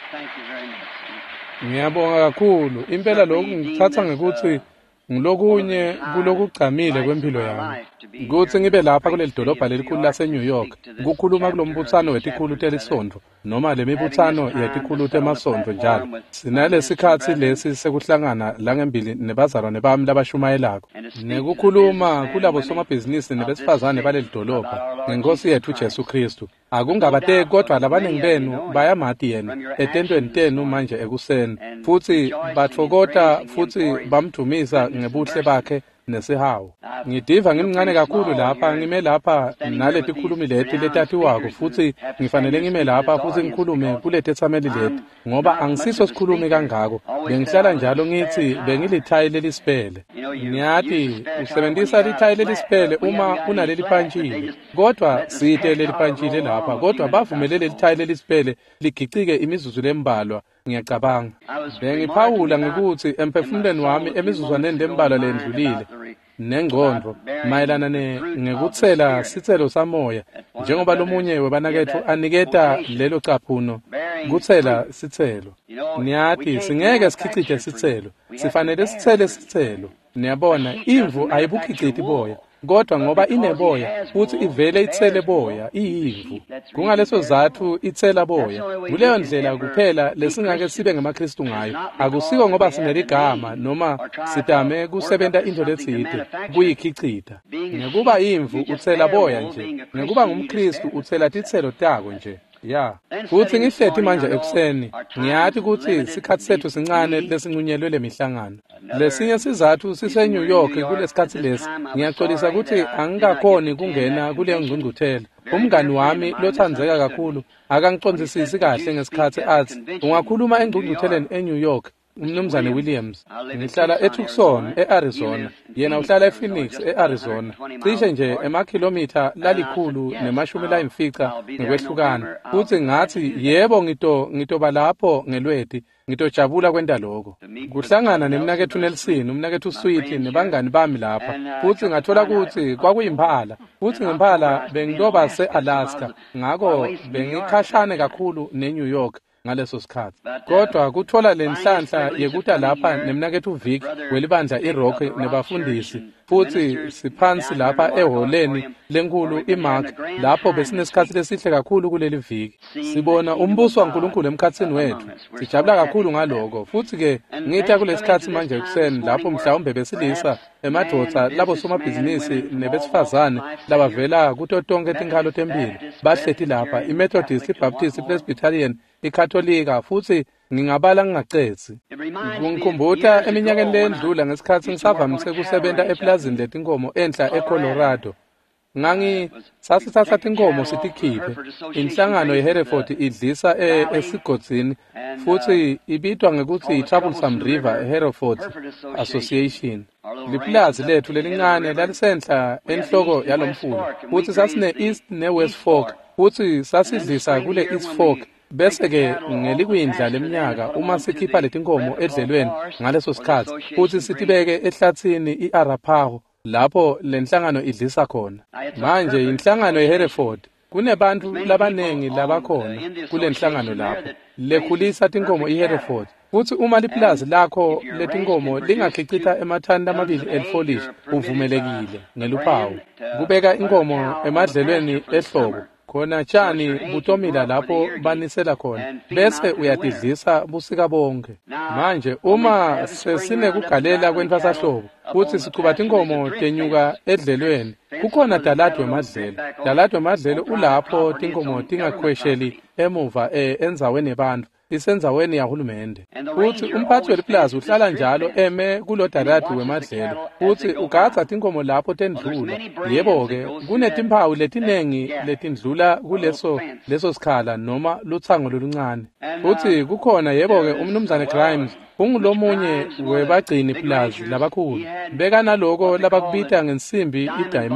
Ngiyabonga kakhulu. Impela lokhu ngithatha ngekuthi ngilokunye kulokugcamile kwempilo yami. Ukuthi ngibe lapha kuleli dolobha lelikhulu laseNew York, ukukhuluma kulombuthano wetikhulu telisonto noma lemibuthano yetikhulu temasonto njalo. Sinalesikhathi lesi sekuhlangana la ngembili nebazalwane bami labashumayelako. Nekukhuluma kulabo somabhizinisi nebesifazane baleli dolobha ngeNkosi yethu Jesu Kristu. Akungabateki kodwa labaningi benu bayamati yena etentweni tenu manje ekuseni futhi bathokota futhi bamdumisa ngebuhle bakhe nesihawu. Ngidiva ngimncane kakhulu lapha, ngime lapha naleti khulumi leti letatiwako futhi ngifanele ngime lapha futhi ngikhulume kule tetsameli leti ngoba angisiso sikhulumi kangako. Bengihlala njalo ngithi bengilithayi lelisipele. Ngiyathi usebenzisa lithayi lelisipele uma unaleli phantshile. Kodwa site leli phantshile lapha, kodwa bavumelele lithayi lelisipele ligicike imizuzu lembalwa. Ngiyacabanga bengiphawula ngikuthi emphefumulweni wami emizuzwaneni lembalwa lendlulile nengqondo mayelana ngekuthela sithelo samoya njengoba lomunye webanakethu aniketa lelo caphuno kuthela sithelo. Niyathi singeke sikhicite sithelo, sifanele sithele sithelo. Niyabona imvu ayibukhiciti boya kodwa ngoba ineboya futhi ivele ithele boya iyimvu. Kungaleso zathu ithela boya. Kuleyo ndlela kuphela lesingake sibe ngamaKristu ngayo. Akusiko ngoba sineligama noma sidame kusebenta into letside kuyikhicita. Ngekuba imvu uthela boya nje, ngekuba ngumKristu uthela tithelo tako nje. Ya, futhi ngihlethi manje ekuseni ngiyathi ukuthi isikhathi sethu sincane lesincunyelwe lemihlangano. Lesinye sizathu sise-New York kulesikhathi lesi ngiyaxolisa ukuthi angikakhoni kungena kuleyo ngcungcuthela. Umngani wami lothandzeka kakhulu akangicondzisisi kahle ngesikhathi athi ungakhuluma engcungcutheleni eNew York. Umnumzane Williams, ngihlala eTucson e-Arizona, yena uhlala ePhoenix e-Arizona, cishe nje emakhilomitha lalikhulu nemashumi layimfica ngekwehlukana. Futhi ngathi yebo ngitoba lapho ngelweti, ngitojabula kwenta lokho. Kuhlangana nemnakethu Nelson, umnakethu Sweet nebangani bami lapha. Futhi ngathola ukuthi kwakuyimphala. Futhi ngemphala bengitoba se-Alaska, ngako bengikhashane kakhulu neNew York ngaleso sikhathi. Kodwa kuthola lenhlanhla yekuta lapha nemnakethu Vic welibandla iRock nebafundisi futhi siphansi lapha eholeni lenkulu iMark lapho besinesikhathi lesihle kakhulu kuleli viki. Sibona umbuso waNkulunkulu emkhatsini wethu. Sijabula kakhulu ngaloko. Futhi ke ngitha kulesikhathi manje ekuseni lapho mhlawumbe besilisa emadoda labo somabhizinisi nebesifazane labavela kuto tonke tinkhalo tempilo bahlethi lapha iMethodist, iBaptist, iPresbyterian, iKatholika futhi ngingabala ngingacetsi. Kungikhumbuta eminyakeni lendlula ngesikhathi ngisavamise kusebenta eplazini letinkomo enhla eColorado. Sasithatha tinkomo sitikhiphe. Inhlangano yeHereford idlisa esigodzini futhi ibitwa ngekuthi iTroublesome River Hereford Association. Liplazi lethu lelincane lalisenhla enhloko yalomfula futhi sasine East neWest Fork futhi sasidlisa kule East Fork. Bese ke ngelikwindla leminyaka uma sikhipha letinkomo edlelweni ngaleso sikhathi futhi sitibeke ehlathini iArapaho lapho lenhlangano idlisa khona. Manje inhlangano yeHereford kunebantu labanengi labakhona kulenhlangano lapho lekhulisa tinkomo iHereford. Futhi uma liplazi lakho letinkomo lingakhicita emathani amabili elfolish uvumelekile ngeluphawu. Kubeka inkomo emadlelweni ehlobo khona tshani butomila lapho banisela khona bese uyatidlisa busika bonke. Manje uma sesinekugalela kwentwasahlobo futhi siqhuba tinkomo tenyuka edlelweni kukhona daladwe madlelo. Daladwe madlelo ulapho tinkomo tingakhwesheli emuva enzaweni yabantu isenzaweni yahulumende. Futhi umphathi weliplazi uhlala njalo eme kulodaladwe wemadlelo futhi ugadza tinkomo lapho tendlula. Yebo-ke kunetimphawu letinengi letindlula kuleso sikhala noma lutsango loluncane. Futhi kukhona yebo-ke umnumzane Grimes ungulomunye webagcini plazi labakhulu. Beka naloko labakubita ngensimbi idayimani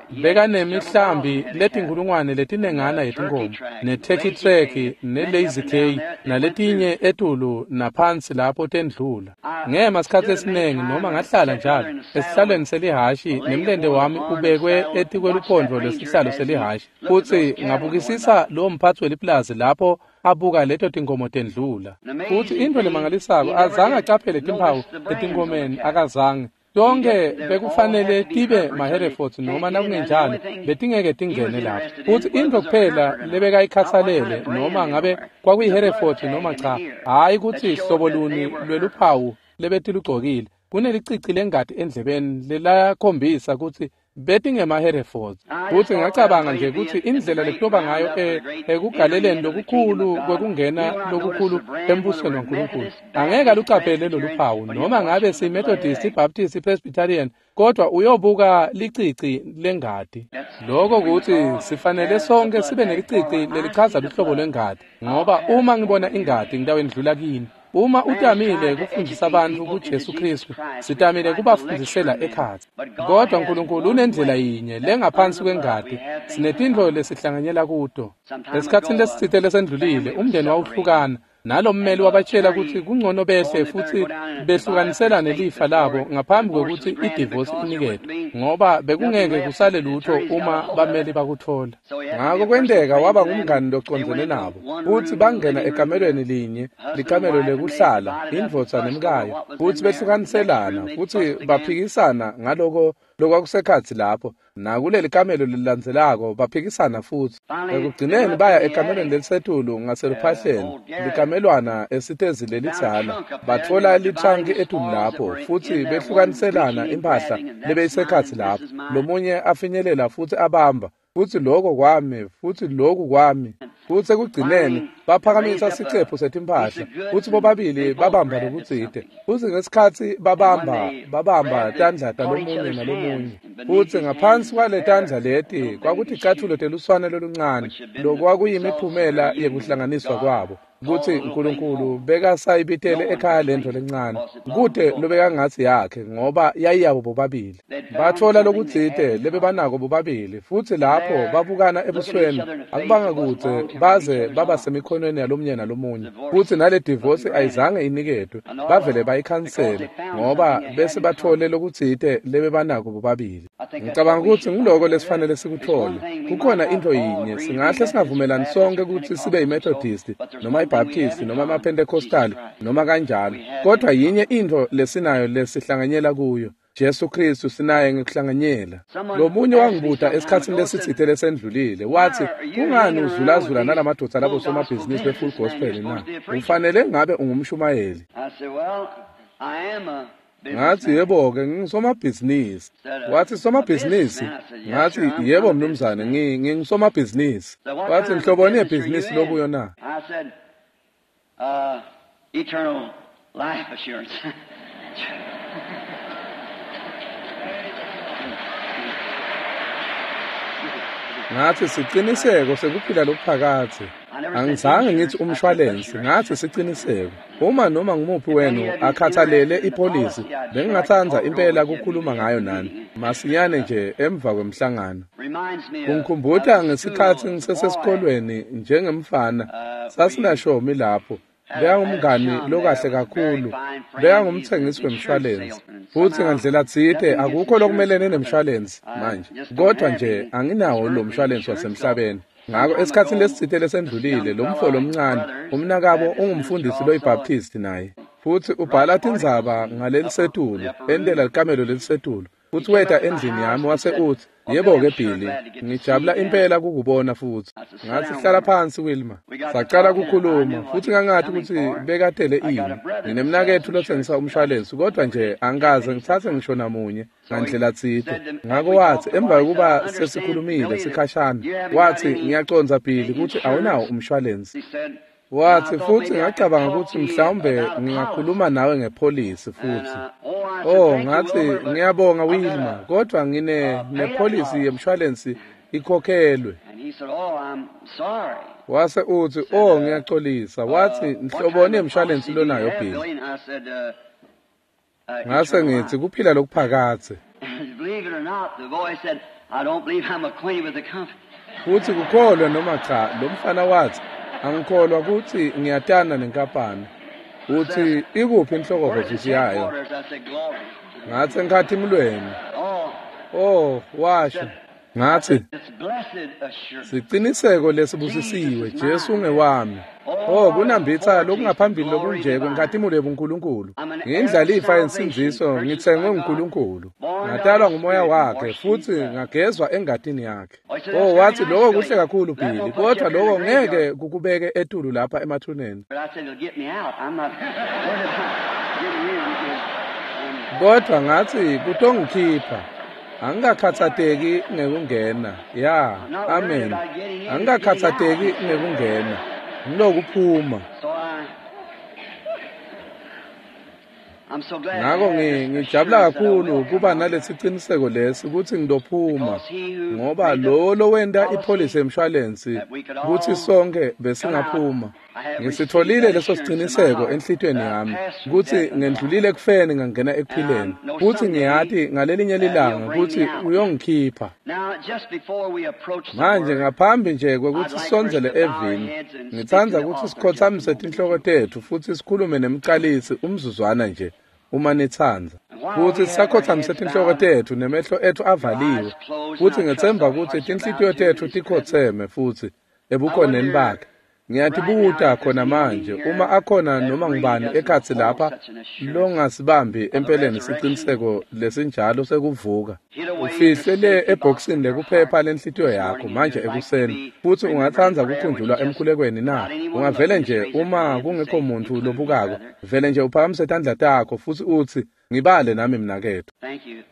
bekannemihlambi letinkulungwane letinengana yetinkomo ne-turkey track ne-lazy K naletinye etulu naphansi lapho tendlula. Ngema sikhathi esiningi noma ngahlala njalo esihlalweni selihashi nemlende wami ubekwe etikweluphondvo lwesihlalo selihashi futhi ngabukisisa lo mphathi weliplazi lapho abuka leto tinkomo tendlula. Futhi into lemangalisako azange acaphele timphawu etinkomeni akazange. Tonke bekufanele tibe ma-Hereford noma nakungenjalo betingeke tingene lapho. Futhi into kuphela lebekayikhathalele noma ngabe kwakuyi-Hereford noma cha, hayi ukuthi hlobo luni lweluphawu lebetilugcokile. Kunelicici lengadi endlebeni lelayakhombisa ukuthi betingema-Hereford. Futhi ngacabanga nje ukuthi indlela lekuloba ngayo ekugaleleni lokukhulu kwekungena lokukhulu embusweni waNkulunkulu angeke alucaphele lolu phawu noma ngabe si-Methodist, i-Baptist, i-Presbyterian, kodwa uyobuka licici lengadi. Lokho ukuthi sifanele sonke sibe nelicici lelichaza luhlobo lwengadi, ngoba uma ngibona ingadi ngitawe ndlula kini. Uma utamile kufundisa abantu kuJesu Kristu, sitamile kubafundisela ekhatsi. Kodwa uNkulunkulu unendlela yinye lengaphansi kwengadi, sinetindlo lesihlanganyela kuto. Esikhathini lesitsite lesendlulile, umndeni wawuhlukana, nalo mmeli wabatshela ukuthi kungcono behle futhi behlukanisela nelifa labo ngaphambi kokuthi idivorce iniketwe, ngoba bekungeke kusale lutho uma bameli bakuthola. Ngakho kwendeka waba ngumngani locondzene nabo, futhi bangena ekamelweni linye, likamelo lekuhlala, indvodza nemkayo, futhi behlukaniselana, futhi baphikisana ngaloko lokwakusekhatsi lapho. Nakuleli kamelo lilandzelako baphikisana futhi. Ekugcineni baya ekamelweni lelisetulu ngaseluphahleni, likamelwana esitezile litsala, batfola lithanki etulu lapho, futhi behlukaniselana impahla lebeyisekhatsi lapho. Lomunye afinyelela futhi abamba, futhi lokho kwami, futhi lokhu kwami. Futhi ekugcineni baphakamisa sicephu setimpahla, futhi bobabili babamba lokutsite. Futhi ngesikhathi babamba tandla talomunye nalomunye. Futhi ngaphansi kwale tandla leti kwakuthi icathulo teluswane loluncane, lokwakuyimiphumela yekuhlanganiswa kwabo. Kuthi uNkulunkulu bekasayibitele ekhaya lento lencane, kude lobeka ngathi yakhe ngoba yayiyabo bobabili. Bathola lokutsite lebebanako bobabili, futhi lapho babukana ebusweni akubanga kude baze baba semikhonweni yalomnye nalomunye. Futhi nale divorce ayizange iniketwe, bavele bayikhansela ngoba bese bathole lokutsite lebebanako bobabili. Ngicabanga ukuthi ngiloko lesifanele sikuthole. Kukhona into yinye, singahle singavumelani sonke ukuthi sibe yi-Methodist noma i-Baptist noma ama-Pentecostal noma kanjalo, kodwa yinye into lesinayo lesihlanganyela kuyo, Jesu Kristu sinaye ngikuhlanganyela. Lomunye wangibuta esikhathini lesitsite lesendlulile wathi, kungani uzulazula nalamadoda labo somabhizinisi be-Full Gospel na? Ufanele ngabe ungumshumayeli. Ngathi yebo-ke ngingisomabhizinisi. Wathi somabhizinisi? Ngathi yebo mnumzane, ngingisomabhizinisi. Wathi ngihlobone ibhizinisi lokuyo na? Eternal life assurance. Ngathi siqiniseko sekuphila lokuphakathi. Angizange ngithi umshwalensi, ngathi siqiniseko. Uma noma ngumuphi wenu akhathalele ipolisi, bengingathanza impela kukhuluma ngayo nani. Masinyane nje emva kwemhlangano. Kungikhumbuta ngesikhathi ngisesesikolweni njengemfana, sasinashomi lapho. Bekangumngani lokahle kakhulu, bekangumthengisi wemshwalensi. Futhi ngandlela tsite akukho lokumelene nemshwalensi manje. Kodwa nje anginawo lo mshwalensi wasemhlabeni. Ngakho esikhathini lesitsite lesendlulile lo mfolo omncane, umnakabo ungumfundisi loyi-Baptist naye. Futhi ubhala tindzaba ngalelisetulu, endela likamelo lelisetulu. Futhi weta endlini yami wase uthi, yebo-ke Billy, ngijabula impela kukubona futhi. Ngathi hlala phansi Wilma. Sacala kukhuluma, futhi ngangathi ukuthi bekatele ini. Nginemnakethu lothengisa umshwalensi, kodwa nje angikaze ngithathe ngisho namunye ngandlela tsite. Ngako wathi, emva kokuba sesikhulumile sikhashana, wathi ngiyaconza Billy ukuthi awunawo umshwalensi. Wathi futhi ngacabanga ukuthi mhlawumbe ngingakhuluma nawe ngepolisi futhi. Ngathi ngiyabonga Wilma, kodwa nepolisi yemshwalensi ikhokhelwe. Wase uthi, ngiyaxolisa. Wathi ngihlobone umshwalensi lonayo Billy. Ngase ngithi kuphila lokuphakathi. I don't believe I'm acquainted with the company. Futhi kukholwa noma cha lo mfana wathi angikholwa ukuthi ngiyatana nenkampani. Uthi ikuphi inhloko ofisi yayo? I said, glory. Ngathi ngikhathi imlweni. Oh, Washo. Ngathi it's blessed assurance. siqiniseko lesibusisiwe Jesu ungewami. Kunambitha lokungaphambili lokunjekwe ngikhathi imulebe uNkulunkulu. Ngindlalifa yensinziso ngithengwe uNkulunkulu. Ngatalwa ngumoya wakhe futhi ngagezwa engadini yakhe. Wathi lokho kuhle kakhulu Bhili kodwa lokho ngeke kukubeke etulu lapha emathuneni. But I said, it'll get me out. I'm not worried about getting in because Kodwa ngathi kutongikhipha. Angikakhathateki ngekungena. Ya, amen. Angikakhathateki ngekungena. Ngilokuphuma. so I'm so glad. Ngakho ngijabula kakhulu kuba nalesiqiniseko lesi ukuthi ngidophuma ngoba lo wenda ipolicy emshwalensi ukuthi sonke besingaphuma. Ngisitholile leso siqiniseko enhlitweni yami ukuthi ngendlulile kufeni ngangena ekuphileni futhi ngiyathi ngalelinye ilanga ukuthi uyongikhipha. Now, just before we approach the Manje word, ngaphambi nje kokuthi sonzele evini ngithanda ukuthi sikhothamise inhloko tethu futhi sikhulume nemqalisi umzuzwana nje uma nithanza futhi sisakhothamise inhloko tethu nemehlo ethu avaliwe futhi ngethemba ukuthi inhlitiyo tethu tikhotheme futhi ebukhoneni bakhe. Ngiyathi buta khona manje uma akhona noma ngibani ekhathi lapha longasibambi empeleni siqiniseko lesinjalo sekuvuka. Ufihlele eboxini lekuphepha lenhlitiyo yakho manje ekuseni futhi ungathanza ukukhunjulwa emkhulekweni na. Ungavele nje uma kungekho umuntu lobukako vele nje uphakamise izandla takho futhi uthi ngibale nami mnakethu. thank you.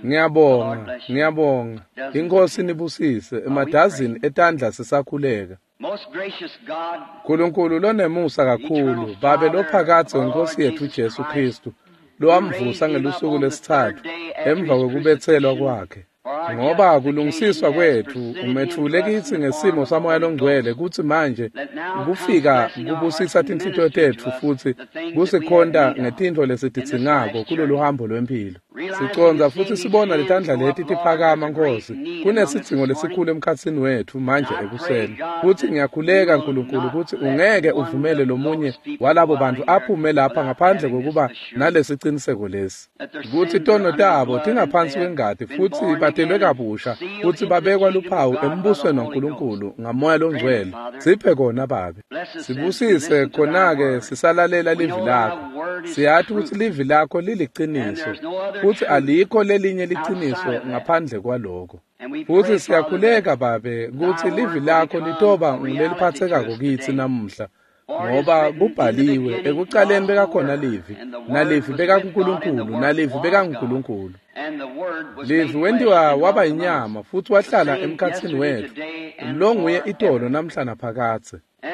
Ngiyabonga. Inkosi nibusise emadazini etandla sisakhuleka. Most gracious God, Nkulunkulu lonemusa kakhulu babe lophakathi wenkosi yethu Jesu Kristu lowamvusa ngelusuku lesithathu emva kokubethelwa kwakhe. Ngoba kulungisiswa kwethu umethule kithi ngesimo samoya longcwele kuthi manje kufika kubusisa inhlitiyo tethu futhi kusikhonda ngetindlo lesitithingako kulolu hambo lwempilo. Siconza futhi sibona letandla leti tiphakama Nkosi kunesidingo lesikhulu emkhatsini wethu manje ekuseni. Futhi ngiyakhuleka Nkulunkulu ukuthi ungeke uvumele lomunye walabo bantu aphume lapha ngaphandle kokuba nalesiqiniseko lesi. Kuthi tono tabo tingaphansi kwengadi futhi batelwe kabusha futhi babekwa luphawu embusweni waNkulunkulu ngamoya longcwele. Siphe kona babe. Sibusise khona-ke sisalalela livi lakho. Siyathi ukuthi livi lakho liliqiniso futhi alikho lelinye liqiniso ngaphandle kwaloko. Futhi siyakhuleka babe ukuthi livi lakho litoba ngileliphatheka kithi namuhla. Ngoba kubhaliwe ekuqaleni bekakhona livi nalivi bekaNkulunkulu nalivi bekaNkulunkulu. Livi wendiwa waba inyama futhi wahlala emkhathini wethu. Lo nguye itolo namhla naphakathe.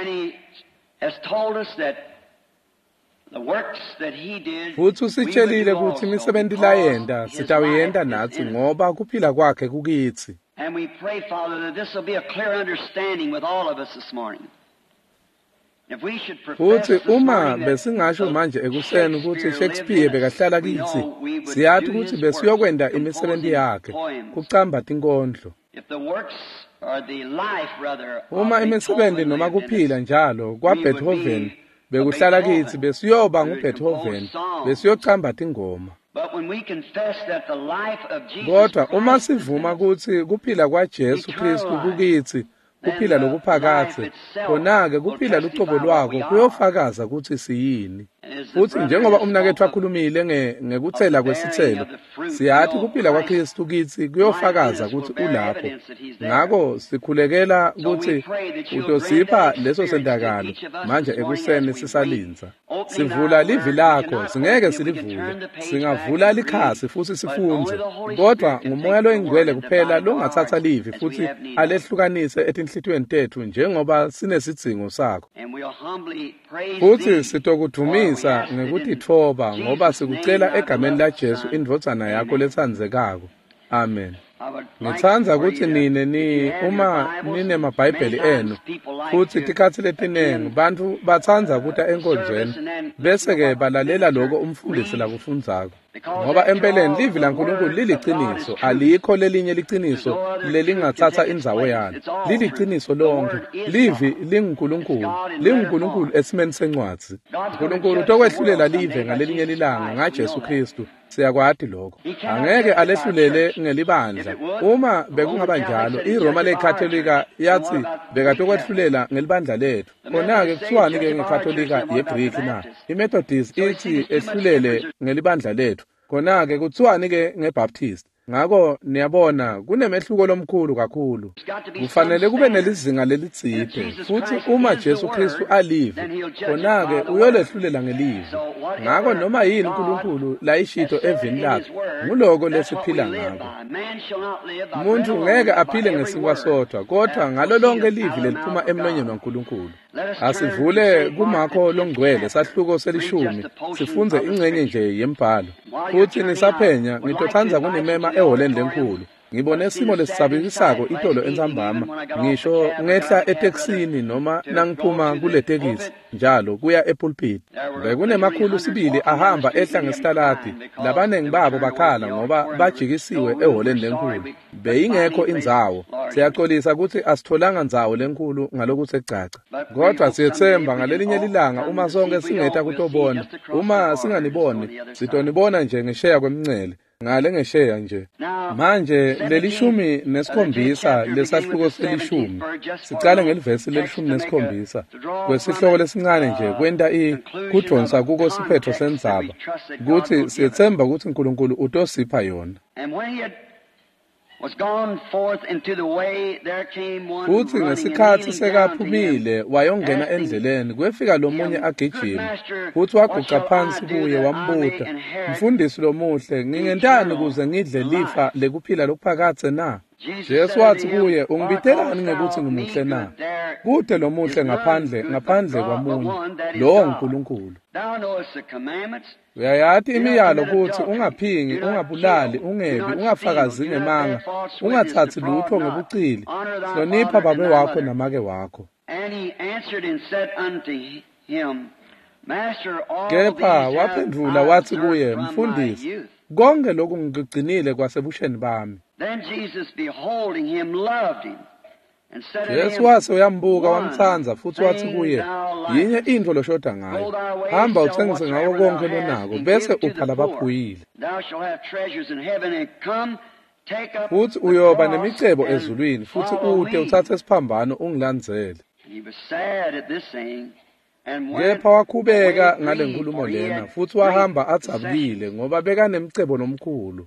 Futhi usitshelile ukuthi imisebenzi layenda sitawuyenda nathi ngoba kuphila kwakhe kukithi. And we pray, Father, that this will be a clear understanding with all of us this morning. Futhi uma besingasho manje ekuseni ukuthi Shakespeare bekahlala kithi siyathi ukuthi besiyokwenda imisebenzi yakhe kucamba tinkondlo. Uma imisebenzi noma kuphila njalo kwaBeethoven bekuhlala kithi besiyoba nguBeethoven besiyocamba tingoma. Kodwa uma sivuma ukuthi kuphila kwaJesu Kristu kukithi kuphila lokuphakathe khona-ke kuphila lucobo lwako kuyofakaza ukuthi siyini. Futhi njengoba umnakethu akhulumile ngekuthela kwesithelo siyathi kuphila kwaKristu kithi kuyofakaza ukuthi ulapho. Ngakho sikhulekela ukuthi utosipha leso sendakalo manje ekuseni sisalinza. Sivula livi lakho singeke silivule singavula likhasi futhi sifunze kodwa ngumoya loyingcwele kuphela longathatha livi futhi alehlukanise etinhlitweni tethu njengoba sinesidzingo sakho. Futhi sitokudumisa ngekutithoba ngoba sikucela egameni laJesu indvodzana yakho lethandzekako. Amen. Ngithanda ukuthi nine uma nine maBhayibheli enu futhi tikhathi letinengi bantu bathanda ukuthi enkonzweni bese ke balalela lokho umfundisi la kufundzako. ngoba empeleni livi laNkulunkulu liliqiniso, alikho lelinye liqiniso lelingathatha indzawo yalo. Liliqiniso lonke, livi linguNkulunkulu, linguNkulunkulu esimeni sencwadzi. uNkulunkulu utokwehlulela live ngalelinye ilanga ngaJesu Kristu. Siyakwati lokho. Angeke alehlulele ngelibandla. Uma bekungaba njalo, iRoma leKatolika yathi bekatokwehlulela ngelibandla lethu. Khona-ke kuthiwani-ke ngeKatolika yeGreek na? IMethodist ithi ehlulele ngelibandla lethu. Khona-ke kuthiwani-ke ngeBaptist? Ngakho niyabona kunemehluko lomkhulu kakhulu. Kufanele kube nelizinga lelitsiphe futhi uma Jesu Kristu alive khona-ke uyolehlulela ngelive. Ngakho noma yini uNkulunkulu la ishito evini lakhe nguloko lesiphila ngakho. Umuntu ngeke aphile ngesinkwa sodwa kodwa ngalo lonke livi leliphuma emlonyeni waNkulunkulu. Asivule kuMakho longcwele sahluko selishumi sifunze ingcenye nje yembhalo. Futhi nisaphenya ngitothanza kunemema eholeni lenkulu. Ngibone isimo lesisabekisako itolo entsambama ngisho ngehla etekisini noma nangiphuma kule tekisi njalo kuya epulpit. Bekunemakhulu sibili ahamba ehla ngesitaladi, labanengi babo bakhala ngoba bajikisiwe eholeni lenkulu. Beyingekho indzawo. Siyaxolisa ukuthi asitholanga ndzawo lenkulu ngalokuthi ecaca. Kodwa siyethemba ngalelinye ilanga uma sonke singetha kutobona, uma singaniboni sitonibona nje ngesheya kwemncele. Ngale ngesheya nje. Manje lelishumi nesikhombisa lesahluko selishumi. Sicale ngelivesi lelishumi nesikhombisa. Kwesihloko lesincane nje kwenta kudonsa kuko siphetho sendzaba. Ukuthi siyethemba ukuthi uNkulunkulu utosipha yona. Futhi ngesikhathi sekaphumile wayongena endleleni kwefika lomunye agijima futhi waguqa phansi kuye wambuta, "Mfundisi lomuhle, ngingentani kuze ngidle lifa lekuphila lokuphakathe na?" Jesu wathi kuye, "Ungibitelani ngekuthi ngimuhle na? Kude lomuhle ngaphandle kwamunye, lo uNkulunkulu. Uyayathi imiyalo ukuthi ungaphingi, ungabulali, ungebi, ungafakazi ngemanga, ungathathi lutho ngebucili, hlonipha babe wakho namake wakho." Kepha waphendula wathi kuye, "Mfundisi, konke lokhu ngikugcinile kwasebusheni bami." Yesu wase uyambuka wamthanza futhi wathi kuye, "Yinye into loshoda ngayo. Hamba uthengise ngako konke lonako bese upha labaphuyile. Futhi uyoba nemicebo ezulwini futhi ude uthathe isiphambano ungilandzele." Kepha wakhubeka ngale nkulumo lena futhi wahamba ajabulile ngoba bekanemicebo nomkhulu.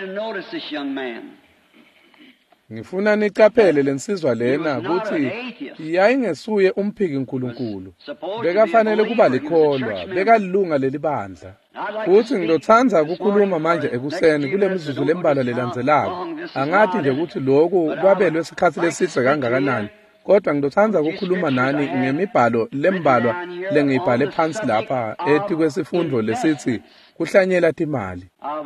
Ngifuna nicaphele lensizwa lena ukuthi yayingesuye umphiki uNkulunkulu. Bekafanele kuba likholwa, bekalilunga lelibandla. Futhi ngilothanza ukukhuluma manje ekuseni kule mizuzu lembalwa lelandzelako. Angathi nje ukuthi lokhu kwabelwe isikhathi leside kangakanani. Kodwa ngilothanza ukukhuluma nani ngemibhalo lembalwa lengibhale phansi lapha ethi kwesifundo lesithi kuhlanyela imali.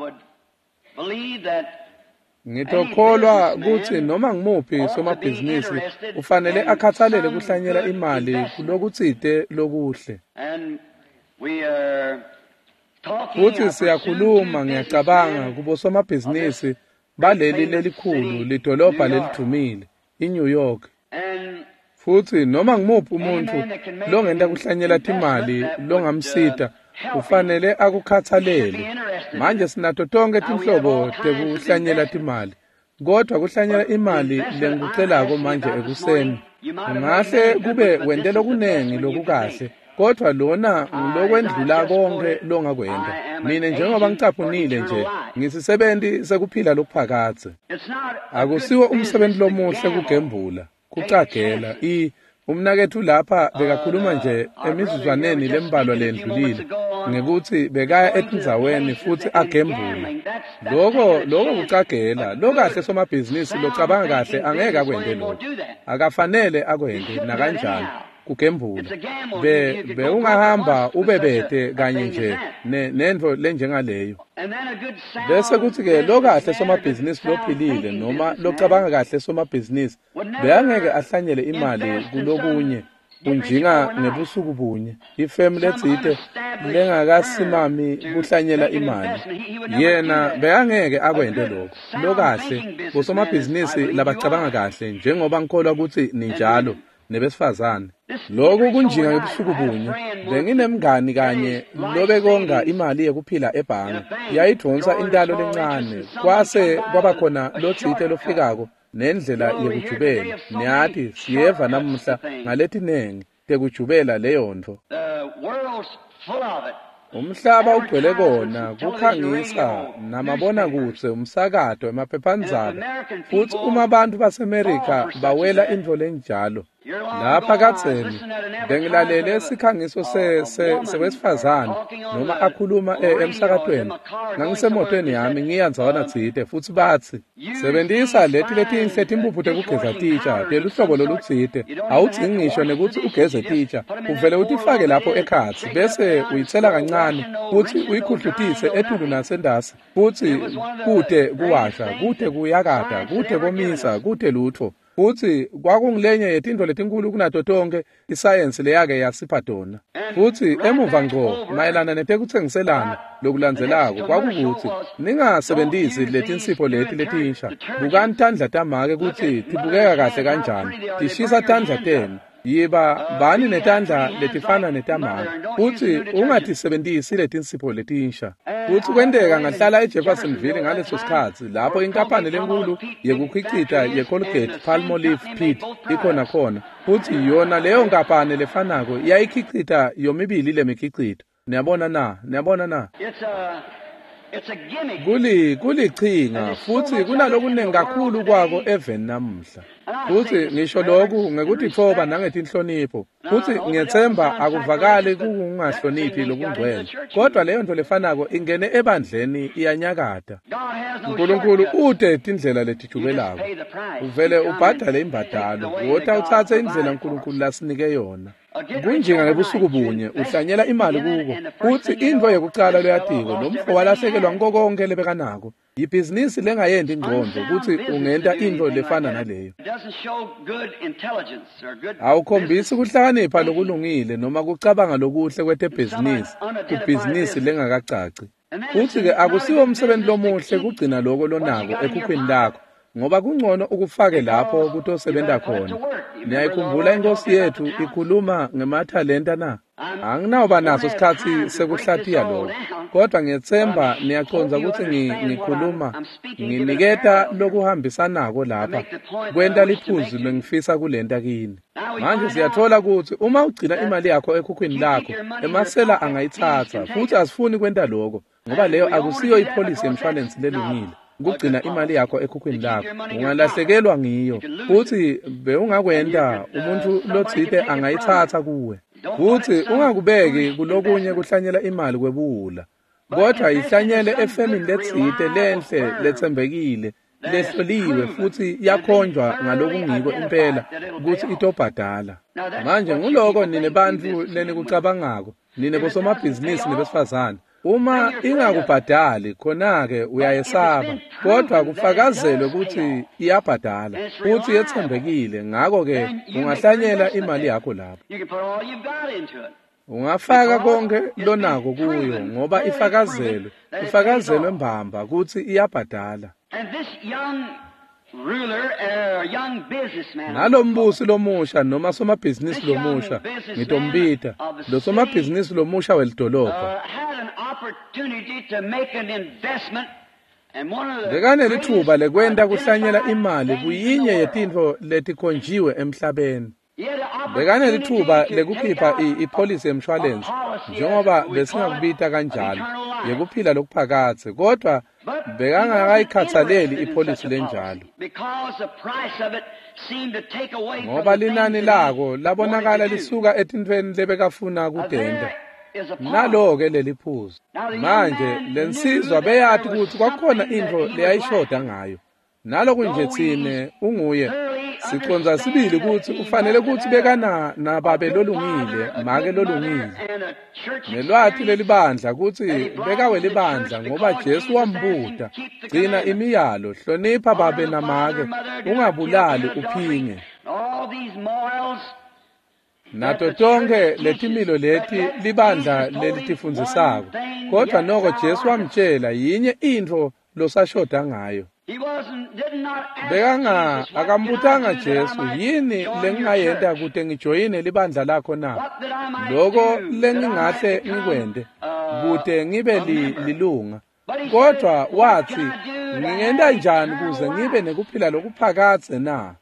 Ngitokholwa ukuthi noma ngimuphi somabhizinisi ufanele akhathalele kuhlanyela imali kulokutsite lokuhle. Futhi siyakhuluma ngiyacabanga kubo somabhizinisi baleli lelikhulu lidolobha lelidumile iNew York. Futhi noma ngimuphi umuntu longenda kuhlanyela imali longamsita ufanele akukhathalele. Manje sinato tonke tinhlobo tekuhlanyela imali. Kodwa kuhlanyela imali lengikucelako manje ekuseni. Ngahle kube wendela okunengi lokukahle. Kodwa lona ngilokwendlula konke longakwenda. Mina njengoba ngicaphunile nje ngisisebenzi sekuphila lokuphakathe. Akusiwo umsebenzi lomuhle kugembula, kucagela. Umnakethu lapha bekakhuluma nje emizuzwaneni lembalwa lendlulile ngekuthi bekaya etindzaweni futhi agembula. Lokho kucagela. Lo kahle somabhizinisi locabanga kahle angeke akwende lokho. Akafanele akwende nakanjani. Kugembula. Ungahamba ubebede kanye nje nento lenjengaleyo. Bese kuthi ke lo kahle somabhizinisi lophilile noma locabanga kahle somabhizinisi beyangeke ahlanyele imali kulokunye unjinga ngebusuku bunye ifemu letsite lengakasimami kuhlanyela imali yena beyangeke akwente lokho lokahle bosomabhizinisi labacabanga kahle njengoba ngikholwa ukuthi ninjalo nebesifazane lokho kunjinga ngebusuku bunye benginemngani kanye lobekonga imali yekuphila ebhange yayidonsa intalo lencane kwase kwaba khona lotsite lofikako nendlela yekujubela niyathi siyeva namuhla ngaletinengi tekujubela leyo nto umhlaba ugcwele kona kukhangisa namabona kutse umsakato emaphephandzaba futhi uma abantu baseMerika bawela into lenjalo lapha katseni bengilalele isikhangiso sewesifazane noma akhuluma emsakatweni ngangisemotweni yami ngiyandzwana tsite futhi bathi sebenzisa letinhle timpuphu tekugeza titsha teluhlobo lolutsite awudzingi ngisho nekuthi ugeze titsha uvele utifake lapho ekhatsi bese uyitsela kancane futhi uyikhuhlutise etulu nasendasi futhi kude kuwasha kude kuyakata kude komisa kude lutho futhi kwakungilenye yetinto letinkulu kunato tonke isayensi leyake yasipha tona futhi emuva ngqo mayelana netekutsengiselana lokulandzelako kwakukuthi ningasebentisi letinsipho letinsha bukani tandla tamake ukuthi tibukeka kahle kanjani tishisa tandla tenu yiba bani netandla letifana netamake futhi ungatisebentisi letinsipho letinsha futhi kwenteka ngahlala eJeffersonville ngaleso sikhatsi lapho inkampani lenkulu yekukhicita yeColgate Palmolive Pit ikhona khona futhi yona leyo nkampani lefanako yayikhicita yomibili lemikhicito niyabona na kulichinga futhi kunalokuningi kakhulu kwako even namuhla futhi ngisho lokhu ngekuthi thoba nangetinhlonipho futhi ngiyethemba akuvakali kungahloniphi lokungcwele kodwa leyo nto lefanako ingene ebandleni iyanyakata uNkulunkulu ude tindlela letijubelako uvele ubhadale imbadalo wota uthathe indlela uNkulunkulu lasinike yona kunjinga ngebusuku bunye uhlanyela imali kuko futhi into yokucala leyatiko nomfo walahlekelwa ngokonke lebekanako ibhizinisi lengayendi ingqondo ukuthi ungenta into lefana naleyo awukhombisi kuhlakanipha lokulungile noma kucabanga lokuhle kwetebhizinisi kubhizinisi lengakacaci futhi-ke akusiwo umsebenzi lomuhle kugcina lokho lonako ekhukhwini lakho ngoba kungcono ukufake lapho kutosebenza khona niyayikhumbula inkosi yethu ikhuluma ngemathalenta na anginawuba naso isikhathi sekuhlatiya lokho kodwa ngiyethemba niyaconza ukuthi ngikhuluma nginiketa lokuhambisanako lapha kwenta liphuzu lengifisa kulenta kini manje siyathola ukuthi uma ugcina imali yakho ekhukhwini lakho emasela angayithatha futhi asifuni kwenta lokho ngoba leyo akusiyo ipolicy yemshwalensi lelungile ukugcina imali yakho ekhukhwini lakho ungalahlekelwa ngiyo futhi bewungakwenda umuntu lotsite angayithatha kuwe futhi ungakubeki kulokunye kuhlanyela imali kwebuwula kodwa ihlanyele efemini letsite lenhle letsembekile lehloliwe futhi yakhonjwa ngalokungiko impela ukuthi itobhadala manje nguloko nine bantfu lenikucabangako nine bosomabhizinisi nebesifazane uma ingakubhadali khona-ke uyayesaba kodwa kufakazelwe ukuthi iyabhadala futhi yethembekile ngako-ke ungahlanyela imali yakho lapho ungafaka konke lonako kuyo ngoba ifakazelwe mbamba ukuthi iyabhadala nalo mbusi lomusha noma somabhizinisi lomusha ngitombita lo somabhizinisi lomusha welidolobha bekanelithuba lekwenta kuhlanyela imali kuyinye yetinto letikhonjiwe emhlabeni bekanelithuba lekukhipha ipolicy yemshwalensi njengoba besingakubita kanjalo yekuphila lokuphakathe kodwa bekangakayikhathaleli ipolicy lenjalo ngoba linani lako labonakala lisuka etintweni lebekafuna kudenda nalo-ke leliphuzu manje lensizwa beyathi ukuthi kwakhona into leyayishoda ngayo nalo kunje thine unguye siconza sibili ukuthi ufanele ukuthi bekana nababe lolungile make lolungile nelwathi lelibandla ukuthi bekawe libandla ngoba Jesu wambuta gcina imiyalo hlonipha babe namake ungabulali uphinge nato tonke letimilo leti libandla lelitifundisako kodwa noko Jesu wamtshela yinye intfo losashoda ngayo akambutanga Jesu yini lengingayenda kute ngijoyine libandla lakho na loko lengingahle ngikwende kute ngibe lilunga kodwa wathi ngingenda njani kuze ngibe nekuphila lokuphakathe na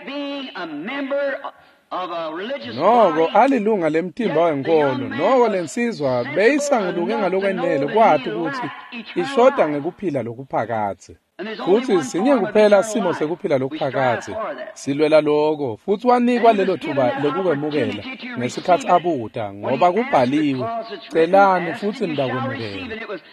noko alilunga lemtimba wenkolo noko lensizwa beyisanguluke ngalokwenele kwathi ukuthi ishoda ngekuphila lokuphakathe futhi sinye kuphela simo sekuphila lokuphakathe silwela lokho futhi wanikwa lelo thuba lokukwemukela ngesikhathi abuda ngoba kubhaliwe celani futhi nidakwemukela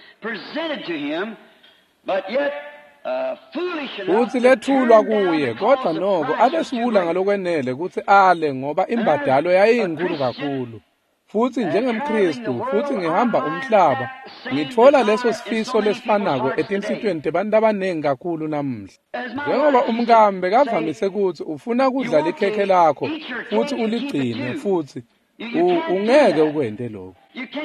futhi lethulwa kuye kodwa noko abesiwula ngalokwenele ukuthi ale ngoba imbadalo yayinkulu kakhulu futhi njengemKristu futhi ngihamba umhlaba ngithola leso sifiso lesifanako etinhlitweni tebantu abaningi kakhulu namuhla njengoba umkambe kavamise ukuthi ufuna kudla likhekhe lakho futhi uligcine futhi ungeke ukwende lokho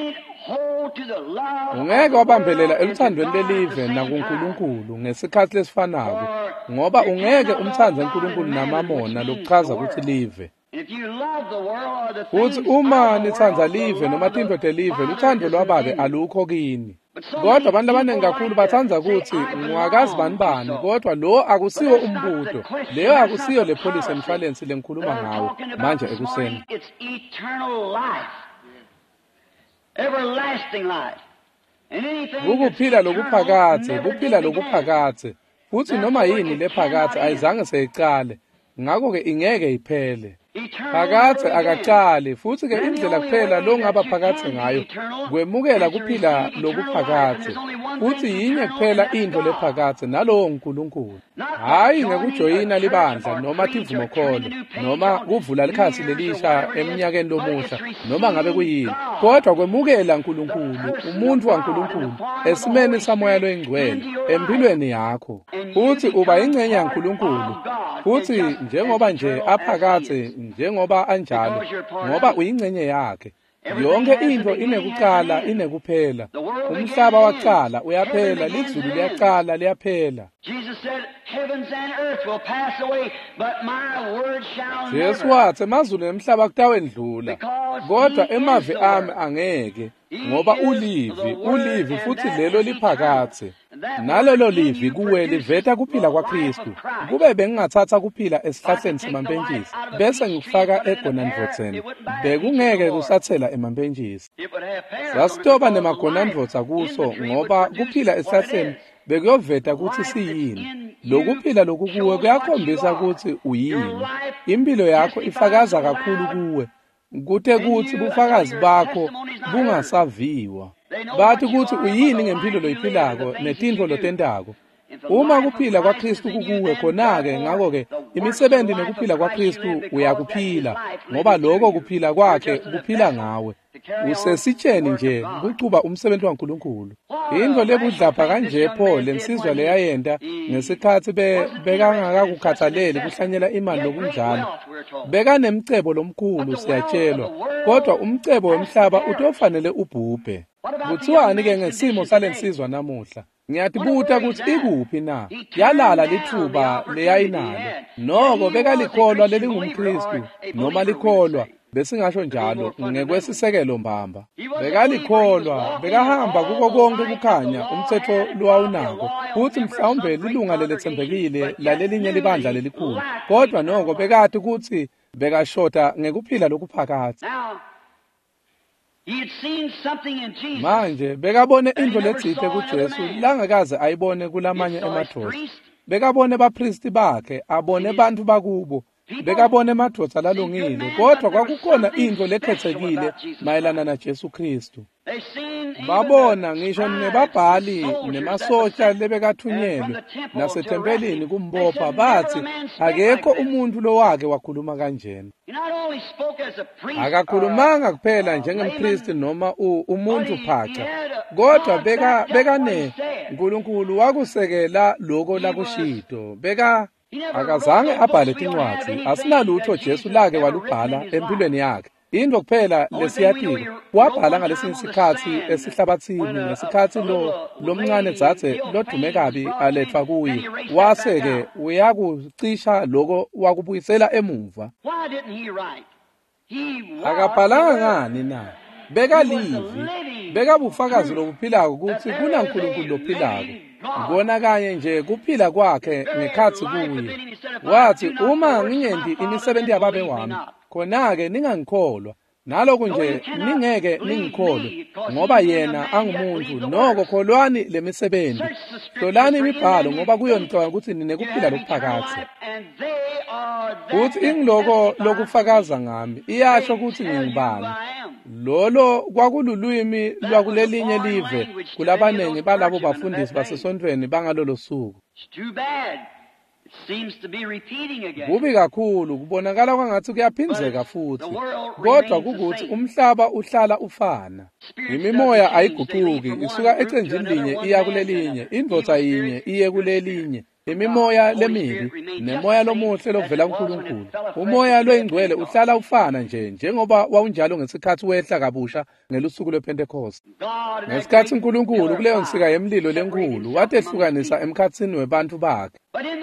ungeke wabambelela eluthandweni lelive nakuNkulunkulu ngesikhathi lesifanako ngoba ungeke umthande uNkulunkulu namamona lokuchaza ukuthi live futhi uma nithanda live noma tintfo telive luthando lwababe alukho kini kodwa abantu abaningi kakhulu bathanda ukuthi ngwakazi bani kodwa lo akusiwo umbuto leyo akusiyo le police insurance lengikhuluma ngawo manje ekuseni ukuphila lokuphakathe futhi noma yini lephakathe ayizange seyicale ngakho ke ingeke iphele phakathe akaqali futhi ke indlela kuphela lo ngaba phakathe ngayo kwemukela kuphila lokuphakathe futhi yinye kuphela into lephakathe nalowo uNkulunkulu hayi ngekujoyina libandla noma tivumo kholo noma kuvula likhasi lelisha eminyakeni lomusha noma ngabe kuyini kodwa kwemukela uNkulunkulu umuntu waNkulunkulu esimeni samoya loyingcwele empilweni yakho futhi uba ingcenye yaNkulunkulu futhi njengoba nje aphakathe njengoba anjalo ngoba uyingcenye yakhe yonke into inekuqala inekuphela umhlaba waqala uyaphela lizulu liyaqala liyaphela Jesu wathi amazulu nemhlaba kutawendlula kodwa emavi ami angeke ngoba ulivi futhi lelo liphakathe nalelo livi kuwe liveta kuphila kwaKristu kube bengingathatha kuphila esihlahleni semampentshisi bese ngikufaka egonandvotseni bekungeke kusathela emampentshisi sasitoba nemagonandvotsa kuso ngoba kuphila esihlahleni bekuyoveta ukuthi siyini lokuphila lokukuwe kuyakhombisa ukuthi uyini impilo yakho ifakaza kakhulu kuwe kuthe kuthi bufakazi bakho bungasaviwa bathi ukuthi uyini ngempilo loyiphilako netintfo lotentako uma kuphila kwaKristu kukuwe khona-ke ngako-ke imisebenzi nekuphila kwaKristu uyakuphila ngoba lokho kuphila kwakhe kuphila ngawe usesitsheni nje kuquba umsebenzi waNkulunkulu into lebudlapha kanje pho lensizwa leyayenda ngesikhathi bekangakakukhathaleli kuhlanyela imali lokunjalo bekanemcebo lomkhulu siyatshelwa kodwa umcebo wemhlaba utofanele ubhubhe kuthiwani-ke ngesimo salensizwa namuhla ngiyatibuta ukuthi ikuphi na yalala lithuba leyayinalo noko bekalikholwa lelingumKristu noma likholwa besingasho njalo ngekwesisekelo mbamba bekalikholwa bekahamba kuko konke kukhanya umthetho lowawunako futhi mhlawumbe lilunga lelethembekile lalelinye libandla lelikhulu kodwa noko bekati ukuthi bekashoda ngekuphila lokuphakathe manje bekabone into ledzithe kuJesu langakaze ayibone kulamanye emadodza bekabone bapristi bakhe abone bantu bakubo bekabone emadodza lalungile kodwa kwakukhona into lekhethekile mayelana naJesu Kristu babona ngisho nebabhali nemasosha lebekathunyelwe nasethempelini kumbopha bathi akekho umuntu lowake wakhuluma kanjena akakhulumanga kuphela njengempristi noma umuntu phaca kodwa bekane uNkulunkulu wakusekela lokho lakushido akazange abhale tincwadzi asinalutho Jesu lake walubhala empilweni yakhe into kuphela lesiyatiko wabhala ngalesinye isikhathi esihlabathini ngesikhathi lomncane dzadze lodume kabi alethwa kuye wase-ke uyakucisha loko wakubuyisela emuva. Akabhalanga ngani na? Bekalivi, bekabufakazi lobuphilako ukuthi kunaNkulunkulu lophilako. Ngona kanye nje kuphila kwakhe ngekhathi kuye. Wathi uma ngingendi imisebenzi yababe wami, khona-ke ningangikholwa. Naloko nje ningeke ningikholwe ngoba yena angumuntu, noko kholwani lemisebenzi. Hlolani imibhalo ngoba kuyonixoxa ukuthi ninekuphila lokuphakathi. Uthi ingiloko lokufakaza ngami iyasho ukuthi ngingubani. Lolo kwakululwimi lwakulelinye live kulabanengi balabo bafundisi basesontweni bangalolo suku. Kubi kakhulu kubonakala kwangathi kuyaphinzeka futhi. Kodwa kukuthi umhlaba uhlala ufana. Imimoya ayiguquki isuka ecenjini linye iya kulelinye, indvodza yinye iye kulelinye. Imimoya lemibi nemoya lomuhle lovela kuNkulunkulu. Umoya loyingcwele uhlala ufana nje njengoba wawunjalo ngesikhathi wehla kabusha ngelusuku lwePentecost. Ngesikhathi uNkulunkulu kuleyo nsika yemlilo lenkulu watehlukanisa emkhathini webantu bakhe.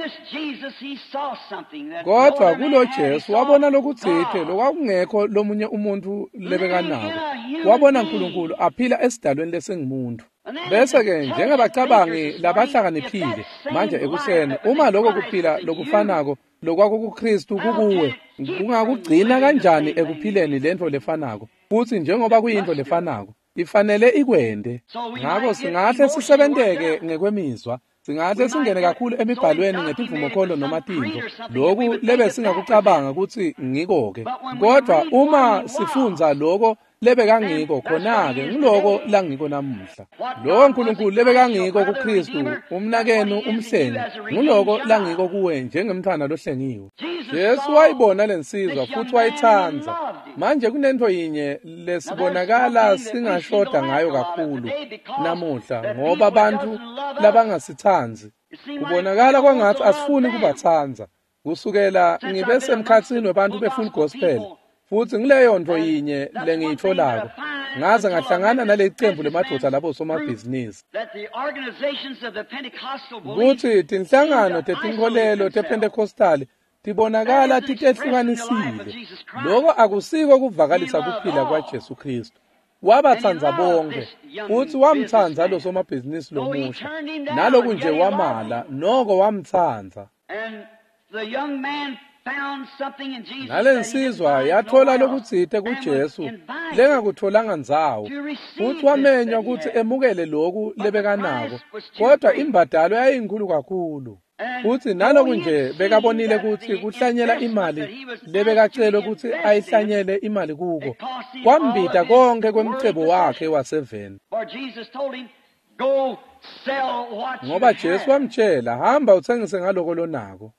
Kodwa kulo Jesu wabona lokutsithe lokwakungekho lomunye umuntu lebekanako. Wabona uNkulunkulu aphila esidalweni lesingumuntu. Bese-ke njengabacabangi labahlakaniphile manje ekuseni uma lokho kuphila lokufanako lokwakho kuKristu kukuwe kungakugcina kanjani ekuphileni lento lefanako futhi njengoba kuyinto lefanako ifanele ikwende. Ngakho singahle sisebenteke ngekwemizwa, singahle singene kakhulu emibhalweni ngetivumokholo noma tinto lokhu lebe singakucabanga ukuthi ngiko-ke. Kodwa uma sifunza lokho lebekangiko khona-ke ngiloko langiko namuhla. Lo Nkulunkulu lebekangiko kuKristu umnakenu umhlengi ngiloko langiko kuwe njengemntwana lohlengiwe. Jesu wayibona lensizwa futhi wayithanza. Manje kunento yinye lesibonakala singashoda ngayo kakhulu namuhla ngoba abantu labangasithanzi. Kubonakala kwangathi asifuni kubathanza. Kusukela ngibe semkhathini webantu befull gospel. Futhi ngileyo nto yinye lengiyitholako ngaze ngahlangana nalecembu lemadoda labo somabhizinisi ukuthi tinhlangano tetinkolelo tePentecostal tibonakala titehlukanisile. Lokho akusiko kuvakalisa kuphila kwaJesu Kristu. Wabathanza bonke futhi wamthanza lo somabhizinisi lomusha naloku nje wamala noko wamthanza. Nalensizwa yathola lokutsithe kuJesu lengakutholanga nzawo futhi wamenywa ukuthi emukele lokhu lebekanako. Kodwa imbadalo yayinkulu kakhulu futhi naloku nje bekabonile ukuthi kuhlanyela imali lebekacelwe ukuthi ayihlanyele imali kuko kwambita konke kwemcebo wakhe waseveni. Ngoba Jesu wamtshela hamba uthengise ngaloko lonako.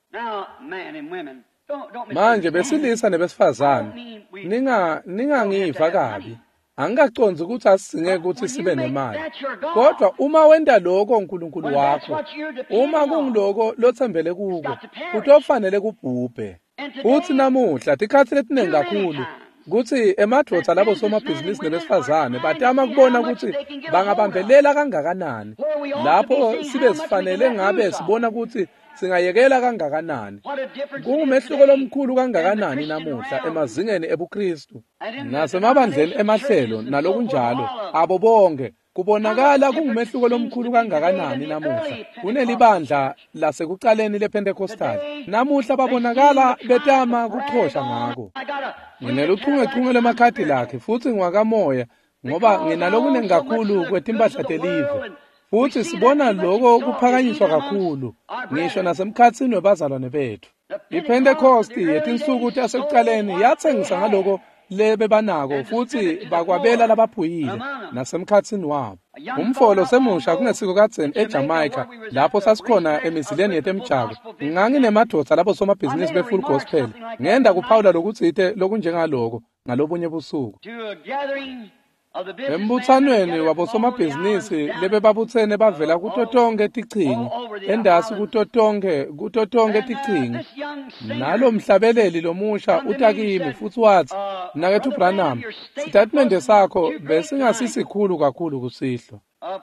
Manje besilisa nebesifazane ningangiva kabi. Angikaconzi ukuthi asingeke ukuthi sibe nemali. Kodwa uma wenda lokho uNkulunkulu wakho, uma kungiloko lothembele kuko, kutofanele kubhubhe. Futhi namuhla tikhathi letiningi kakhulu ukuthi emadoda labo somabhizinisi nebesifazane batama kubona ukuthi bangabambelela kangakanani. Lapho sibe sifanele ngabe sibona ukuthi singayekela kangakanani. Kungumehluko lomkhulu kangakanani namuhla emazingeni ebuKristu nasemabandleni emahlelo nalokunjalo abo bonke kubonakala kungumehluko lomkhulu kangakanani namuhla. Kunelibandla lasekuqaleni lePentecostal namuhla babonakala betama kuchosha ngako. Ngineluchungechunge lemakhadi lakhe futhi ngwakamoya ngoba nginalokuningi kakhulu kwetimpahla telive. Futhi sibona lokho kuphakanyiswa kakhulu ngisho nasemkhathini webazalwane bethu. IPentecost yetinsuku tasekuqaleni yathengisa ngaloko lebebanako futhi bakwabela labaphuyile nasemkhathini wabo. Umfolo semusha kungesiko kadzeni eJamaica lapho sasikhona emizileni yetemjako. Nganginemadoda lapho somabhizinisi befull gospel ngenda kuphawula lokutsithe lokunjengaloko ngalobunye busuku. Embuthanweni wabosomabhizinisi lebebabuthene bavela kuto tonke tichingi endasi kuto tonke tichingi. Nalo mhlabeleli lomusha utakimi futhi wathi nakethu Branham statement sakho besingasisikhulu kakhulu kusihlo.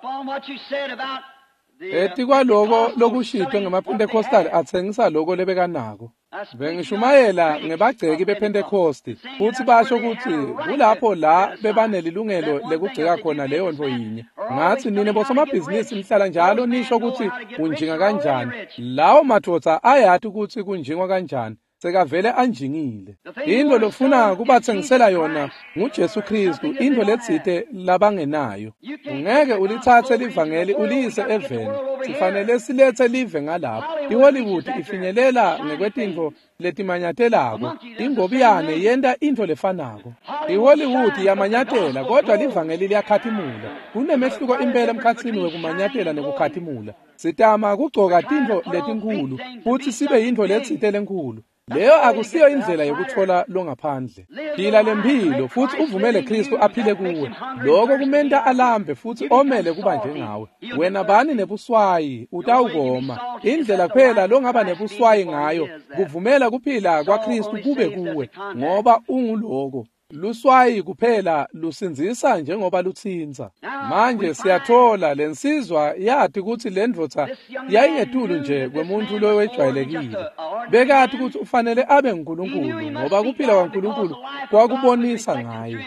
Kwaloko lokushitwe ngamaPentecostal athengisa loko lebekanako. Bengishumayela ngebagceki bePentecost futhi basho ukuthi kulapho la bebanelilungelo lekugcika khona leyo nto yinye. Ngathi nine bosomabhizinisi nihlala njalo nisho ukuthi kunjinga kanjani. Lawo madoda ayathi ukuthi kunjingwa kanjani. Sekavele anjingile. Into lofuna kubathengisela yona nguJesu Kristu, into letsite labangenayo. Ungeke ulithathe livangeli uliyise eveni. Sifanele silethe live ngalapho. IHollywood ifinyelela ngekwetinto letimanyatelako. Ingobiyane yenta into lefanako. IHollywood yamanyatela kodwa livangeli liyakhathimula. Kunemehluko impela emkhatsini wekumanyatela nekukhathimula. Sitama kugcoka tinto letinkulu futhi sibe yinto letsite lenkulu. Leyo akusiyo indlela yokuthola lo ngaphandle. Phila lempilo futhi uvumele Kristu aphile kuwe. Lokho kumenta alambe futhi omele kuba njengawe. Wena bani nebuswayi utawugoma. Indlela kuphela lo ngaba nebuswayi ngayo kuvumela kuphila kwaKristu kube kuwe ngoba unguloko. Luswayi kuphela lusinzisa njengoba lutsinza. Manje siyathola lensizwa yathi ukuthi lendvodza yayingetulu nje kwemuntu lo wejwayelekile. Bekathi ukuthi ufanele abe uNkulunkulu ngoba kuphila kwaNkulunkulu kwakubonisa ngaye.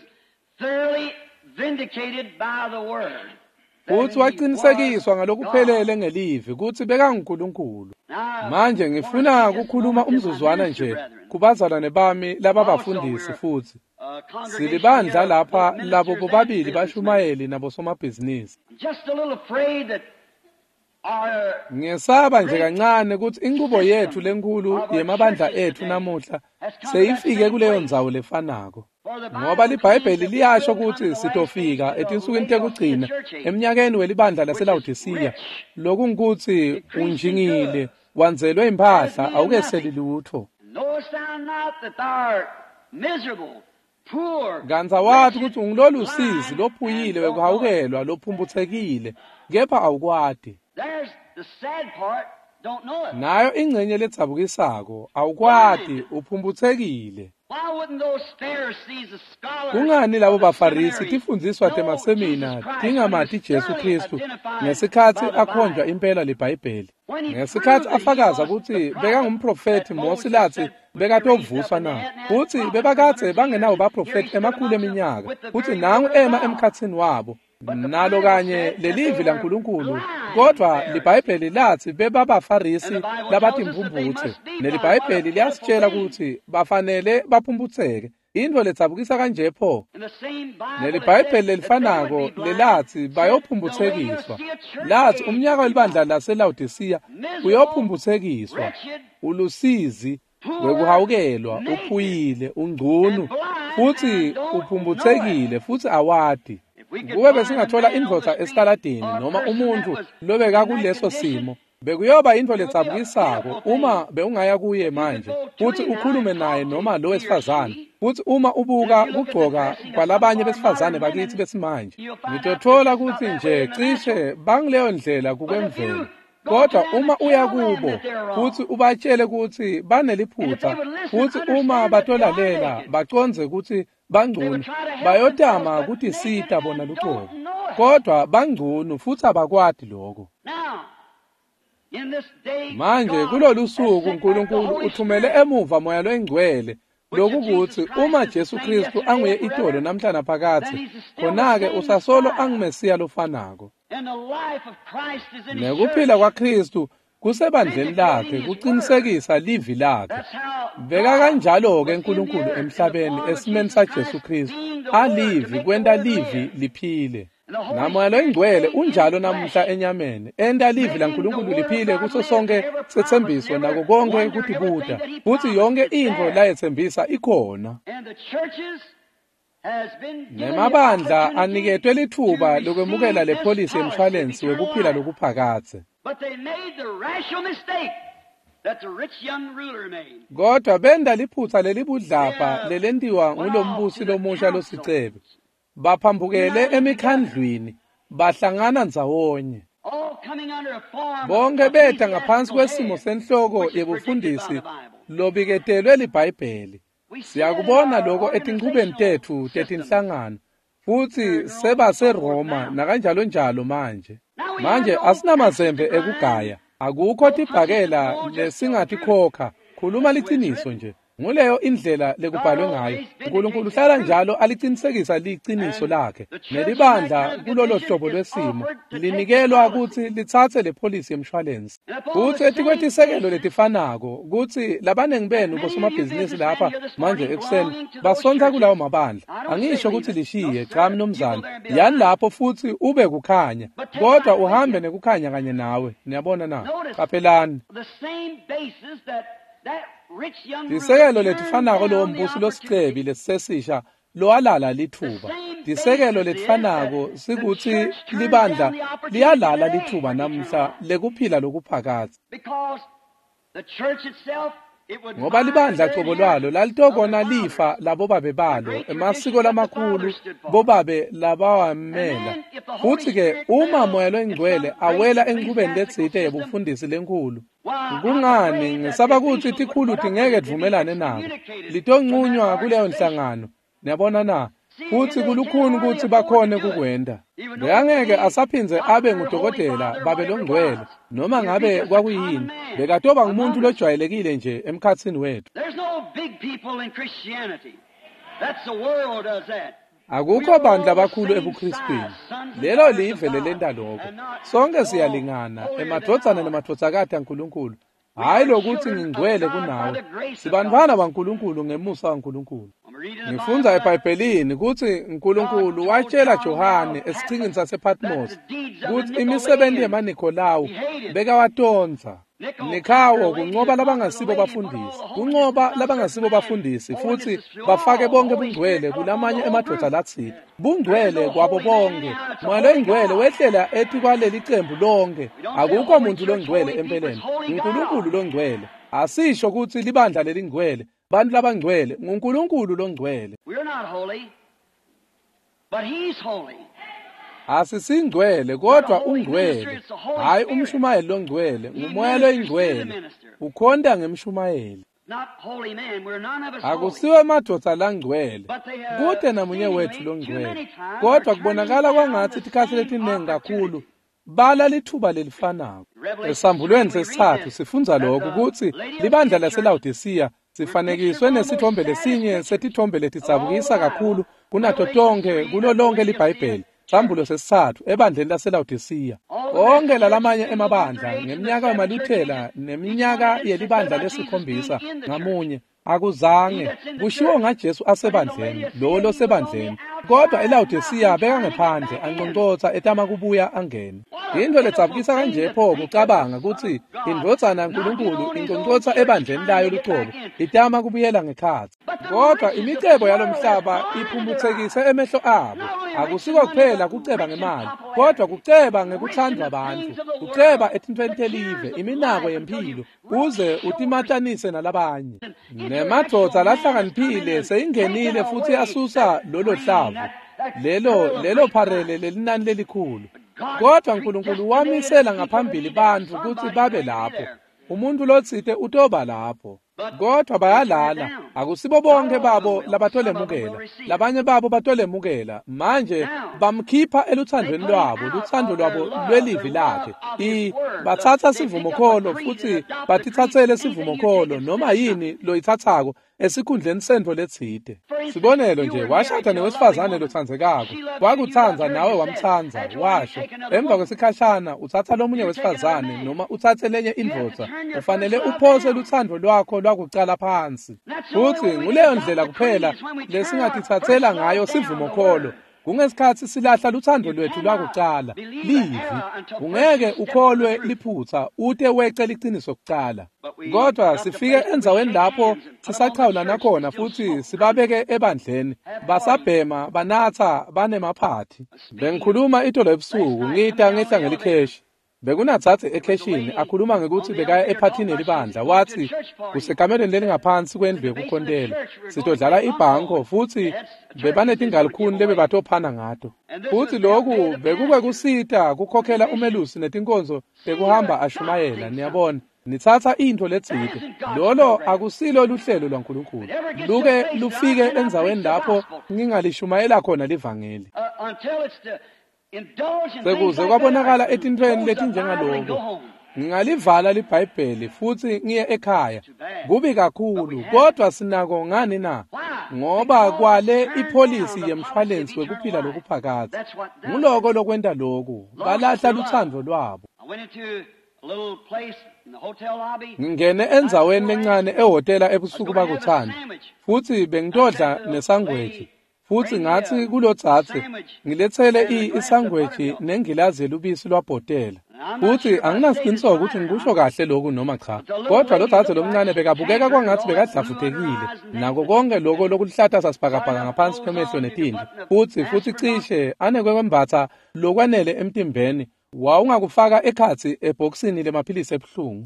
Futhi waqinisekiswa ngalokuphelele ngelivi ukuthi bekaNkulunkulu. Manje ngifuna ukukhuluma umzuzwana nje kubazalwane bami lababafundisi futhi. Silibandla lapha labo bobabili bashumayeli nabosomabhizinisi. Ngesaba nje kancane ukuthi inqubo yethu lenkulu yemabandla ethu namuhla seyifike kuleyo ndzawo lefanako. Ngoba liBhayibheli liyasho ukuthi sitofika etinsukwini tekugcina eminyakeni welibandla laseLaodicea lokungukuthi unjingile wanzelwe impahla awukeseli lutho. Ganza wathi ukuthi ungilolu usizi lophuyile wekuhawukelwa lophumbuthekile kepha awukwadi. Nayo ingcenye ledzabukisako awukwadi uphumbuthekile. Kungani labo baFarisi tifundziswa temasemina tingamati Jesu Kristu ngesikhathi akhonjwa impela liBhayibheli. Ngesikhathi afakaza ukuthi bekangumprofeti Mosilathi bekatovuswa na. Futhi bebakatse bangenawo baprofeti emakhulu eminyaka. Futhi nangu ema emkhatsini wabo. Nalo kanye lelivi laNkulunkulu. Kodwa liBhayibheli lathi bebabaFarisi labathi mphumbuthe. NeliBhayibheli liyasitshela ukuthi bafanele baphumbutheke. Into letsabukisa kanje pho. NeliBhayibheli lelifanako lelathi bayophumbuthekiswa. Lathi umnyaka welibandla laseLaodicea uyophumbuthekiswa. Ulusizi wekuhawukelwa uphuyile ungcunu futhi uphumbuthekile futhi awadi. Kube besingathola indvodza esitaladini noma umuntu lobeka kuleso simo bekuyoba into letsabukisako uma beungaya kuye manje futhi ukhulume naye noma lo wesifazane futhi uma ubuka kugcoka kwalabanye besifazane bakithi besimanje ngitothola ukuthi nje cishe bangileyo ndlela kukwemvelo. Kodwa uma uya kubo futhi ubatshele ukuthi baneliphutha futhi uma batolalela baconze ukuthi bangcono bayotama ukuthi sita bona luqobo. Kodwa bangcono futhi abakwadi lokho. Manje kulolu suku uNkulunkulu uthumele emuva moya loyingcwele lokuthi uma Jesu Kristu anguye itolo namhlanje phakathi khona-ke usasolo angumesiya lofanako. Nekuphila kwaKristu kusebandleni lakhe kuqinisekisa livi lakhe. Beka kanjalo-ke uNkulunkulu emhlabeni esimeni saJesu Kristu alivi kwenta livi liphile. Namoya loyingcwele unjalo namuhla enyameni enta livi laNkulunkulu liphile kuso sonke sethembiso nako konke ukuthi buda futhi yonke into layethembisa ikhona. Nemabandla aniketwe lithuba lokwemukela lepholisi yemshwalensi wekuphila lokuphakathe. Kodwa benda liphutha lelibudlapha lelentiwa ngulombusi lomusha losicebe. baphambukele emikhandlwini bahlangana ndzawonye all coming under a form bonke of beta ngaphansi kwesimo ecclesiastical senhloko head, which is yebufundisi predicted by the Bible. lobiketelwe libhayibheli We see that in siyakubona our lokho etinqubeni tethu organizational system. tetinhlangano futhi sebaseRoma nakanjalo njalo manje asinamazembe ekugaya akukho tibhakela lesingathi-khokha khuluma liciniso nje nguleyo indlela lekubhalwe ngayo uNkulunkulu uhlala njalo alicinisekisa liciniso lakhe nelibandla kulolo hlobo lwesimo linikelwa ukuthi lithathe le policy yemshwalensi futhi etikwetisekelo letifanako ukuthi labanengi benu bosomabhizinisi lapha manje ekuseni basonta kulawo mabandla angisho ukuthi lishiye cha mnumzane yani lapho futhi ube kukhanya kodwa uhambe nekukhanya kanye nawe niyabona na qaphelani The same basis that rich young disekelo letifanako lowo mbusi losicebi lesisesisha lowalala lithuba disekelo letifanako sikuthi libandla liyalala lithuba namhla lekuphila lokuphakathi because the church itself it would ngoba libandla cobo lwalo lalitokona lifa labobabe balo emasiko lamakhulu bobabe labawamela futhi-ke uma moya lwengcwele awela enqubeni letsite yebufundisi lenkulu kungani ngisaba ukuthi tikhulu tingeke tivumelane nabo litonqunywa kuleyo nhlangano niyabona na futhi kulukhuni ukuthi bakhone kukwenda bekangeke asaphindze abe ngudokotela babe longcwele noma ngabe kwakuyini bekatoba ngumuntu lojwayelekile nje emkhatsini wethu there's no big people in Christianity. That's the world does that. akukho bandla abakhulu ebukristwini lelo live lelenda lokho sonke siyalingana emadodzana nemadodzakati aNkulunkulu hayi lokuthi ngingcwele kunawe sibantwana baNkulunkulu ngemusa waNkulunkulu ngifunda eBhayibhelini ukuthi uNkulunkulu watshela Johane esichingini sasePatmos ukuthi imisebenzi yemaNikolawu bekawatonza nikhawo kunqoba labangasibo bafundisi futhi bafake bonke bungcwele kulamanye emadoda lathile bungcwele kwabo bonke moya lengcwele wehlela ethi kwaleli cembu lonke akukho umuntu longcwele empeleni uNkulunkulu longcwele asisho ukuthi libandla lelingcwele bantu labangcwele nguNkulunkulu longcwele We're not holy, but he's holy. asisingcwele kodwa ungcwele hayi umshumayeli longcwele ngumoya lengcwele ukhonda ngemshumayeli Not holy man, we're none of us holy. akusiwe madoda langcwele kude namunye wethu longcwele kodwa kubonakala kwangathi tikhathi letiningi kakhulu bala lithuba lelifanako esambulweni sesithathu sifunza lokho ukuthi libandla laseLaodicea sifanekiswe nesithombe lesinye setithombe letitsabukisa kakhulu kunato tonke kulo lonke libhayibheli sambulo sesithathu ebandleni laseLaodicea onke lalamanye emabandla ngeminyaka yamaluthela neminyaka yelibandla lesikhombisa ngamunye akuzange kushiwo ngaJesu asebandleni lo sebandleni kodwa eLaodicea bekangephandle anqonqotha etama kubuya angene into letsabukisa kanje pho kucabanga ukuthi indvodzana yaNkulunkulu inqonqotha ebandleni layo liqobo itama kubuyela ngekhathi kodwa imicebo yalomhlaba iphumbuthekise emehlo abo akusiko kuphela kuceba ngemali kodwa kuceba ngekuthandwa abantu kuceba etintweni telive iminako yempilo uze utimatanise nalabanye nemadoda lahlakaniphile seyingenile futhi asusa lolo hlavu lelo pharele lelinani lelikhulu kodwa uNkulunkulu wamisela ngaphambili bantu ukuthi babe lapho umuntu lotsite utoba lapho kodwa bayalala akusibo bonke babo labatolemukela labanye babo batolemukela manje bamkhipha eluthandweni lwabo luthando lwabo lwelivi lakhe bathatha sivumokholo futhi batithathele sivumokholo noma yini loyithathako esikhundleni sento letsite sibonelo nje washada nowesifazane lothandzekako wakuthandza nawe wamthandza washo emva kwesikhashana uthatha lomunye wesifazane noma uthathe lenye indvodza ufanele uphose luthando lwakho lwakucala phansi futhi nguleyo ndlela kuphela lesingatithathela ngayo sivumokholo kungesikhathi silahla luthando lwethu lwakucala livi ungeke ukholwe liphutha ute weqe liqiniso kucala kodwa sifike endzaweni lapho sisachawulana khona futhi sibabeke ebandleni basabhema banatha banemaphathi bengikhuluma itolo ebusuku ngihla ngelikheshi Bekunatsatse ekheshini akhuluma ngekuthi bekaya ephathini elibandla wathi kusekamelweni lelingaphansi kwendlu yokukhontela sitodlala ibhanko futhi bebanetingalikhuni lebebatophana ngato futhi lokhu bekube kusita kukhokhela umelusi netinkonzo bekuhamba ashumayela niyabona nithatha into letsite lolo akusilo luhlelo lwaNkulunkulu luke lufike endzaweni lapho nginganishumayela khona livangeli sekuze kwabonakala etintweni letinjengaloko ngingalivala liBhayibheli futhi ngiye ekhaya kubi kakhulu kodwa sinako ngani na ngoba kwale ipolisi yemshwalensi wekuphila lokuphakade nguloko lokwenta lokhu balahla luthando lwabo ngingene endzaweni lencane ehotela ebusuku bakuthanda futhi bengitodla nesangweji futhi ngathi kulodzathe ngilethele isangweji nengilazi lubisi lwabhotela futhi anginasiqiniseko ukuthi ngikusho kahle lokhu noma cha kodwa lodzathe lomncane bekabukeka kwangathi bekadlafutekile nako konke lokho lokuhlata sasibhakabhaka ngaphansi kwemehlo nephindi futhi cishe anekwembatha lokwanele emtimbeni wawungakufaka ekhathi ebhokisini lemaphilisi ebuhlungu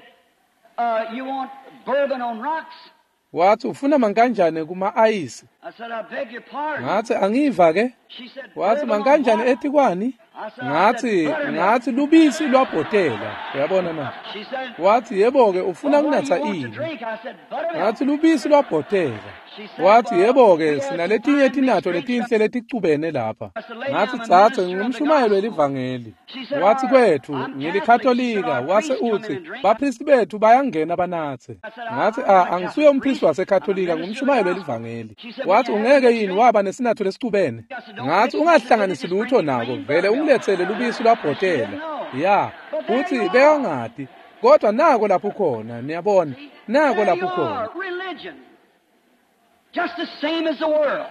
You want bourbon on rocks? wathi ufuna mankanjani kuma-ayisi I said, I beg your pardon. ngathi angiva ke She said, wathi bourbon on mankanjani what? etikwani ngathi lubisi lwabhotela uyabona na She said, wathi yebo-ke ufuna well, what do kunatha you want to ini drink? I said, buttermilk. ngathi lubisi lwabhotela She said, wathi well, yebo-ke there's sinaletinye fine tinatho mixed letinhle drinks. leticubene lapha I said, lady, ngathi I'm a tsatse minister of the ngingumshumayeli gospel. welivangeli She said, wathi our kwethu Catholics, ngilikhatholika our wase priests come in uthi and drink. baphristi bethu bayangena banathe I said, ngathi I'm not a angisuye Catholic umphristi priest. wasekhatholika I'm a minister ngumshumayeli of the gospel. welivangeli She said, wathi "May I ungeke have a yini drink?" waba nesinatho lesicubene I said, "Don't ngathi mix ungahlanganisi nothing, lutho just nako bring vele plain ungilethele buttermilk." lubisi She lwabhotela said, "No." ya But there futhi you are. bekangati kodwa nako lapho khona niyabona nako There lapho you khona are, religion. Just the same as the world.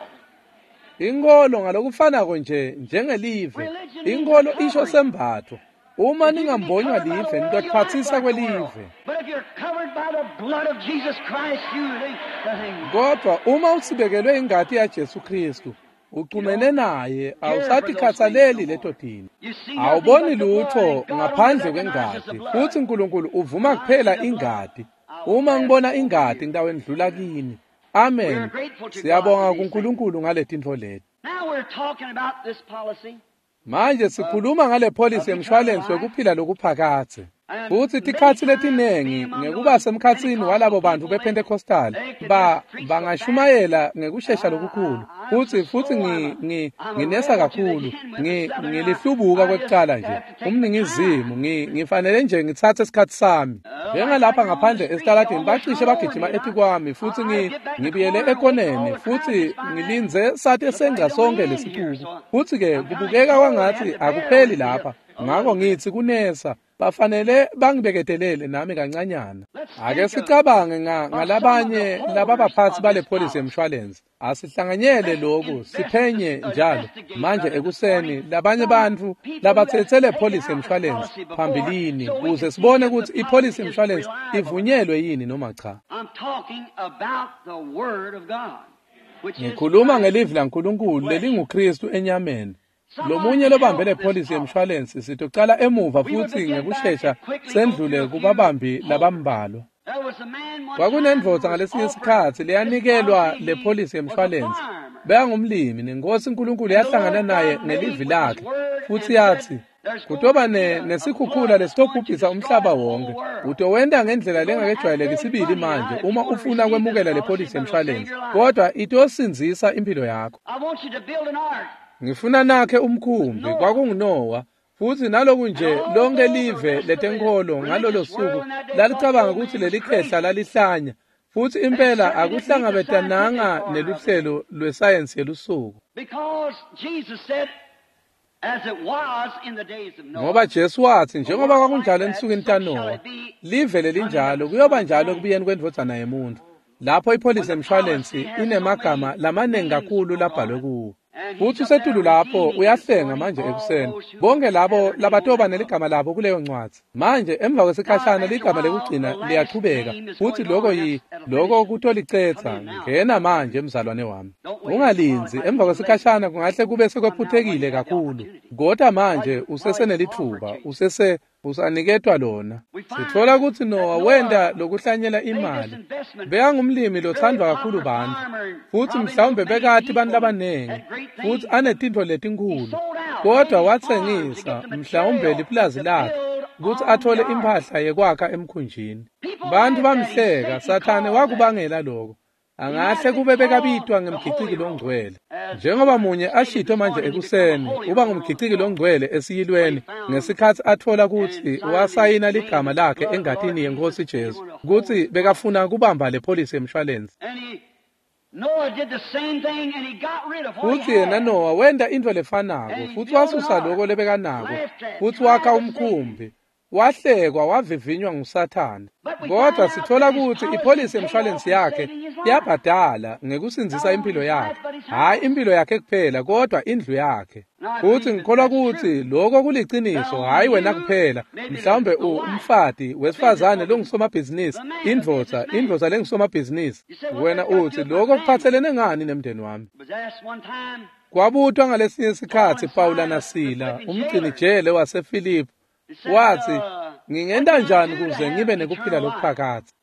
inkolo ngalokufanako nje njengelive inkolo isho sembatho uma If you can be ningambonywa covered by the live world, nitotiphathisa you're like the world. kwelive But if you're covered by the blood of Jesus Christ, you think the thing. kodwa uma usibekelwe ingati yaJesu Kristu ucumene naye awusatikhathaleli leto thina You see awuboni nothing but the lutho blood, and God ngaphandle only recognizes kwengati the blood. futhi uNkulunkulu uvuma kuphela ingati uma ngibona ingati ndaweni ndlula kini amen siyabonga kuNkulunkulu ngaletinto leti Now we're talking about this policy. manje sikhuluma ngale policy yemshwalense wekuphila lokuphakathe futhi tikhatsi letinengi ngekuba semkhatsini walabo bantu bePentecostal bangashumayela ngekushesha lokukhulu futhi nginesa kakhulu ngilihlubuka kwekucala nje umningizimu ngifanele nje ngithathe isikhathi sami njengalapha ngaphandle esitaladini bacishe bagijima etikwami futhi ngibiyele ekonene futhi ngilinze sathi esenza sonke lesipuku futhi ke kubukeka kwangathi akupheli lapha ngakho ngithi kunesa bafanele bangibeketelele nami kancanyana ake sicabange ngalabanye laba baphathi bale policy yemshwalense asihlanganyele lokhu siphenye njalo manje ekuseni labanye bantu labathethele policy yemshwalense phambilini ukuze sibone ukuthi ipolicy yemshwalense ivunyelwe yini noma cha I'm talking about the Word of God, which is ngikhuluma ngelivi laNkulunkulu lelinguKristu enyameni lomunye lobambele policy yemshwalense sitocala emuva futhi ngekushesha sendlule kubabambi labambalwa there was a man one kwakunendvodza time ngalesinye who was isikhathi leyanikelwa offered le policy was a yemshwalense farmer. beyangumlimi nenkosi uNkulunkulu yahlangana naye ngelivi lakhe futhi yathi kutoba nesikhukhula lesitobhubhisa umhlaba wonke utowenda ngendlela lengakejwayeleki sibili manje uma ufuna kwemukela le policy yemshwalense kodwa itosinzisa impilo yakho I want you to build an ark. ngifuna nakhe umkhumbi kwakunguNowa futhi naloku nje lonke live letenkolo ngalolo suku lalicabanga ukuthi leli khehla lalihlanya futhi impela akuhlangabetananga neluhlelo lwesayensi yelusuku Because Jesus said, as it was in the days of Noah, ngoba Jesu wathi njengoba kwakunjalo ensukwini kaNowa live lelinjalo kuyoba njalo kubiyeni kwendvodzana yemuntu lapho ipolicy yemshwalensi inemagama lamaningi kakhulu labhalwe kuwo futhi usetulu lapho uyahlenga manje ekuseni bonke labo labatoba neligama labo kuleyo ncwadi manje emva kwesikhashana ligama lekugcina liyaqhubeka futhi lokho kutolicetha ngena manje emzalwane wami ungalinzi emva kwesikhashana kungahle kube sekwephuthekile kakhulu kodwa manje usesenelithuba usaniketwa lona. Sithola ukuthi Noah wenda lokuhlanyela imali. Bekangumlimi lothandwa kakhulu bantu. Futhi mhlawumbe bekade abantu abaningi. Futhi anetinto letinkulu. Kodwa wathengisa mhlawumbe liplazi lakhe ukuthi athole impahla yekwakha emkhunjini. Bantu bamhleka, Sathane wakubangela lokho. Angahle kube bekabitwa ngemkhiciki longcwele. Njengoba munye ashitho manje ekuseni, uba ngumkhiciki longcwele esiyilweni ngesikhathi athola ukuthi wasayina ligama lakhe engatini yeNkosi Jesu, ukuthi bekafuna kubamba le policy yemshwalense. Futhi yena Noah wenda into lefanako, futhi wasusa lokho lebekanako, futhi wakha umkhumbi. Wahlekwa wavivinywa nguSathane. Kodwa sithola ukuthi ipolicy yemshwalense yakhe yabhadala ngekusinzisa impilo yakhe. Hayi impilo yakhe kuphela kodwa indlu yakhe. Futhi ngikholwa ukuthi lokho kuliciniso, hayi wena kuphela. Mhlawumbe umfati wesifazane longusomabhizinisi, indvodza lengusomabhizinisi. Wena uthi lokho kuphathelene ngani nemndeni wami? Kwabutwa ngalesinye isikhathi Pawula naSila, umgcini jele waseFilipi. Wathi, ngingenda njani kuze ngibe nekuphila lokuphakatha?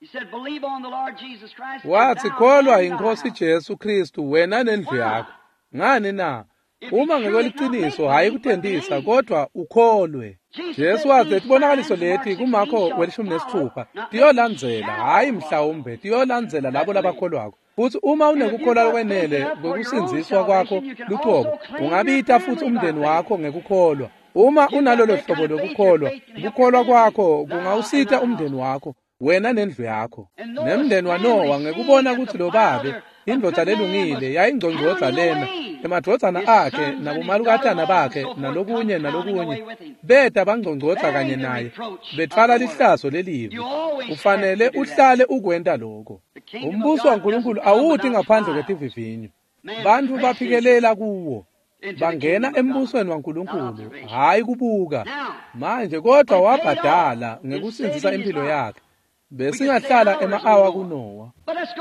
Wathi, kholwa iNkosi Jesu Kristu wena nendlu yakho. Ngani na? Uma ngekweliciniso hayi kuthendisa kodwa ukholwe. Jesu wathi letibonakaliso leti kuMakho 16 tiyolandzela, hayi mhlawumbe tiyolandzela labo labakholwako. Futhi uma unekukholwa lokwenele ngokusinziswa kwakho luqobo, ungabita futhi umndeni wakho ngekukholwa. Uma unalolo hlobo lokukholwa, ukukholwa kwakho kungawusita umndeni wakho, wena nendlu yakho. Nemndeni waNowa ngekubona ukuthi lo babe indvodza lelungile yayingcongcodza lena, emadvodzana akhe nabomalukatana bakhe nalokunye beta bangcongcodza kanye naye, bethwala lihlazo lelivi. Ufanele uhlale ukwenta lokho. Umbuso waNkulunkulu awuthi ngaphandle kwetivivinyo. Bantu baphikelela kuwo. Bangena embusweni waNkulunkulu, hayi kubuka. Manje kodwa wabhadala ngekusinzisa impilo yakhe. Besingahlala ema-awa kuNowa.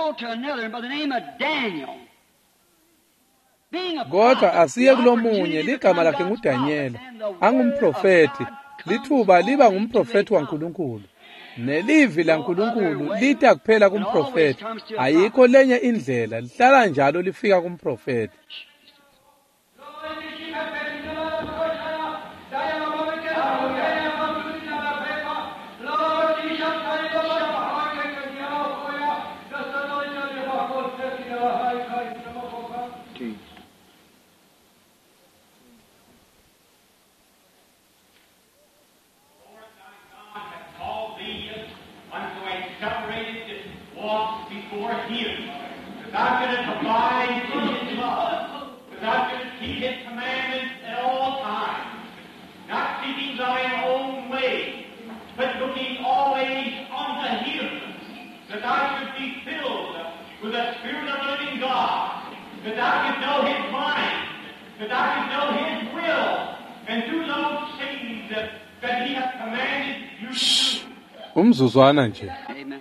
Kodwa asiye kulomunye, ligama lakhe nguDanyela. Angumprofeti, lithuba liba ngumprofeti waNkulunkulu. Nelivi laNkulunkulu lita kuphela kumprofeti, ayikho lenye indlela, lihlala njalo lifika kumprofeti. Umzuzwana nje. Amen.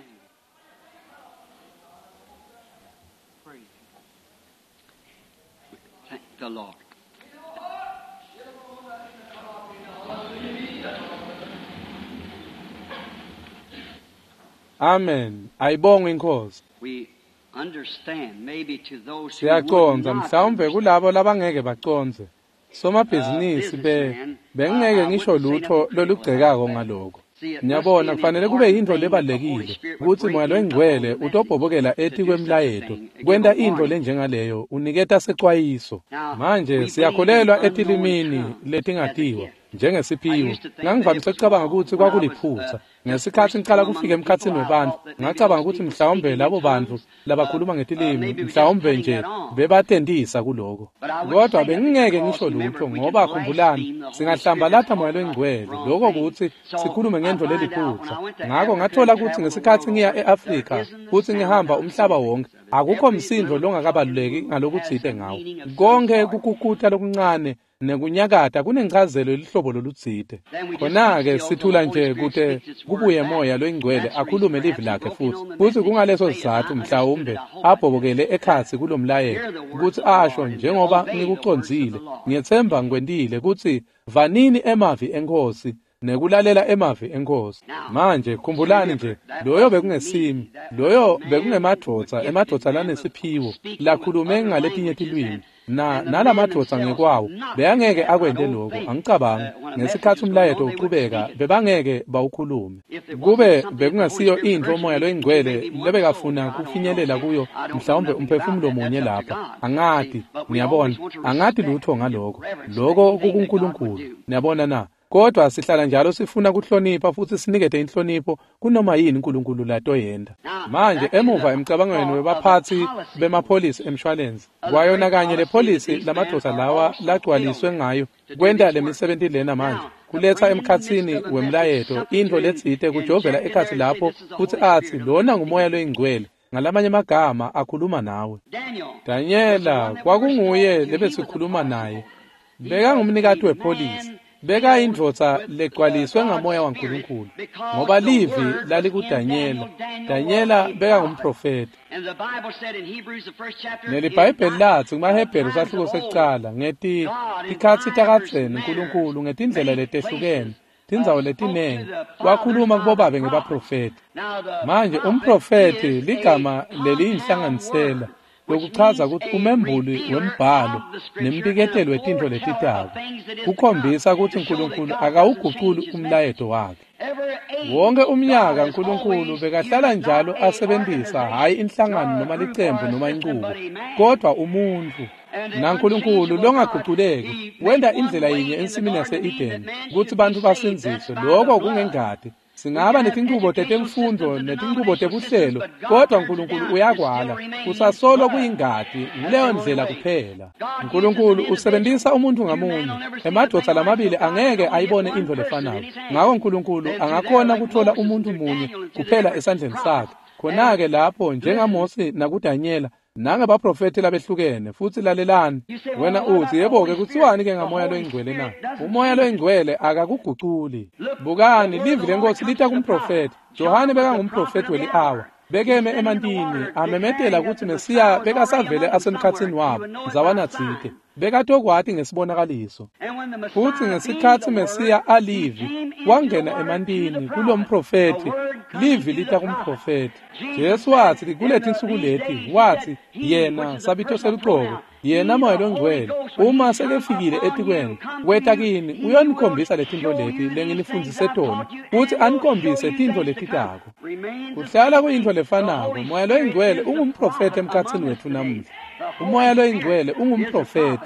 Thank the Lord. Amen. Ayibonge inkosi. We understand maybe to those who Siyaqonda mhlawumbe kulabo labangeke baqonze. Somabhizinisi bengeke ngisho lutho lolugcekako ngaloko. Nyabona kufanele kube yinto lebalekile ukuthi moya lwengcwele utobhobokela ethi kwemlayeto kwenda into lenjengaleyo uniketa sexwayiso. Manje siyakholelwa etilimini letingatiwa njengesiphiwo. Ngangivamise ukucabanga ukuthi kwakuliphutha. Ngesikhathi ngiqala kufika emkhatsini webantu, ngacabanga ukuthi mhlawumbe labo bantu labakhuluma ngetilimi mhlawumbe nje bebatendisa kuloko. Kodwa bengingeke ngisho lutho ngoba khumbulani singahlamba lapha moya lwengcwele lokho ukuthi sikhulume ngento leliphutha. Ngakho ngathola ukuthi ngesikhathi ngiya eAfrika futhi ngihamba umhlaba wonke akukho msindo longakabaluleki ngalokuthite ngawo. Konke kukukutha lokuncane nekunyakata kunencazelo elihlobo lolutsite. Khona-ke sithula nje kude kubuye moya lwengcwele akhulume livi lakhe futhi kungaleso sizathu mhlawumbe abhobokele ekhatsi kulomlayeto ukuthi asho njengoba ngikuconzile ngiyethemba ngikwendile ukuthi vanini emavi enkosi nekulalela emavi enkosi. Manje khumbulani nje, loyo bekungesimi, loyo bekungemadvodza, emadvodza lanesiphiwo, lakhulume ngaletinye tilwimi. Nalamadvodza ngekwawo beyangeke akwente lokho, angicabangi ngesikhathi umlayeto uqhubeka bebangeke bawukhulume. Kube bekungasiyo into umoya loyingcwele lebekafuna kufinyelela kuyo mhlawumbe umphefumulo munye lapha. Angadi, niyabona, angadi lutho ngalokho. Lokho kukuNkulunkulu, niyabona na. Kodwa sihlala njalo sifuna kuhlonipha futhi sinikete inhlonipho kunoma yini uNkulunkulu lato yenda. Manje emuva emcabangweni webaphathi bemapholisi emshwalense kwayona kanye lepolisi lamadvodza lawa lagcwaliswe ngayo kwenda lemisebenzi lena manje kuletha emkhatsini wemlayeto into letsite kujovela ekhathi lapho futhi athi lona ngumoya loyingcwele ngalamanye amagama akhuluma nawe. Daniela kwakunguye lebesikhuluma naye, bekangumnikati wepolisi, beka indvodza legcwaliswe ngamoya waNkulunkulu ngoba livi lalikuDaniela. Daniela beka ngumprofeti. Nelibhayibheli lathi kumaHebheru sahluko sekucala ngethi tikhatsi takadzeni uNkulunkulu ngetindlela letehlukene tindzawo letinengi wakhuluma kubobabe ngebaprofeti. Manje umprofeti ligama leliyinhlanganisela lokuchaza ukuthi umembuli wembhalo nembiketelo wetintfo letitako kukhombisa ukuthi uNkulunkulu akawuguquli umlayeto wakhe. Wonke umnyaka uNkulunkulu bekahlala njalo asebenzisa hayi inhlangano noma licembu noma inqubo kodwa umuntu. NaNkulunkulu longaguquleki wenda indlela yinye ensimini yase-Eden ukuthi bantu basinziswe. Lokho kungengadi. Singaba netinqubo tetemfundo netinqubo tebuhlelo kodwa uNkulunkulu uyakwala, usasolo kuyingadi yileyo ndlela kuphela. uNkulunkulu usebenzisa umuntu ngamunye, emadvodza lamabili angeke ayibone into lefanayo. Ngakho uNkulunkulu angakhona ukuthola umuntu munye kuphela esandleni sakhe. Khona-ke lapho njengaMose nakuDaniela nangabaprofeti labehlukene futhi lalelani. Wena uthi yebo-ke kuthiwani-ke ngamoya loyingcwele na? Umoya loyingcwele akakuguquli. Bukani livi lenkosi lita kumprofeti. Johane bekangumprofeti weli-hour. Bekeme emantini amemetela ukuthi Mesiya bekasavele asemkhatsini wabo zawanatsite. Bekatokwati ngesibonakaliso. Futhi ngesikhathi Mesiya alivi wangena emantini kulomprofeti livi lita kumprofeti. Jesu wathi kulethi insuku leti wathi yena sabito seluqoko yena moya longcwele uma sekefikile etikweni weta kini uyonikhombisa letinto leti lenginifundzise tona futhi anikhombise tinto letitako. Kuhlala kuyinto lefanako. Moya loyingcwele ungumprofeti emkhatsini wethu namuhla. Umoya loyingcwele ungumprofeti.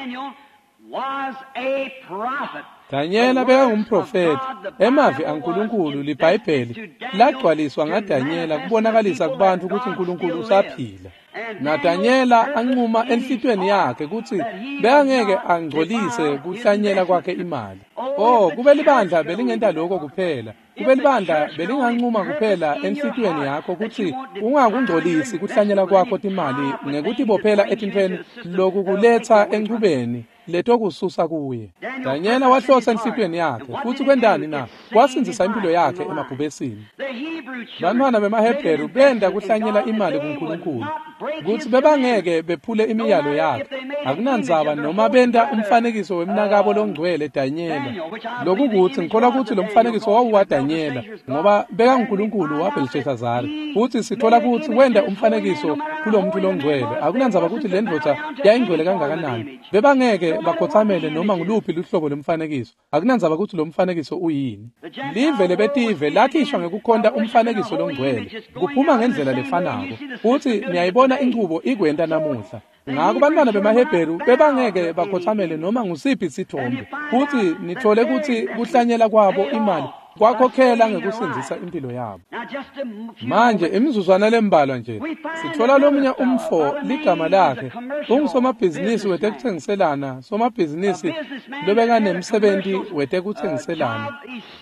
Daniela beka ngumprofeti. Emavi aNkulunkulu libhayibheli lagcwaliswa ngaDaniela kubonakalisa kubantu ukuthi uNkulunkulu usaphila. NaDaniela anquma enhlitweni yakhe ukuthi bekangeke angcolise kuhlanyela kwakhe imali. Kube libandla belingenta lokho kuphela. Kube libandla belinganquma kuphela enhlitweni yakho ukuthi ungakungcolisi kuhlanyela kwakho imali ngekuthi bophela etintweni lokhu kuletha enqubeni leto kususa kuye. Daniela wahlosa enhlitweni yakhe futhi kwendani na wasinzisa impilo yakhe emabhubesini. Bantwana bemaHebheru benda kuhlanyela imali kuNkulunkulu ukuthi bebangeke bephule imiyalo yakhe. Akunandzaba noma benda umfanekiso wemnakabo longcwele Daniela. Lokhu kuthi ngikholwa ukuthi lo mfanekiso wawuwa Daniela ngoba beka uNkulunkulu waBelishazari futhi sithola ukuthi wenda umfanekiso kulomuntu longcwele. Akunandzaba ukuthi le ndvodza yayingcwele kangakanani. Bebangeke bakhothamele noma nguluphi luhlobo lomfanekiso. Akunandzaba ukuthi lo mfanekiso uyini. Live lebetive lakhishwa ngekukhonda umfanekiso longcwele kuphuma ngendlela lefanako futhi niyayibona inqubo ikwenta namuhla. Ngakho bantwana bemaHebheru bebangeke bakhothamele noma ngusiphi isithombe futhi nithole ukuthi kuhlanyela kwabo imali kwakhokhela ngekusinzisa impilo yabo. Manje imizuzwana lembalwa nje sithola lomunye umfo ligama lakhe ungusomabhizinisi wetekuthengiselana, somabhizinisi lobeka nemsebenzi wetekuthengiselana.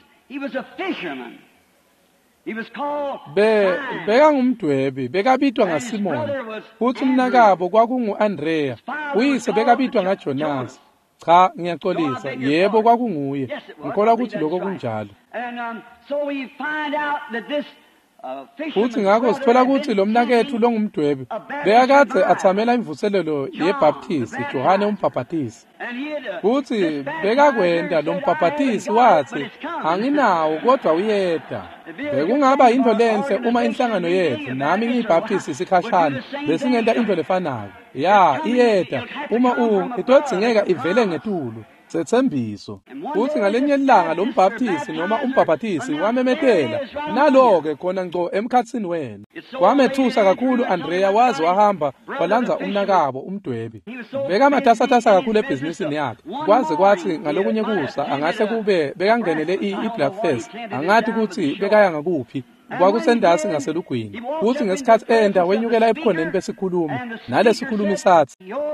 Beka ngumdwebi, bekabitwa ngaSimoni futhi umnakabo kwakungu-Andreya, uyise bekabitwa ngaJonasi. Cha, ngiyaxolisa, yebo kwakunguye. Ngikholwa ukuthi lokho kunjalo. futhi ngakho sithola ukuthi lo mnakethu longumdwebi bekakade athamela imvuselelo yeBaptist Johane umbhaphathisi, futhi bekakwenda lo mbhaphathisi wathi anginawo kodwa uyeda. Bekungaba into lenhle uma inhlangano yethu nami ngiyiBaptist isikhashana besingenta into lefanayo. Ya iyeda uma itodzingeka ivele ngetulu sethembiso. Futhi ngalenye ilanga lo mbhaptisi noma umbhaphathisi wamemetela nalo-ke khona ngco emkhathini wena. Kwamethusa kakhulu Andrea waze wahamba walanza umnakabo umdwebi. Bekamatasatasa kakhulu ebhizinisini yakhe. Kwaze kwathi ngalokunye kusa angahle kube bekangenele i-Black Fest, angathi ukuthi bekaya ngakuphi. Kwakusendasi ngaselugwini. Futhi ngesikhathi enda wenyukela ebukhoneni besikhulumi nalesikhulumi sathi,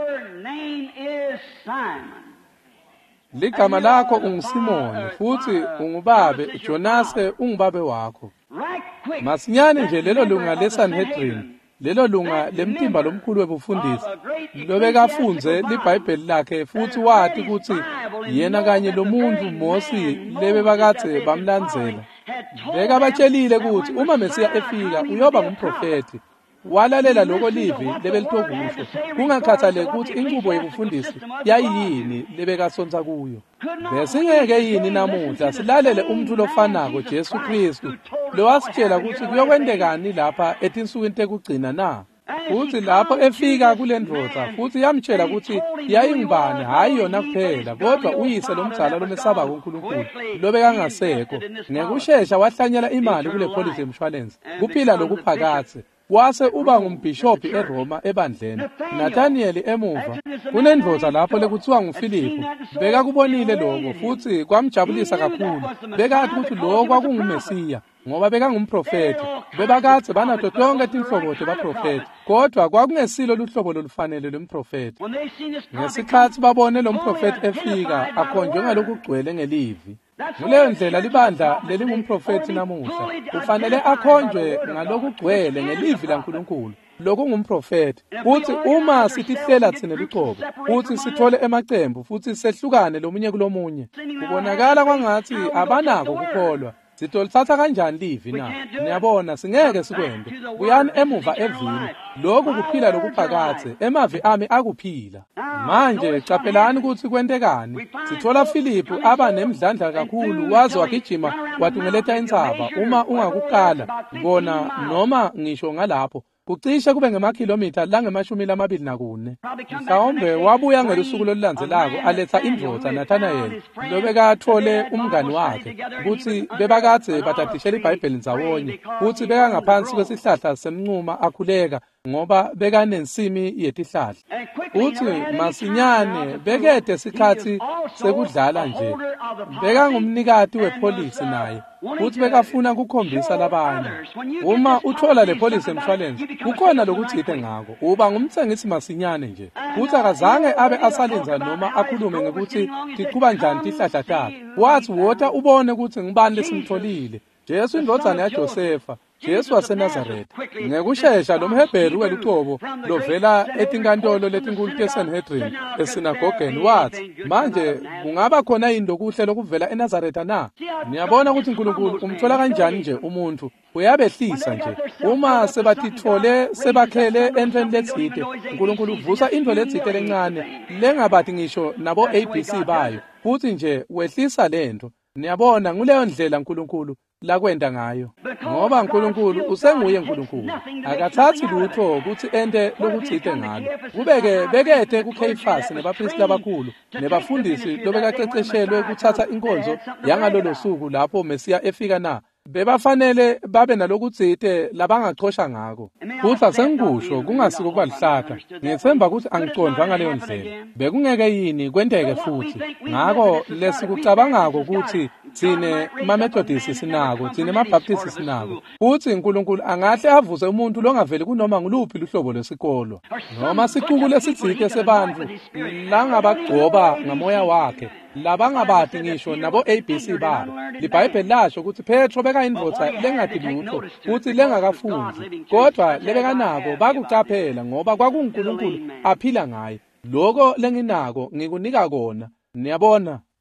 ligama lakho unguSimoni futhi ungubabe Jonase ungubabe wakho. Masinyane nje lelo lunga leSanhedrin, lelo lunga lemtimba lomkhulu webufundisi, lobekafunze liBhayibheli lakhe futhi wathi ukuthi yena kanye lomuntu Mosi lebe bakathe bamlandzela. Bekabatshelile ukuthi uma Mesiya efika uyoba ngumprofeti. Walalela lokho livi lebelitokusho kungakhathaleki ukuthi inqubo yebufundisi yayiyini lebekasonsa kuyo. Besingeke yini namuhla silalele umuntu lofanako Jesu Kristu lowasitshela ukuthi kuyokwendekani lapha etinsukwini tekugcina na. Futhi lapho efika kule ndvodza futhi yamtshela ukuthi yayingubani, hayi yona kuphela kodwa uyise lomdzala lomesaba uNkulunkulu lobekangasekho. Ngekushesha wahlanyela imali kule policy insurance kuphila lokuphakathe. Wase uba ngumbhishophi eRoma ebandleni. Nathaniel emuva kunendvodza lapho lekuthiwa nguFilipu bekakubonile lokho futhi kwamjabulisa kakhulu. Bekathi ukuthi lo kwakungumesiya ngoba bekangumprofeti. Bebakathe banato tonke tinhlobo tebaprofeti kodwa kwakungesilo luhlobo lolufanele lomprofeti. Ngesikhathi babone lo mprofeti efika akhonjwe ngalokugcwele ngelivi. Kuleyo ndlela libandla lelingumprofeti namuhla kufanele akhonjwe ngalokugcwele ngelivi laNkulunkulu lokungumprofeti. Futhi uma sitihlela thina liqobo futhi sithole emacembu futhi sehlukane lomunye kulomunye, kubonakala kwangathi abanako ukukholwa. Sitolithatha kanjani livi na? Niyabona singeke sikwende. Buyani emuva evini. Lokhu kuphila lokuphakathe, emavi ami akuphila. Manje capelani ukuthi kwentekani. Sithola Filipu aba nemdlandla kakhulu waze wagijima watungeletha intsaba. Uma ungakukala bona noma ngisho ngalapho kucishe kube ngemakhilomitha lange-24. Mhlawumbe wabuya ngelusuku lolulandzelako aletha indvodza Nathanael lobekathole umngani wakhe ukuthi bebakathe batatishela iBhayibheli ndzawonye futhi bekangaphansi kwesihlahla semncuma akhuleka ngoba bekanensimi yetihlahla. Uthi masinyane bekede sikhathi sekudlala nje. Bekangumnikati wepolisi naye futhi bekafuna ukukhombisa labanye. Uma uthola le police insurance kukhona lokuthithe ngako. Uba ngumthengisi masinyane nje. Futhi akazange abe asalinza noma akhulume ngokuthi tiqhuba njani tihlahla takhe. Wathi wota ubone ukuthi ngibani lesimtholile. Jesu indvodzana yaJosefa, Jesu waseNazaretha. Ngekushesha lo mHebheru welucobo lovela etinkantolo letinkulu teSanhedrin esinagogeni wathi, manje kungaba khona yini lokuhle lokuvela eNazaretha na? Niyabona ukuthi uNkulunkulu umthola kanjani nje umuntu uyabehlisa nje. Uma sebatithole sebakhele endleni letsite, uNkulunkulu uvusa into letsite lencane lengabathi ngisho nabo ABC bayo. Futhi nje wehlisa lento. Niyabona nguleyo ndlela uNkulunkulu lakwenda ngayo. Ngoba uNkulunkulu usenguye uNkulunkulu. Akathathi lutho ukuthi ende lokuthithe ngalo. Kubeke bekethe kuKhayifasi nebaphristi abakhulu nebafundisi lobekaqeqeshelwe ukuthatha inkonzo yangalolo suku lapho Mesiya efika na. Bebafanele babe nalokuthithe labangachosha ngako. Futhi asengikusho kungasiko kwalihlaka. Ngithemba ukuthi angiqondwa ngaleyo ndlela. Bekungeke yini kwenteke futhi. Ngako lesikucabangako ukuthi thine maMethodist sinako, thine maBaptist sinako. Futhi uNkulunkulu angahle avuse umuntu longaveli kunoma nguluphi luhlobo lwesikolo. Noma siqukule sithike sebantu langabagcoba ngamoya wakhe. Labangabati ngisho nabo ABC babo. LiBhayibheli lasho ukuthi Petro bekayindvodza lengadi lutho futhi lengakafundi. Kodwa lebekanako bakucaphela ngoba kwakuNkulunkulu aphila ngaye. Lokho lenginako ngikunika kona. Niyabona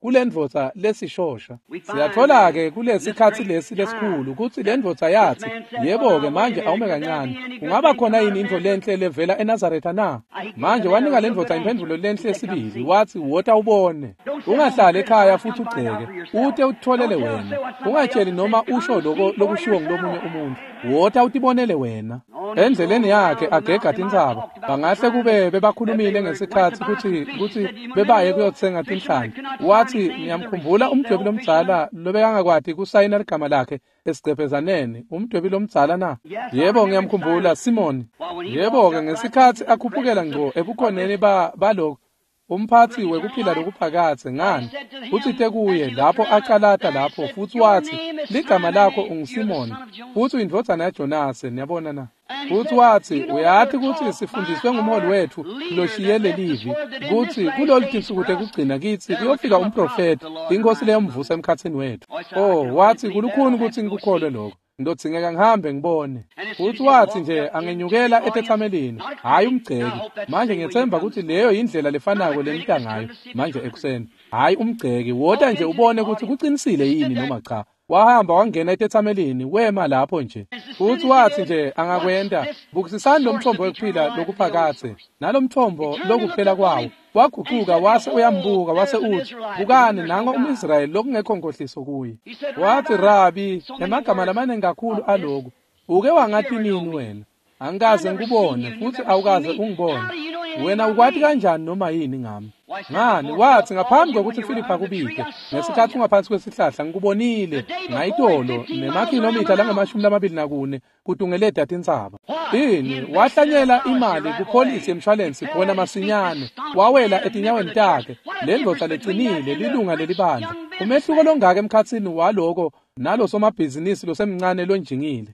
kulendvodza lesishosha. Siyathola-ke kulesikhathi lesi lesikhulu ukuthi lendvodza yathi, yebo-ke manje awume kancane, kungaba khona yini indvo lenhle levela eNazaretha na? Manje wanika lendvodza impendulo lenhle esibili, wathi wota ubone, ungahlali ekhaya futhi ugceke, ute utitholele wena, ungatsheli noma usho lokushiwo ngulomunye umuntu, wota utibonele wena. Endleleni yakhe agega tintsaba, bangahle kube bebakhulumile ngesikhathi ukuthi bebaye kuyotsenga tinhlanzi. Wathi ngiyamkhumbula umdwebi lomdzala lobekangakwati kusayina ligama lakhe esicephezaneni, umdwebi lomdzala na? Yebo ngiyamkhumbula, Simoni. Yebo-ke ngesikhathi akhuphukela ngqo ebukhoneni balokho, umphathi wekuphila lokuphakathe ngani uthite kuye lapho aqalata lapho futhi wathi ligama lakho unguSimoni futhi uyindvodzana yaJonase, niyabona na? Futhi wathi uyathi ukuthi sifundiswe ngumholi wethu loshiyele livi ukuthi kulolu tinsuku tekugcina kithi kuyofika umprofeti inkosi leyomvusa emkhathini wethu. Wathi kulukhuni ukuthi ngikukholwe lokho, ndodzingeka ngihambe ngibone. Futhi wathi nje angenyukela etethamelini, hayi umgceki. Manje ngiyethemba ukuthi leyo yindlela lefanako lemita ngayo manje ekuseni, hayi umgceki, wota nje ubone ukuthi kuqinisile yini noma cha. Wahamba wangena etethamelini, wema lapho nje. Futhi wathi nje angakwenda, bukisisani lo mthombo wekuphila lokuphakathe, nalo mthombo lokuphela kwawo. Waguquka wase uyambuka wase uthi, bukani nango umIsrayeli lokungekho nkohliso kuye. Wathi Rabi, emagama lamanengi kakhulu aloku, uke wangathi nini wena? Angikaze ngikubone futhi awukaze ungibone. Wena ukwati kanjani noma yini ngami? Ngani? Wathi ngaphambi kokuthi uFilipi akubike, ngesikhathi ungaphansi kwesihlahla ngikubonile ngayitolo nemakhilomitha langama-24 kudungeleda tintsaba. Yini? Wahlanyela imali kupholisi yemshwalensi khona masinyane, wawela etinyaweni takhe. Le ndvodza lecinile lilunga lelibandla. Umehluko longaka emkhatsini waloko nalo somabhizinisi losemncane lonjingile.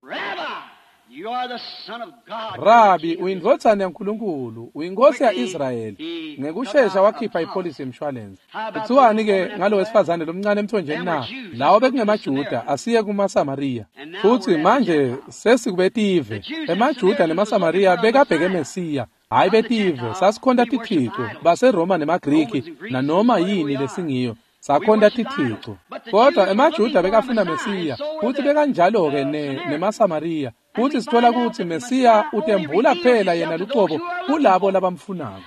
Rabi, uyindvodzana yaNkulunkulu, uyinkosi ya-Israyeli. Ngekushesha wakhipha ipolisi yemshwalensi. Kuthiwani-ke ngalo wesifazane lomncane emthonjeni na? Lawo bekungemaJuda asiye kumaSamariya. Futhi manje sesikubetive. EmaJuda nemaSamariya bekabheke eMesiya, hayi betive. Sasikhonda tithixo baseRoma nemaGriki nanoma yini lesingiyo. Sakhonda tithixo. Kodwa emaJuda bekafuna Mesiya, futhi bekanjalo-ke nemaSamariya. Futhi sithola ukuthi Mesiya utembula kuphela yena luqobo kulabo labamfunako.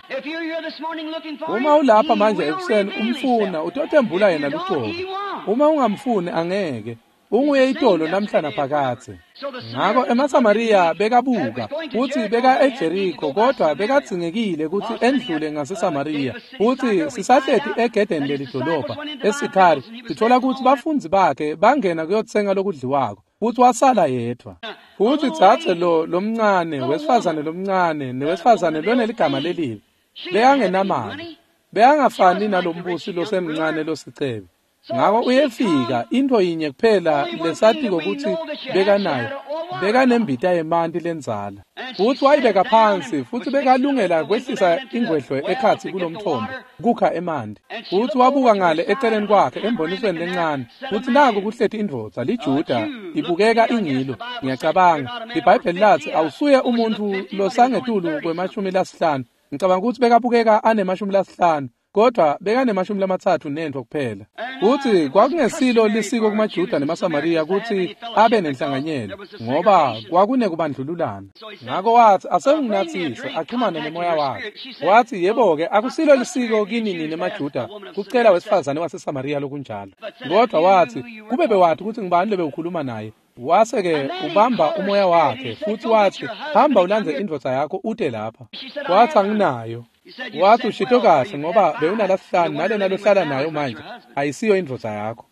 Uma ulapha manje ekuseni umfuna utotembula yena luqobo. Uma ungamfuni angeke. Unguye itolo namhlanje phakathe. Ngakho emaSamariya bekabuka futhi beka eJeriko, kodwa bekadzingekile ukuthi endlule ngaseSamariya. Futhi sisahlethi egedeni lelidolobha eSikhari sithola ukuthi bafunzi bakhe bangena kuyotsenga lokudliwako, futhi wasala yedwa. Futhi thathe lomncane wesifazane lomncane newesifazane loneligama lelibi beyangenamali, beyangafani nalombusi losemncane losicebe. Ngakho uyefika into yinye kuphela lesatiko ukuthi bekanayo, bekanembita yemanti lenzala. Futhi wayibeka phansi futhi bekalungela kwehlisa ingwedlo ekhathi kulomthombo kukha emanti. Futhi wabuka ngale eceleni kwakhe embonisweni lencane futhi naku kuhlethi indvodza liJuda ibukeka ingilo. Ngiyacabanga iBhayibheli lathi awusuye umuntu losangetulu kwe-50. Ngicabanga ukuthi bekabukeka ane-50. Kodwa bekane-30 nento kuphela. Futhi kwakungesilo lisiko kumaJuda nemaSamariya ukuthi abe nenhlanganyelo, ngoba kwakunekubandlululana. Ngakho wathi asenginathise axhumane nomoya wakhe. Wathi yebo-ke akusilo lisiko kini nini emaJuda kucela wesifazane waseSamariya lokunjalo. Kodwa wathi kube bewathi ukuthi ngibani lebewukhuluma naye. Wase-ke ubamba umoya wakhe futhi wathi hamba ulandze indvodza yakho ute lapha. Wathi anginayo. Wathi ushito kahle ngoba bewunalasihlanu nalena lohlala nayo manje ayisiyo indvodza yakho.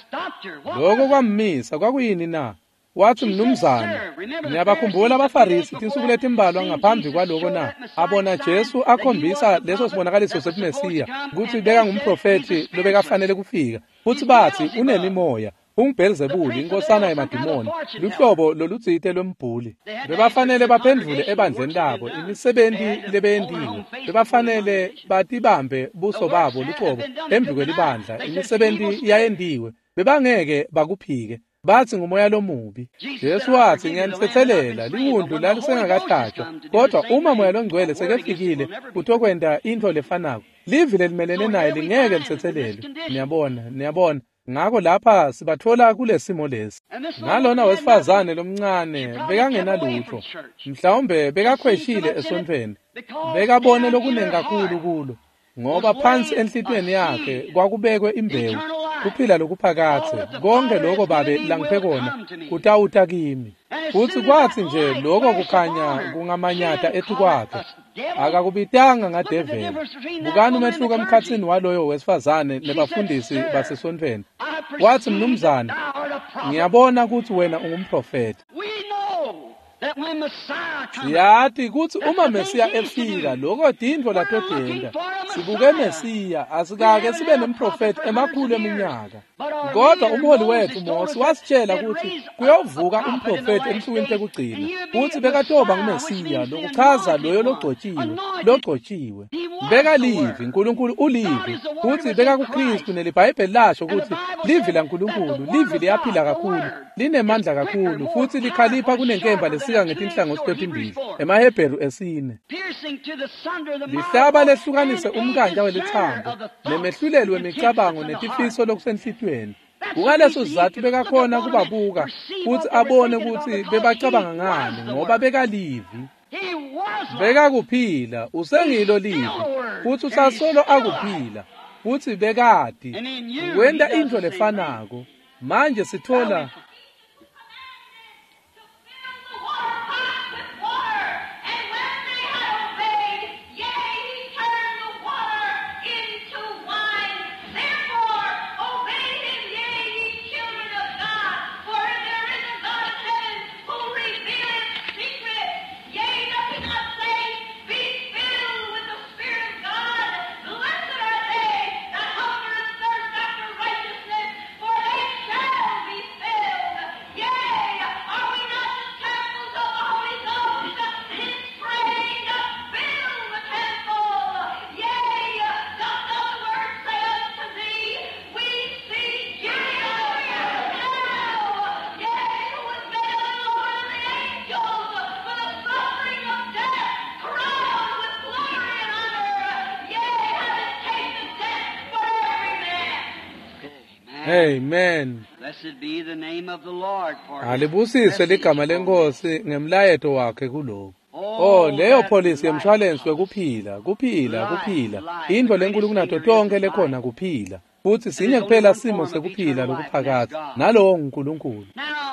Lokho kwamisa kwakuyini na? Wathi mnumzane, niyabakhumbula abaFarisi tinsuku letimbalwa ngaphambi kwaloko na? Abona Jesu akhombisa leso sibonakaliso sobuMesiya ukuthi beka ngumprofeti lobekafanele kufika. Futhi bathi unemimoya, unguBelzebuli inkosana yemadimoni, luhlobo lolutsite lwembhuli. Bebafanele baphendvule ebandleni labo imisebenzi lebeyendiwe. Bebafanele batibambe buso babo luqobo embi kwelibandla imisebenzi yayendiwe. Bebangeke bakuphike. bathi ngumoya lomubi. Jesu wathi, ngiyanithethelela, liwundlu lalisengakahlatshwa, kodwa uma moya longcwele sekefikile utokwenda into lefanako, livile limelene naye lingeke lithethelelwe. Niyabona. Ngakho lapha sibathola kulesimo lesi. Ngalona wesifazane lomncane bekangenalutho, mhlawumbe bekakhweshile esontweni, bekabone lokunengi kakhulu kulo, ngoba phansi enhlitweni yakhe kwakubekwe imbewu, kuphila lokuphakathe, konke lokho babe langiphe kona kutawuta kimi. Futhi kwathi nje lokho kukhanya kungamanyata ethi kwakhe, akakubitanga ngadeveli. Bukani umehluko emkhathini waloyo wesifazane nebafundisi basesontweni. Wathi, mnumzane, ngiyabona ukuthi wena ungumprofeti. Siyathi kuthi uma Mesiya efika, lokho dindvo latodenda, sibuke Mesiya, asikake sibe nemprofeti emakhulu eminyaka. Kodwa umholi wethu Mose wasitshela ukuthi kuyovuka umprofeti ensukwini tekugcina, futhi bekatoba nguMesiya, lokuchaza loyo logcotshiwe. Beka livi, uNkulunkulu ulivi, futhi beka kuKristu nelibhayibheli lasho ukuthi livi laNkulunkulu, livi liyaphila kakhulu, linemandla kakhulu, futhi likhalipha kunenkemba lesika ngetinhlangothi tetimbili, emaHebheru 4. Lihlaba lehlukanise umkandla welithambo, nemehluleli wemicabango netifiso lokusenhlitweni. Kungaleso sizathu bekakhona kubabuka, futhi abone ukuthi bebacabanga ngani, ngoba bekalivi. Bekakuphila, usengilo livi, futhi usasolo akuphila, futhi bekati, wenda into lefanako. Manje sithola Amen. Blessed be the name of the Lord for alibusise ligama lenkosi ngemlayeto wakhe kuloko. Leyo policy yemshwalensi wekuphila, kuphila. Into lenkulu kunato tonke lekhona kuphila. Futhi sinye kuphela simo sekuphila lokuphakatha, nalowo nguNkulunkulu.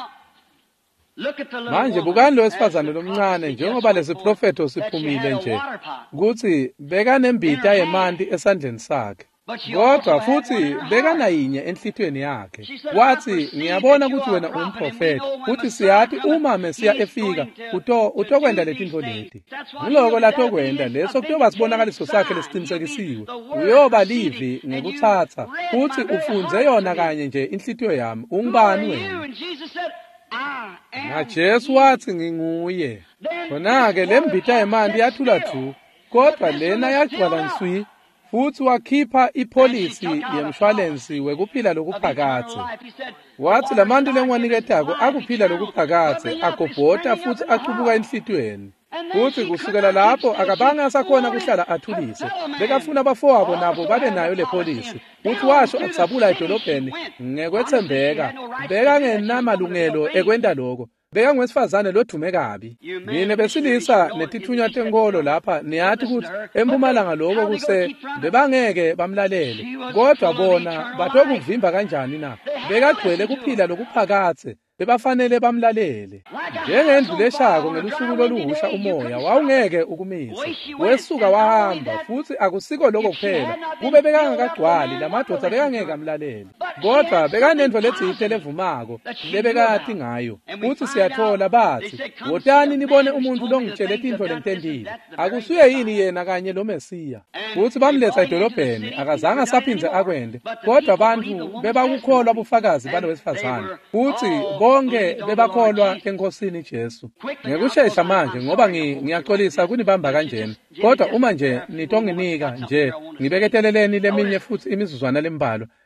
Manje bukani lo wesifazane lomncane njengoba lesiprofeto siphumile nje, ukuthi bekanembita yemanti esandleni sakhe. Kodwa futhi bekanayinye enhlitweni yakhe. Wathi, ngiyabona ukuthi wena umprofeti, futhi siyathi uma Mesiya efika utokwenda letinto leti. Ngiloko latokwenda leso kuyoba sibonakaliso sakhe lesiqinisekisiwe. Uyoba livi ngekuthatha, futhi ufunze yona kanye nje inhlitiyo yami. Ungubani wena? Na Jesu wathi, nginguye. Khona-ke lembita yemanti yathula thu, kodwa lena yagcwala nswi. Futhi wakhipha ipolisi yemshwalensi wekuphila lokuphakathe. Wathi lamantu lengwaniketako akuphila lokuphakathe, akobhota futhi achubuka enhlitweni. Futhi kusukela lapho akabanga asakhona kuhlala athulise. Bekafuna abafowabo nabo babe nayo le polisi. Futhi washo akusabula edolobheni ngekwethembeka, bekangenamalungelo ekwenda lokho. Beka ngwesifazane lodume kabi. Nine besilisa netithunywa tenkolo lapha niyathi ukuthi empumalanga lokho kuse bebangeke bamlalele. Kodwa bona batokuvimba kanjani na? Bekagcwele kuphila lokuphakathe, bebafanele bamlalele. Njengendlu leshako ngelusuku loluhusha umoya wawungeke ukumisa. Wesuka wahamba, futhi akusiko lokho kuphela. Kube bekangakagcwali lamadoda bekangeke amlalele. Kodwa bekanento letsite levumako lebekati ngayo. Futhi siyathola bathi, wotani nibone umuntu longitshele into lentendile. Akusuye yini yena kanye lo Mesiya. Futhi bamletha edolobheni, akazange asaphindze akwende. Kodwa abantu bebakukholwa ubufakazi balo wesifazane. Futhi bonke bebakholwa enkosini Jesu. Ngekushesha manje ngoba ngiyaxolisa kunibamba kanjena. Kodwa uma nje nitonginika nje ngibeketeleleni leminye futhi imizuzwana lembalwa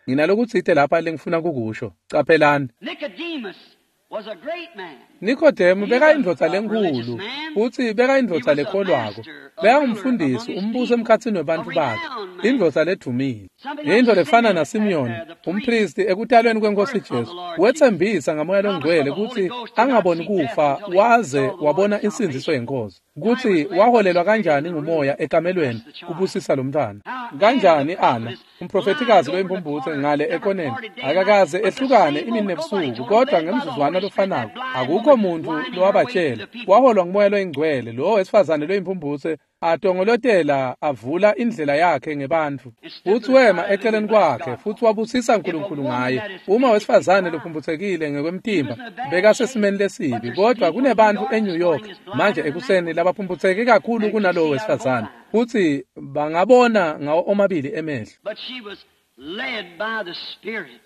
nginalokutsite lapha lengifuna kukusho. Capelani. Nicodemus was a great man. Nikodemu bekayindvodza lenkulu futhi bekayindvodza lekholwako. Bekangumfundisi umbuso emkhatsini webantfu bakhe. Indvodza ledumile. Indvodza lefana naSimiyoni, umpristi ekutalweni kweNkosi Jesu. Wetsembisa ngamoya longcwele ukuthi angaboni kufa waze wabona insinziso yenkosi. Ukuthi waholelwa kanjani ngumoya ekamelweni kubusisa lo mntwana. Kanjani Ana, umprofetikazi wempumbutho ngale ekoneni, akakaze ehlukane imini nebusuku kodwa ngemzuzwana lofanako. Akukho muntu lowabatshela. Waholwa ngumoya loyingcwele lo wesifazane loyimpumbutho atongolotela avula indlela yakhe ngebantfu. Futhi wema eceleni kwakhe futhi wabusisa uNkulunkulu ngaye. Uma wesifazane lophumbuthekile ngekwemtimba bekasesimeni lesibi kodwa kunebantu eNew York manje ekuseni labapumbutheke kakhulu kunalowo wesifazane. Futhi bangabona ngawo omabili emehlo. But she was led by the Spirit.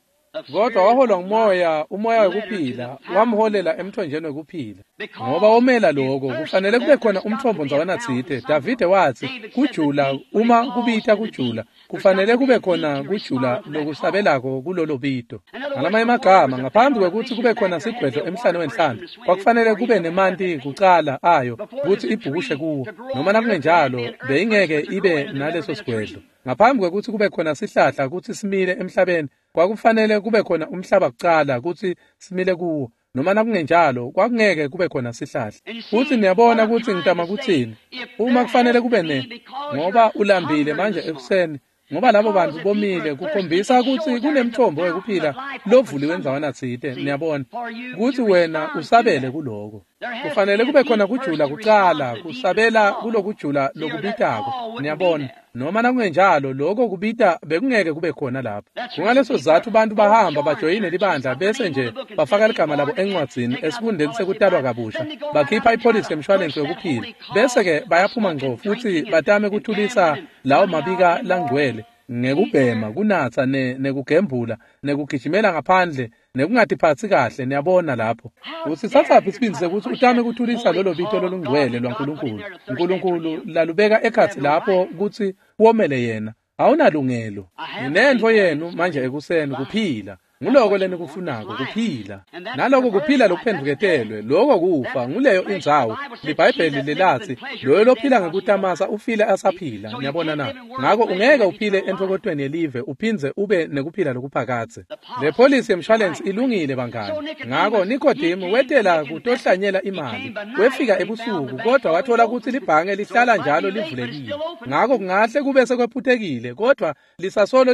Kodwa waholwa ngumoya, umoya wekuphila, wamholela emthonjeni wekuphila. Ngoba omela lokho kufanele kube khona umthombo nzawana tsite. Davide wathi kujula uma kubita kujula kufanele kube khona kujula lokusabelako kulolo bito. Ngamanye amagama ngaphambi kwekuthi kube khona sigwedlo emhlane wenhlanu kwakufanele kube nemanti kucala ayo ukuthi ibhukushe kuwo. Noma nakungenjalo beyingeke ibe naleso sigwedlo. Ngaphambi kwekuthi kube khona sihlahla ukuthi simile emhlabeni kwakufanele kube khona umhlaba kucala ukuthi simile kuwo. Noma nakungenjalo kwakungeke kube khona sihlahla. Futhi niyabona ukuthi ngitama kuthini uma kufanele kube ngoba ulambile manje ekuseni ngoba labo bantu bomile kukhombisa ukuthi kunemthombo wekuphila lovuliwe enzawana tsite. Niyabona ukuthi wena usabele kuloko. Kufanele kube khona kujula kucala kusabela kulokujula lokubitako. Niyabona noma nakungenjalo lokho kubita bekungeke kube khona lapha. Kungaleso sizathu abantu bahamba bajoyine libandla bese nje bafaka igama labo encwadzini esifundeni sekutalwa kabusha bakhipha ipolicy emshwalense wokuphila bese ke bayaphuma ngqo futhi batame ukuthulisa lawo mabika langcwele ngekubhema kunatha nekugembula nekugijimela ngaphandle nekungatiphatsi kahle. Niyabona lapho usithathaphi isibindi sekuthi utame ukuthulisa lolo bito lolungcwele lwaNkulunkulu. uNkulunkulu lalubeka ekhathi lapho ukuthi womele yena awunalungelo. Nginento yenu manje ekuseni kuphila nguloko leni kufunako kuphila. Naloko kuphila lokuphenduketelwe lokho kufa nguleyo indzawo liBhayibheli lelathi loyo lophila ngekutamasa ufile asaphila. Niyabona na ngako ungeke uphile entokotweni yelive uphinze ube nekuphila lokuphakathe. Le policy yemshwalense ilungile bangani. Ngako Nikodemu wetela kutohlanyela imali wefika ebusuku kodwa wathola ukuthi libhange lihlala njalo livulekile. Ngako kungahle kube sekwephethekile kodwa lisasolo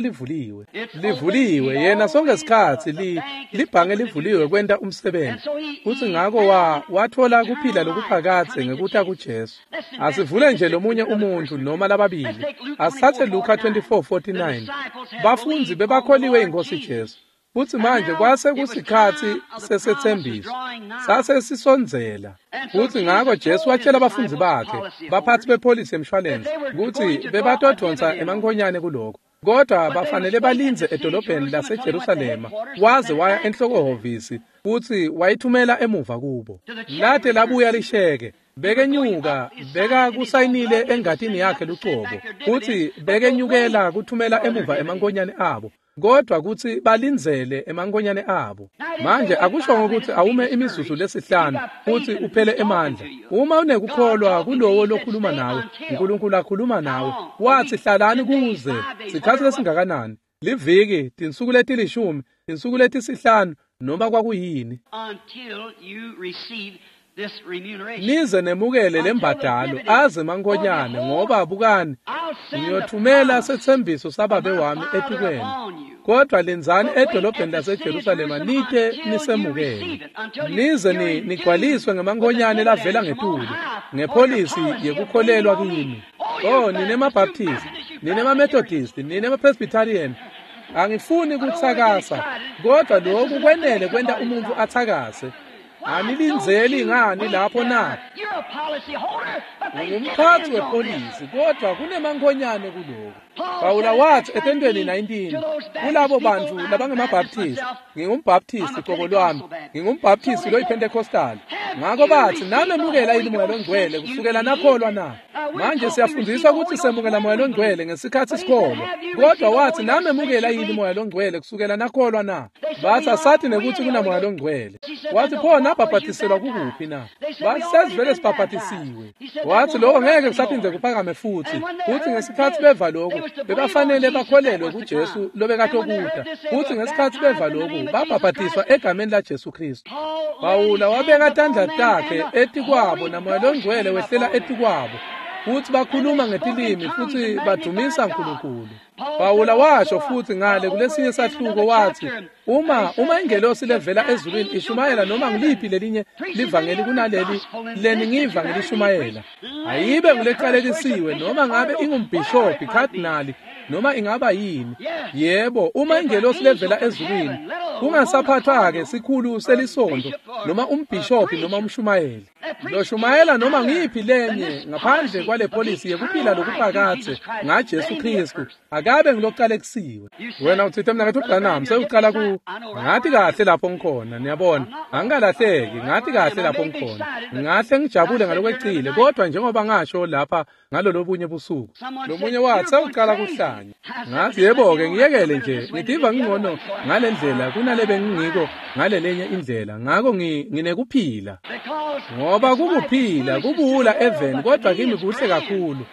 livuliwe yena sonke isikhathi libhange livuliwe kwenta umsebenzi. Kuthi ngako wathola kuphila lokuphakathe ngekuthi kuJesu. Asivule nje lomunye umuntu noma lababili. Asithathe Luka 24:49. Bafundzi bebakholiwe inkosi Jesu. Futhi manje kwase kusikhathi sesethembiso sase sisonzela. Futhi ngako Jesu watshela abafundzi bakhe baphathi bepolicy emshwalense ukuthi bebatodonsa emankonyane kuloko. Kodwa bafanele balinze edolobheni laseJerusalema waze waya enhlokohovisi futhi wayithumela emuva kubo. Lade labuya lisheke bekenyuka beka kusayinile engatini yakhe lucobo futhi bekenyukela kuthumela emuva emankonyane abo. Kodwa kuthi balinzele emankonyane abo. Manje akusho ngokuthi awume imizuzu lesihlanu futhi uphele emandla. Uma unekukholwa kulowo lokhuluma nawe uNkulunkulu akhuluma nawe wathi hlalani kuze sikhathi lesingakanani liviki tinsuku letilishumi tinsuku letisihlanu noma kwakuyini nize nemukele lembadalo aze emankonyane ngoba bukani ngiyothumela sethembiso sababe wami etukweni. Kodwa lenzani edolobheni laseJerusalema nite nisemukele nize nigcwaliswe ngemankonyane lavela ngetulu ngepolicy yekukholelwa kimi. Ninemabaptist, ninemamethodist, ninemapresbyterian. Angifuni ukuthakasa kodwa lokhu kwenele kwenta umuntu athakase. Anilinzeli ngani lapho na? Ngumphathi wepolisi kodwa kunemankonyane kuloko. Pawula wathi etentweni 19 kulabo bantu labangemabaptist, ngingumbaptist qobo lwami, ngingumbaptist loyiPentecostal. ngakho bathi namemukela yini umoya longcwele kusukela nakholwa na. Manje siyafundiswa ukuthi semukela umoya longcwele ngesikhathi isikolo, kodwa wathi namemukela yini umoya longcwele kusukela nakholwa na. Bathi asathi nekuthi kunamoya longcwele. Wathi pho nabhaphathiselwa kukuphi na. Bathi sesivele sibhaphathisiwe. Wathi lokho ngeke kusaphinde kuphakame futhi ngesikhathi beva lokhu bebafanele bakholelwe kuJesu lobekade okuda, futhi ngesikhathi beva lokhu babhaphathiswa egameni laJesu Kristu. Pawula wabeka tandla takhe eti kwabo namoya longcwele wehlela eti kwabo, futhi bakhuluma ngetilimi futhi badumisa uNkulunkulu. Pawula washo futhi ngale kulesinye isahluko wathi uma ingelosi levela ezulwini ishumayela noma ngiliphi lelinye livangeli kunaleli leni ngivangeli ishumayela, ayibe ngileqalekisiwe noma ngabe ingumbhishophi, cardinal noma ingaba yini. Yebo, uma ingelosi levela ezulwini kungasaphathwa-ke sikhulu selisonto noma umbhishophi noma umshumayeli. Lo shumayela noma ngiphi lenye ngaphandle kwale polisi yekuphila lokuphakathe ngaJesu Kristu akabe ngiloqalekisiwe. Wena uthithe mina ngathi uBranham sewuqala ngathi kahle lapho ngikhona, niyabona, angikalahleki, ngathi kahle lapho ngikhona, ngahle ngijabule ngalokweqile, kodwa njengoba ngasho lapha ngalolo bunye busuku lomunye wathi sewuqala kuhlanya. Ngathi yebo-ke ngiyekele nje, ngidiva ngingcono ngale ndlela kunale bengingiko ngale lenye indlela, ngako nginekuphila. Ngoba kukuphila kubula eveni, kodwa kimi kuhle kakhulu.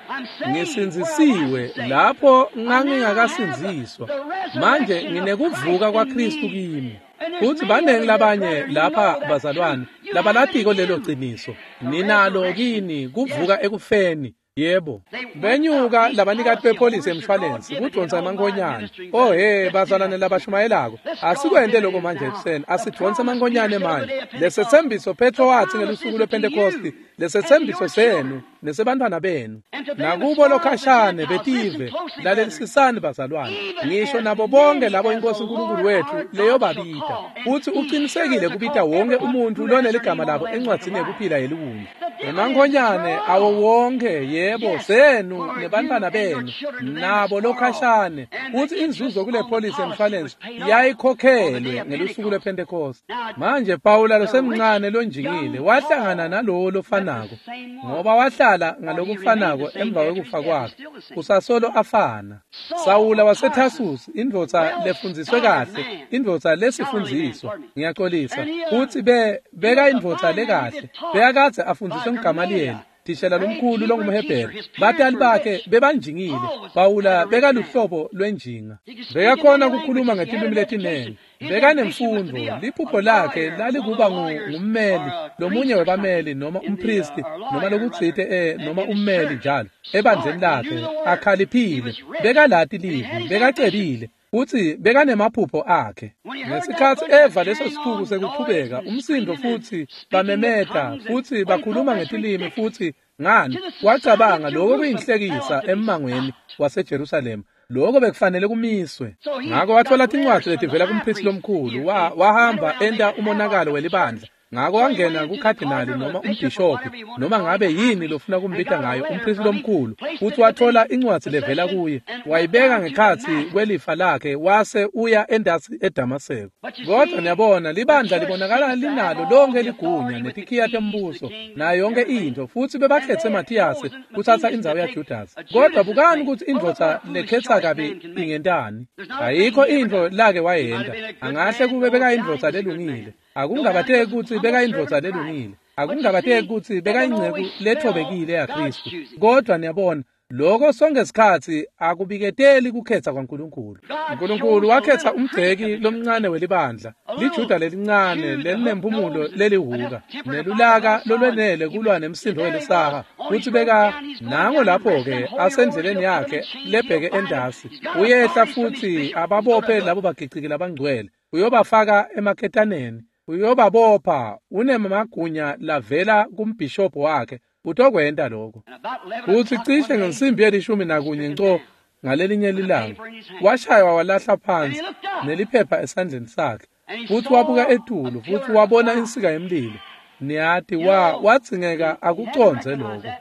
Ngisinzisiwe lapho ngangingakasinziswa, manje nginekuvuka kwaKristu kimi. Futhi baningi labanye lapha bazalwane labalatiko lelo qiniso ninalo kini kuvuka ekufeni. Yebo, benyuka labanikati bepolisi emshwalensi kudonsa amangonyane. Oh bazalwane labashumayelako, asikwende lokho manje ekuseni, asidonse amangonyane manje. Lesethembiso Petro wathi ngelusuku lwePentecost, lesethembiso senu nesebantwana benu nakubo lokhashane betive lalelisisani bazalwane, ngisho nabo bonke labo inkosi uNkulunkulu wethu leyo babita, futhi uqinisekile kubita wonke umuntu lone ligama labo encwadzini yekuphila yelungu. Amangonyane awo wonke, yebo, senu nebantwana benu nabo lokhashane, futhi inzuzo kule polisi emshwalensi yayikhokhelwe ngelusuku lwePentecost. Manje Pawula losemncane lonjingile wahlangana nalowo lofanako, ngoba wahlala ngalokufanako emva kwekufa kwakhe, usasolo afana. Sawula waseThasusi, indvodza lefundziswe kahle, indvodza lesifundziswa, ngiyaxolisa, futhi beka indvodza lekahle, beyakadze afundiswe nguGamaliyeli, tishela lomkhulu longumHebhere. Batali bakhe bebanjingile, Pawula bekaluhlobo lwenjinga, bekakhona ukukhuluma ngetilwimi letinengi, bekanemfundo. Liphupho lakhe lalikuba ngummeli, lomunye webameli noma umpristi noma lokutsite noma ummeli njalo ebandleni lakhe, akhaliphile, bekalati livi, bekacebile, futhi bekanemaphupho akhe. Ngesikhathi eva leso siqubu sekuqhubeka umsindo futhi bamemeta futhi bakhuluma ngetilimi futhi ngani wacabanga lokho kuyinhlekisa emmangweni waseJerusalema, lokho bekufanele kumiswe. Ngako wathola incwadi letivela kumpristi lomkhulu, wahamba enda umonakalo welibandla. Ngako wangena kucardinal noma umbhishophi noma ngabe yini lofuna kumbita ngayo umpristi lomkhulu, futhi wathola incwadi levela kuye, wayibeka ngekhathi kwelifa lakhe, wase uya endasi eDamaseko. Kodwa niyabona libandla libonakala linalo lonke ligunya netikhiya tembuso nayo yonke into, futhi bebakhethe Mathiyasi kuthatha indzawo yaJudasi. Kodwa bukani ukuthi indvodza lekhetha kabi ingentani, ayikho into lake wayenda. Angahle kube beka indvodza lelungile, akungabateki ukuthi beka indvodza lelungile, akungabateki ukuthi beka ingceku lethobekile yaKristu. Kodwa niyabona lokho sonke isikhathi akubiketeli kukhetha kwaNkulunkulu. uNkulunkulu wakhetha umgceki lomncane welibandla, liJuda lelincane lelinempumulo lelihuka nelulaka lolwenele kulwa nemsindo welisaha, futhi beka nango lapho-ke asendleleni yakhe lebheke endasi, uyehla futhi ababophe labo bagicikile abangcwele, uyobafaka emakethaneni, uyobabopha unemagunya lavela kumbhishophu wakhe, utokwenda lokho. Futhi cishe ngensimbi ye11 nco ngalelinye ilanga washaywa walahla phansi neliphepha esandleni sakhe, futhi wabuka etulo, futhi wabona insika yemlilo. Niyathi wadzingeka akuconze lokho.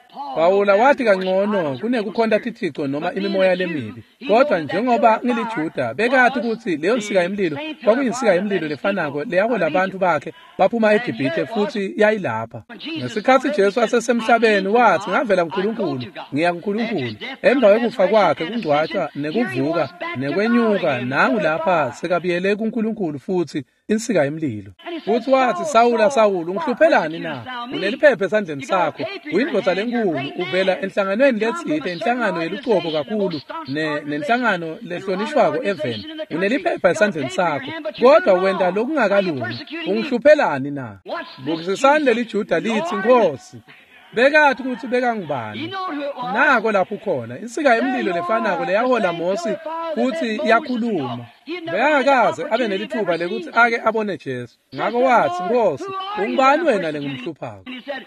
Phawula wathi kangcono kunekukhonta thithixo noma imimoya lemibi. Kodwa njengoba ngiliJuda bekathi ukuthi leyo nsika yemlilo kwakuyinsika yemlilo lefanako leyabo labantu bakhe baphuma eGibhithe futhi yayilapha. Ngesikhathi Jesu asesemhlabeni wathi ngavela kuNkulunkulu ngiya kuNkulunkulu. Emva kwekufa kwakhe kungcwatshwa nekuvuka nekwenyuka nangu lapha sekabuyele kuNkulunkulu futhi insika yemlilo. Futhi wathi Sawula Sawula ungihluphelani na? Uneliphepha esandleni sakho. Uyindoda lenkulu uvela enhlanganweni lethithe inhlangano yeluqobo kakhulu nenhlangano lehlonishwako eveni. Uneliphepha esandleni sakho. Kodwa wenda lokungakalungi. Ungihluphelani na? Bukisisani leliJuda lithi Nkosi. Bekathi ukuthi beka ngubani. Nako lapho khona insika yemlilo lefanako leyahola Mose futhi yakhuluma. Beyakaze abe nelithuba lekuthi ake abone Jesu. Ngakho wathi Nkosi, ungubani wena lengimhluphako?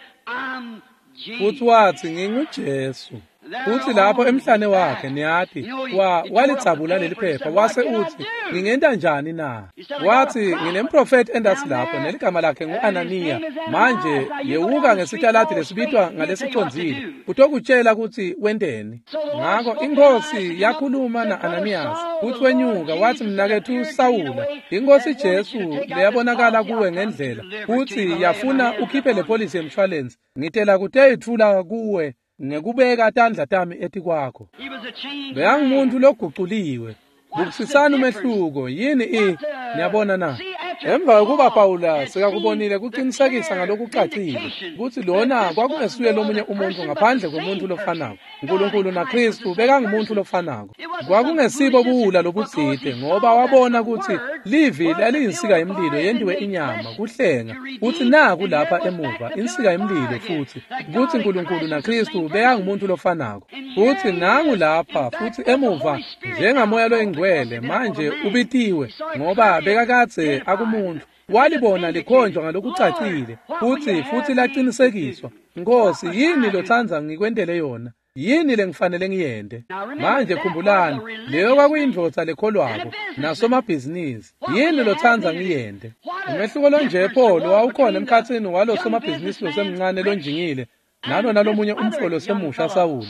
Futhi wathi nginguJesu. Uthi lapho emhlane wakhe niyathi walithabula leliphepha wase uthi ngingenta njani na? Wathi nginemprofeti endathi lapho neligama lakhe nguAnaniya. Manje yewuka ngesitshaladi lesibitwa ngalesiconzile utokutshela ukuthi wendeni. Ngakho inkosi yakhuluma naAnaniyasi uthi wenyuka wathi mnakethu Sawula inkosi Jesu leyabonakala kuwe ngendlela uthi yafuna ukhiphe lepolisi yemshwalense ngitela kuteyithula kuwe ngekubeka tandla tami ethi kwakho. Beyangumuntu loguquliwe. Bukisisana umehluko yini niyabona na? Emva kokuba Phawula sekakubonile kuqinisekisa ngalokucacile ukuthi lona kwakungesuye lomunye umuntu ngaphandle komuntu lofanako. uNkulunkulu naKristu bekangumuntu lofanako. Kwakungesibo buwula lobutsite ngoba wabona ukuthi livi laliyinsika yemlilo yendiwe inyama kuhlenga. Uthi naku lapha emuva insika yemlilo futhi ukuthi uNkulunkulu naKristu bekangumuntu lofanako. Futhi nangu lapha futhi emuva njengamoya loyingcwele manje ubitiwe ngoba bekakathe akumuntu. Walibona likhonjwa ngalokucacile futhi laqinisekiswa. Nkosi yini lothanza ngikwendele yona? Yini lengifanele ngiyende? Manje khumbulani leyo kwakuyindvodza lekholwako nasomabhizinisi. Yini lothanza ngiyende? Umehluko lonje Paulo wawukhona emkhathini walo somabhizinisi losemncane lonjingile nalomunye umfolo semusha Sawula.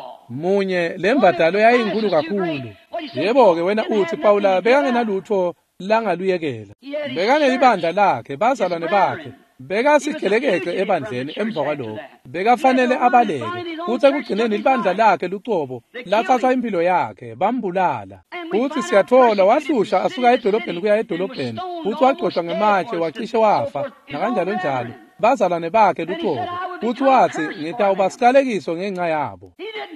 Munye lembadalo yayinkulu kakhulu. Yebo-ke wena uthi Phawula bekangenalutho langaluyekela. Bekanelibandla lakhe bazalwane bakhe. Bekasigelekeqe ebandleni emva kwalokho. Bekafanele abaleke. Futhi ekugcineni ibandla lakhe lucobo lathatha impilo yakhe bambulala. Futhi siyathola wahlusha asuka edolobheni kuya edolobheni. Futhi wagxoshwa ngematshe wacishe wafa nakanjalo njalo. Bazalwane bakhe lucobo. Futhi wathi ngitawubasiqalekiso ngenxa yabo.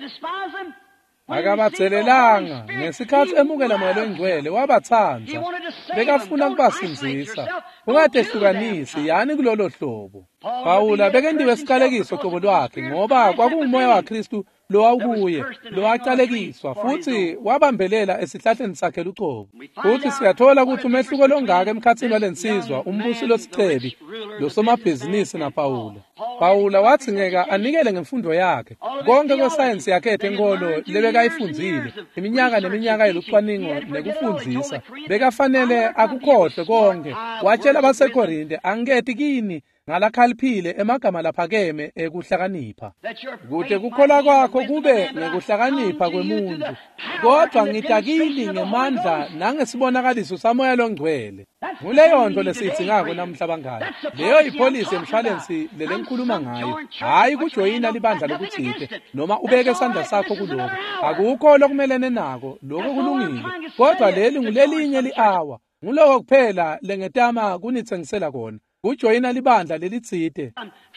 Akabathelelanga ngesikhathi emukela moya longcwele wabathanza. Bekafuna ukubasinzisa. Ungadehlukanisi yani kulolo hlobo. Phawula bekendiwe esiqalekiso qobo lwakhe ngoba kwakungumoya waKristu lowawukuye lowaqalekiswa futhi wabambelela esihlahleni sakhe lucobo. Futhi siyathola ukuthi umehluko longaka emkhathini walensizwa umbusi losicebi losomabhizinisi naPhawula. Phawula wathi ngeka anikele ngemfundo yakhe konke kwesayensi yakhe enkolo lebekayifundzile iminyaka neminyaka yelucwaningo nekufundzisa. Bekafanele akukhohle konke. Watshela abaseKorinte angiketi kini ngalakhaliphile emagama laphakeme ekuhlakanipha. Kude kukholwa kwakho kube ngekuhlakanipha kwemuntu. Kodwa ngitakili ngemandla nangesibonakaliso samoya longcwele. Nguleyo nto lesithi ngako namhla bangani. Leyo ipolisi yemshwalensi lelenkhuluma ngayo. Hayi kujoyina libandla lokuthithe noma ubeke isandla sakho kuloko. Akukho lokumelene nako lokho kulungile. Kodwa leli ngulelinye liawa. Nguloko kuphela lengetama kunitsengisela kona. Ujoyina libandla lelitsite.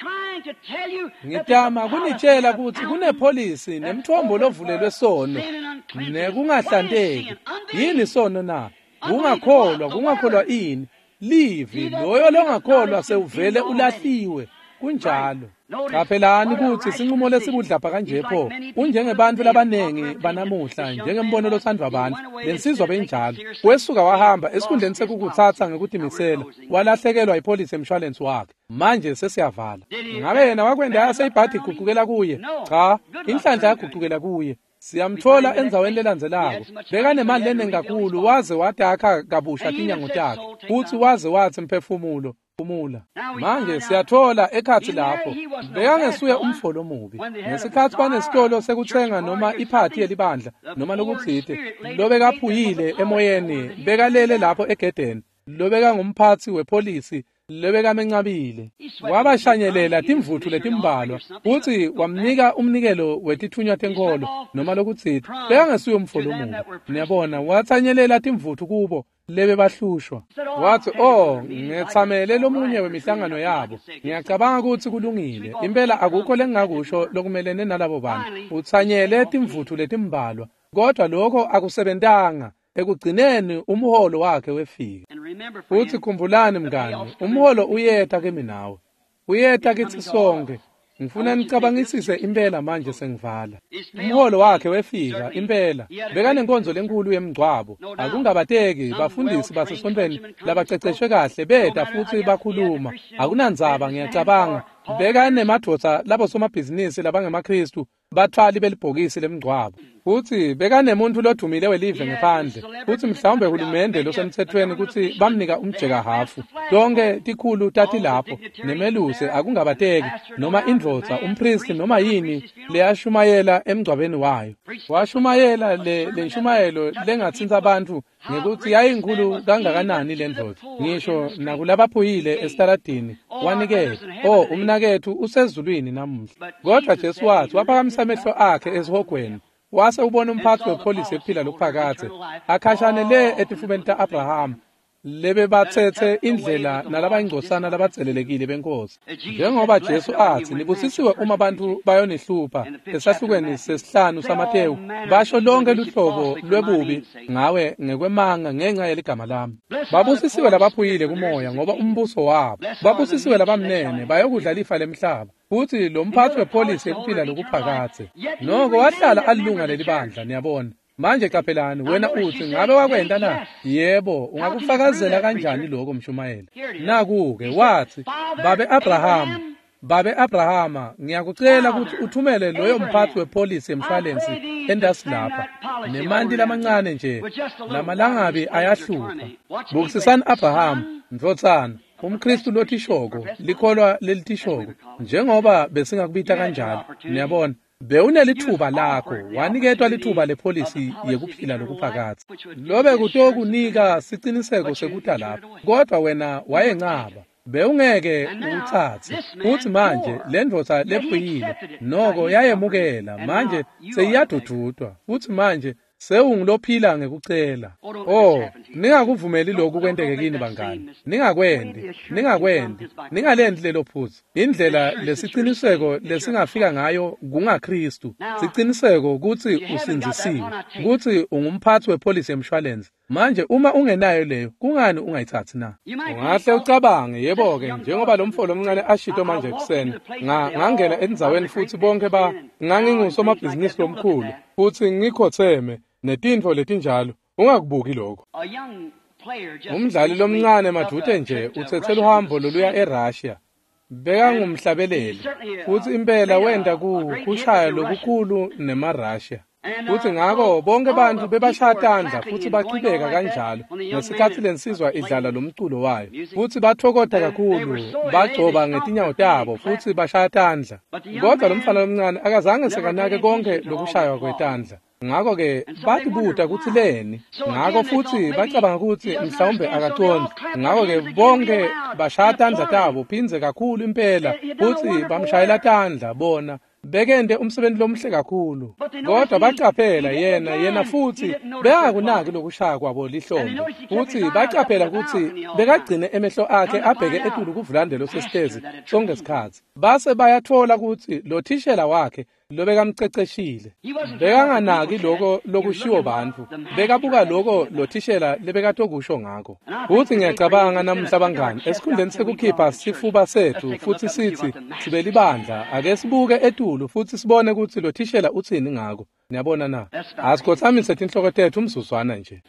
Ngitama kunitshela ukuthi kunepolisi nemthombo lovulelwe sono nekungahlandeki. Yini sono na? Kungakholwa ini? Livi loyo longakholwa sewuvele ulahliwe. Kunjalo. Qaphelani ukuthi sinqumo lesibudlapha kanje pho unjengebantu labanengi banamuhla njengembono lothandwa abantu lensizwa benjalo wesuka wahamba esikhundleni sekukuthatha ngekudimisela walahlekelwa ipolisi emshwalense wakhe manje sesiyavala. Ngabe yena wakwenda yaseyibhadi iguqukela kuye? Cha, inhlanhla yaguqukela kuye. Siyamthola enzaweni lelandzelako. Bekanemali eningi kakhulu waze wathi akha kabusha tinyango takhe futhi waze wathi mphefumulo umula. Manje siyathola ekhathi lapho bekangesuye umfolo omubi. Ngesikhathi banesitolo sekuthenga noma iphathi elibandla noma lokuchithe, lo bekaphuyile emoyeni, bekalele lapho egedeni, lo bekangumphathi wepolisi, lo bekamencabile. Wabashanyelela timvuthu letimbalwa futhi wamnika umnikelo wetithunywa tenkolo noma lokuchitha. Bekangesuye umfolo omubi. Niyabona, wathanyelela timvuthu kubo lebe bahlushwa. Wathi, ngethamele lomunye wemihlangano yabo. Ngiyacabanga ukuthi kulungile. Impela akukho lengingakusho lokumelene nalabo bantu. Uthanyele timvuthu letimbalwa, kodwa lokho akusebentanga. Ekugcineni umholo wakhe wefika. Futhi khumbulani mngani, umholo uyetha kimi nawe. Uyetha kithi sonke. Ngifuna nicabangisise impela manje sengivala. Umholo wakhe wefika impela. Bekanenkonzo lenkulu yemgcwabo. Akungabateki bafundisi basesontweni labaceceshwe kahle beda futhi bakhuluma. Akunandzaba ngiyacabanga. Bekanemadvodza labo somabhizinisi labangemaKristu bathwali belibhokisi lemgcwabo. Futhi bekanemuntu lodumile welive ngaphandle. Futhi mhlawumbe uhulumende losemthethweni ukuthi bamnika umjeka hafu. Donke tikhulu tati lapho nemeluse akungabateki noma indvodza umpristi noma yini leyashumayela emgcwabeni wayo. Washumayela le nshumayelo lengatsinza abantu ngekuthi yayinkulu kangakanani le ndvodza. Ngisho nakulabaphuyile esitaladini wanikela. Umnakethu usezulwini namuhla. Kodwa Jesu wathi waphakamisa amehlo akhe ezihogweni. Wase ubona umphathi wepolisi ephila lokuphakade akhashane le etifubeni ta-Abraham lebe bathethe indlela nalabayingcosana labatselelekile benkosi. Njengoba Jesu athi nibusisiwe uma abantu bayonihlupha esahlukweni sesihlanu saMateyu basho lonke luhlobo lwebubi ngawe ngekwemanga ngenxa yeligama lami. Babusisiwe labaphuyile kumoya ngoba umbuso wabo. Babusisiwe labamnene bayokudla lifa lemhlaba. Futhi lo mphathi wepolisi ephila lokuphakade noko wahlala alilunga leli bandla. Niyabona manje qaphelani, wena uthi ngabe wakwenta na? Yebo, ungakufakazela kanjani lokho mshumayela? Naku-ke wathi babe Abrahama, ngiyakucela ukuthi uthumele loyo mphathi wepolisi emshwalensi endasi lapha nemanti lamancane nje lamalangabi ayahlupha. Bukisisani Abraham mvotsana, umKristu lothishoko likholwa lelithishoko njengoba besingakubita kanjalo. Niyabona bewunelithuba lakho waniketwa lithuba lepolisi yekuphila lokuphakade. Lobe kutokunika siciniseko sekuta lapho, kodwa wena wayenqaba bewungeke uthathe. Futhi manje le ndvodza lephuyile noko yayemukela, manje seyiyadududwa. Futhi manje sewungilophila ngekucela. Ningakuvumeli lokhu kwenteke kini bangani. Ningakwendi. Ningalendi lelo phutha. Indlela lesiqiniseko lesingafika ngayo kungaKristu. Siciniseko ukuthi usinzisiwe, ukuthi ungumphathi wepolisi emshwalensi. Manje uma ungenayo leyo, kungani ungayithathi na? Ungahle ucabange, yebo-ke, njengoba lo mfolo omncane ashito manje kuseni, ngangena endzaweni futhi bonke ngangingusomabhizinisi lomkhulu, futhi ngikhotheme netintfo letinjalo, ungakubuki lokho. Umdlali lomncane madute nje uthethela uhambo loluya eRussia. Bekangumhlabeleli, futhi impela wenda kushaya lokukhulu nemaRussia. Futhi ngako bonke abantu bebashayatandla futhi bachibeka kanjalo ngesikhathi lensizwa idlala lomculo wayo. Futhi bathokoda kakhulu, bagcoba ngetinyawo tabo futhi bashayatandla. Kodwa lo mfana omncane akazange sekanake konke lokushaywa kwetandla. Ngako-ke batibuta ukuthi leni. Ngako futhi bacabanga ukuthi mhlawumbe akaqondi. Ngako-ke bonke bashaya tandla tabo phindze kakhulu impela futhi bamshayela tandla bona. Bekende umsebenzi lomhle kakhulu. Kodwa bacaphela yena futhi beyakunaki lokushaya kwabo lihlombe. Futhi bacaphela ukuthi bekagcine emehlo akhe abheke etulu kuvulandelo sesitezi sonke isikhathi. Base bayathola ukuthi lo thishela wakhe lo bekamceceshile. Bekanganaki lokho lokushiwo bantu. Bekabuka lokho lo thishela lebekatokusho ngako. Futhi ngiyacabanga namhla bangani esikhundleni sekukhipha sifuba sethu futhi sithi sibe libandla ake sibuke etulu futhi sibone ukuthi lo thishela uthini ngako. Niyabona na? Asikothamise inhloko tethu umzuzwana nje.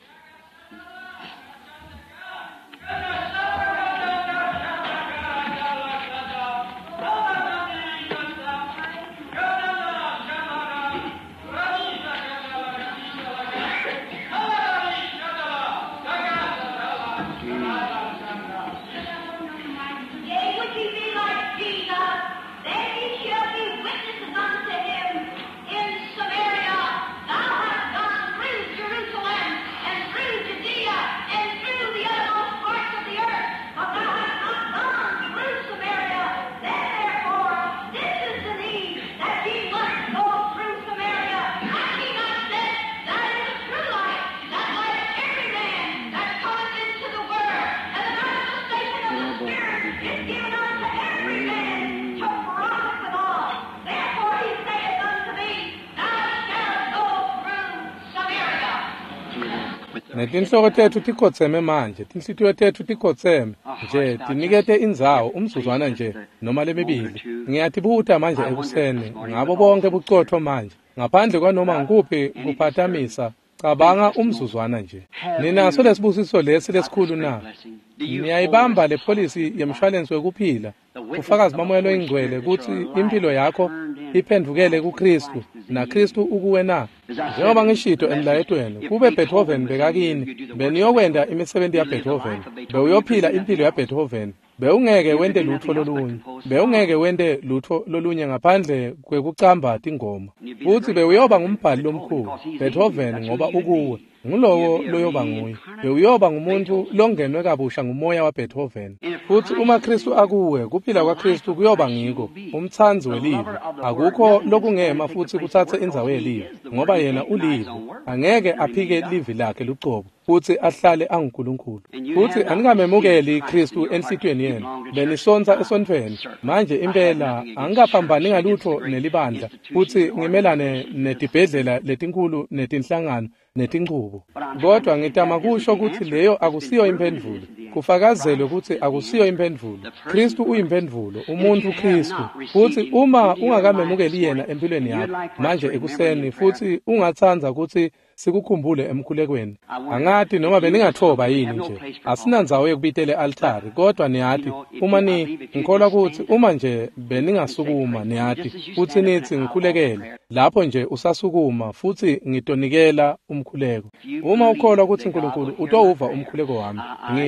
netinhloko tethu tikhotseme manje, tinhlitiyo tethu tikhotseme nje, tinikete indzawo umzuzwana nje noma lemibili. Ngiyatibuta manje ekuseni ngabo bonke bucotho manje, ngaphandle kwanoma ngikuphi kuphatamisa. Cabanga umzuzwana nje. Ninaso lesibusiso lesi lesikhulu na. Niyayibamba le policy yemshwalense wekuphila. Ufakazi mamoyelo ingcwele ukuthi impilo yakho iphendukele kuKristu na Kristu ukuwe na. Njengoba ngishito emlayetweni, kube Beethoven bekakini, beniyokwenda imisebenzi ya Beethoven, bewuyophila impilo ya Beethoven. Bewungeke wende lutho lolunye. Bewungeke wende lutho lolunye ngaphandle kwekucamba tingoma. Futhi bewuyoba ngumbhali lomkhulu. Beethoven ngoba ukuwe ngulowo loyoba nguye. Bewuyoba ngumuntu longenwe kabusha ngumoya wa Beethoven. Futhi uma Kristu akuwe, kuphila kwaKristu kuyoba ngiko, umthanzi welivi. Akukho lokungema futhi kuthathe indzawo yelivi, ngoba yena ulivi. Angeke aphike livi lakhe luqobo. Futhi ahlale anguNkulunkulu. Futhi aningamemukeli Kristu enhlitweni yenu. Benisonza esontweni. Manje impela angikaphambani ngalutho nelibandla. Futhi ngimelane netibhedlela letinkulu netinhlangano netinqubo. Kodwa ngitama kusho ukuthi leyo akusiyo imphendvulo. Kufakazelwe ukuthi akusiyo imphendvulo. Kristu uyimphendvulo, umuntu Kristu. Futhi uma ungakamemukeli yena empilweni yakho manje ekuseni futhi ungathanza ukuthi sikukhumbule emkhulekweni. Angathi noma beningathoba yini nje. Asinandzawo yokubitela altari, kodwa niyathi uma ngikholwa ukuthi uma nje beningasukuma niyathi futhi nithi ngikhulekele. Lapho nje usasukuma futhi ngitonikela umkhuleko. Uma ukholwa ukuthi uNkulunkulu utowuva umkhuleko wami,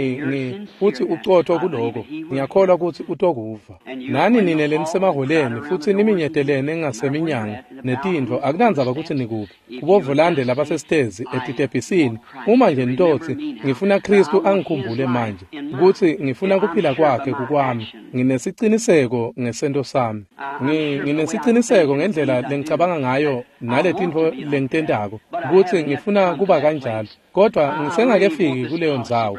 futhi ucotho kuloko, ngiyakholwa ukuthi utokuva. Nani nine lenisemahholeni futhi niminyedelene ngaseminyanga netindvo akunandzaba ukuthi nikuphi. Kubovolande labasestezi etitebhisini, uma nje ntothi ngifuna Kristu angikhumbule manje, ukuthi ngifuna kuphila kwakhe kukwami. Nginesiciniseko ngesento sami. Nginesiciniseko ngendlela lengicabanga ngayo naletintfo lengitendako, ukuthi ngifuna kuba kanjalo. Kodwa ngisengakefiki kuleyo ndzawo.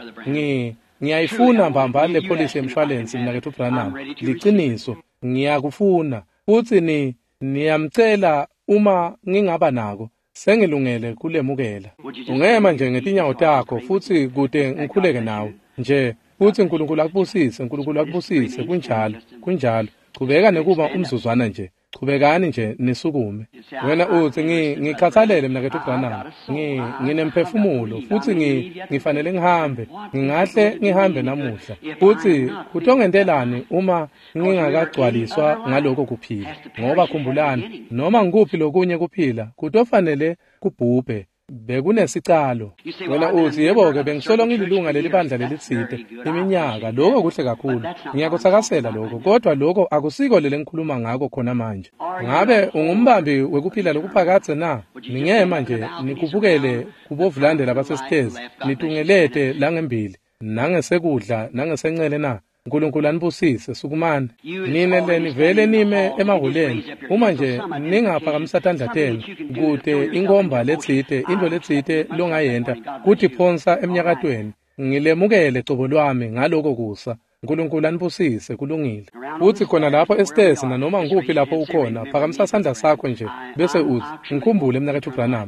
Ngiyayifuna mbamba le policy yemshwalensi mnakethu Branham. Liciniso, ngiyakufuna. Futhi niyamcela uma ngingaba nako, sengilungele kulemukela. Ungema nje ngetinyawo takho futhi kude ngikhuleke nawe. Nje futhi uNkulunkulu akubusise, uNkulunkulu akubusise kunjalo. Qhubeka nekuba umzuzwana nje. Qhubekani nje nisukume. Wena uthi ngikhathalele mnakethu Branham. Nginemphefumulo futhi ngifanele ngihambe. Ngingahle ngihambe namuhla. Futhi kutongentelani uma ngingakagcwaliswa ngaloko kuphila. Ngoba khumbulani, noma ngikuphi lokunye kuphila, kutofanele kubhubhe. Bekunesicalo. Wena uthi yebo-ke bengisolo ngililunga lelibandla lelitsite iminyaka, lokho kuhle kakhulu. Ngiyakuthakasela lokho, kodwa lokho akusiko lele ngikhuluma ngako khona manje. Ngabe ungumbambi wekuphila lokuphakathe na? Ningema nje nikubukele kubovulande labasestezi, nitungelete langembili, nangesekudla, nangesencele na. uNkulunkulu anibusise sukumani nine leni vele nime emahuleni uma nje ningaphakamisa tandla tenu kude ingomba letsite into letsite longayenta kuthi phonsa eminyakatweni ngilemukele cobo lwami ngaloko kusa uNkulunkulu anibusise kulungile uthi khona lapho esitezi noma ngikuphi lapho ukhona phakamisa isandla sakho nje bese uthi ngikhumbule mnakethu Branham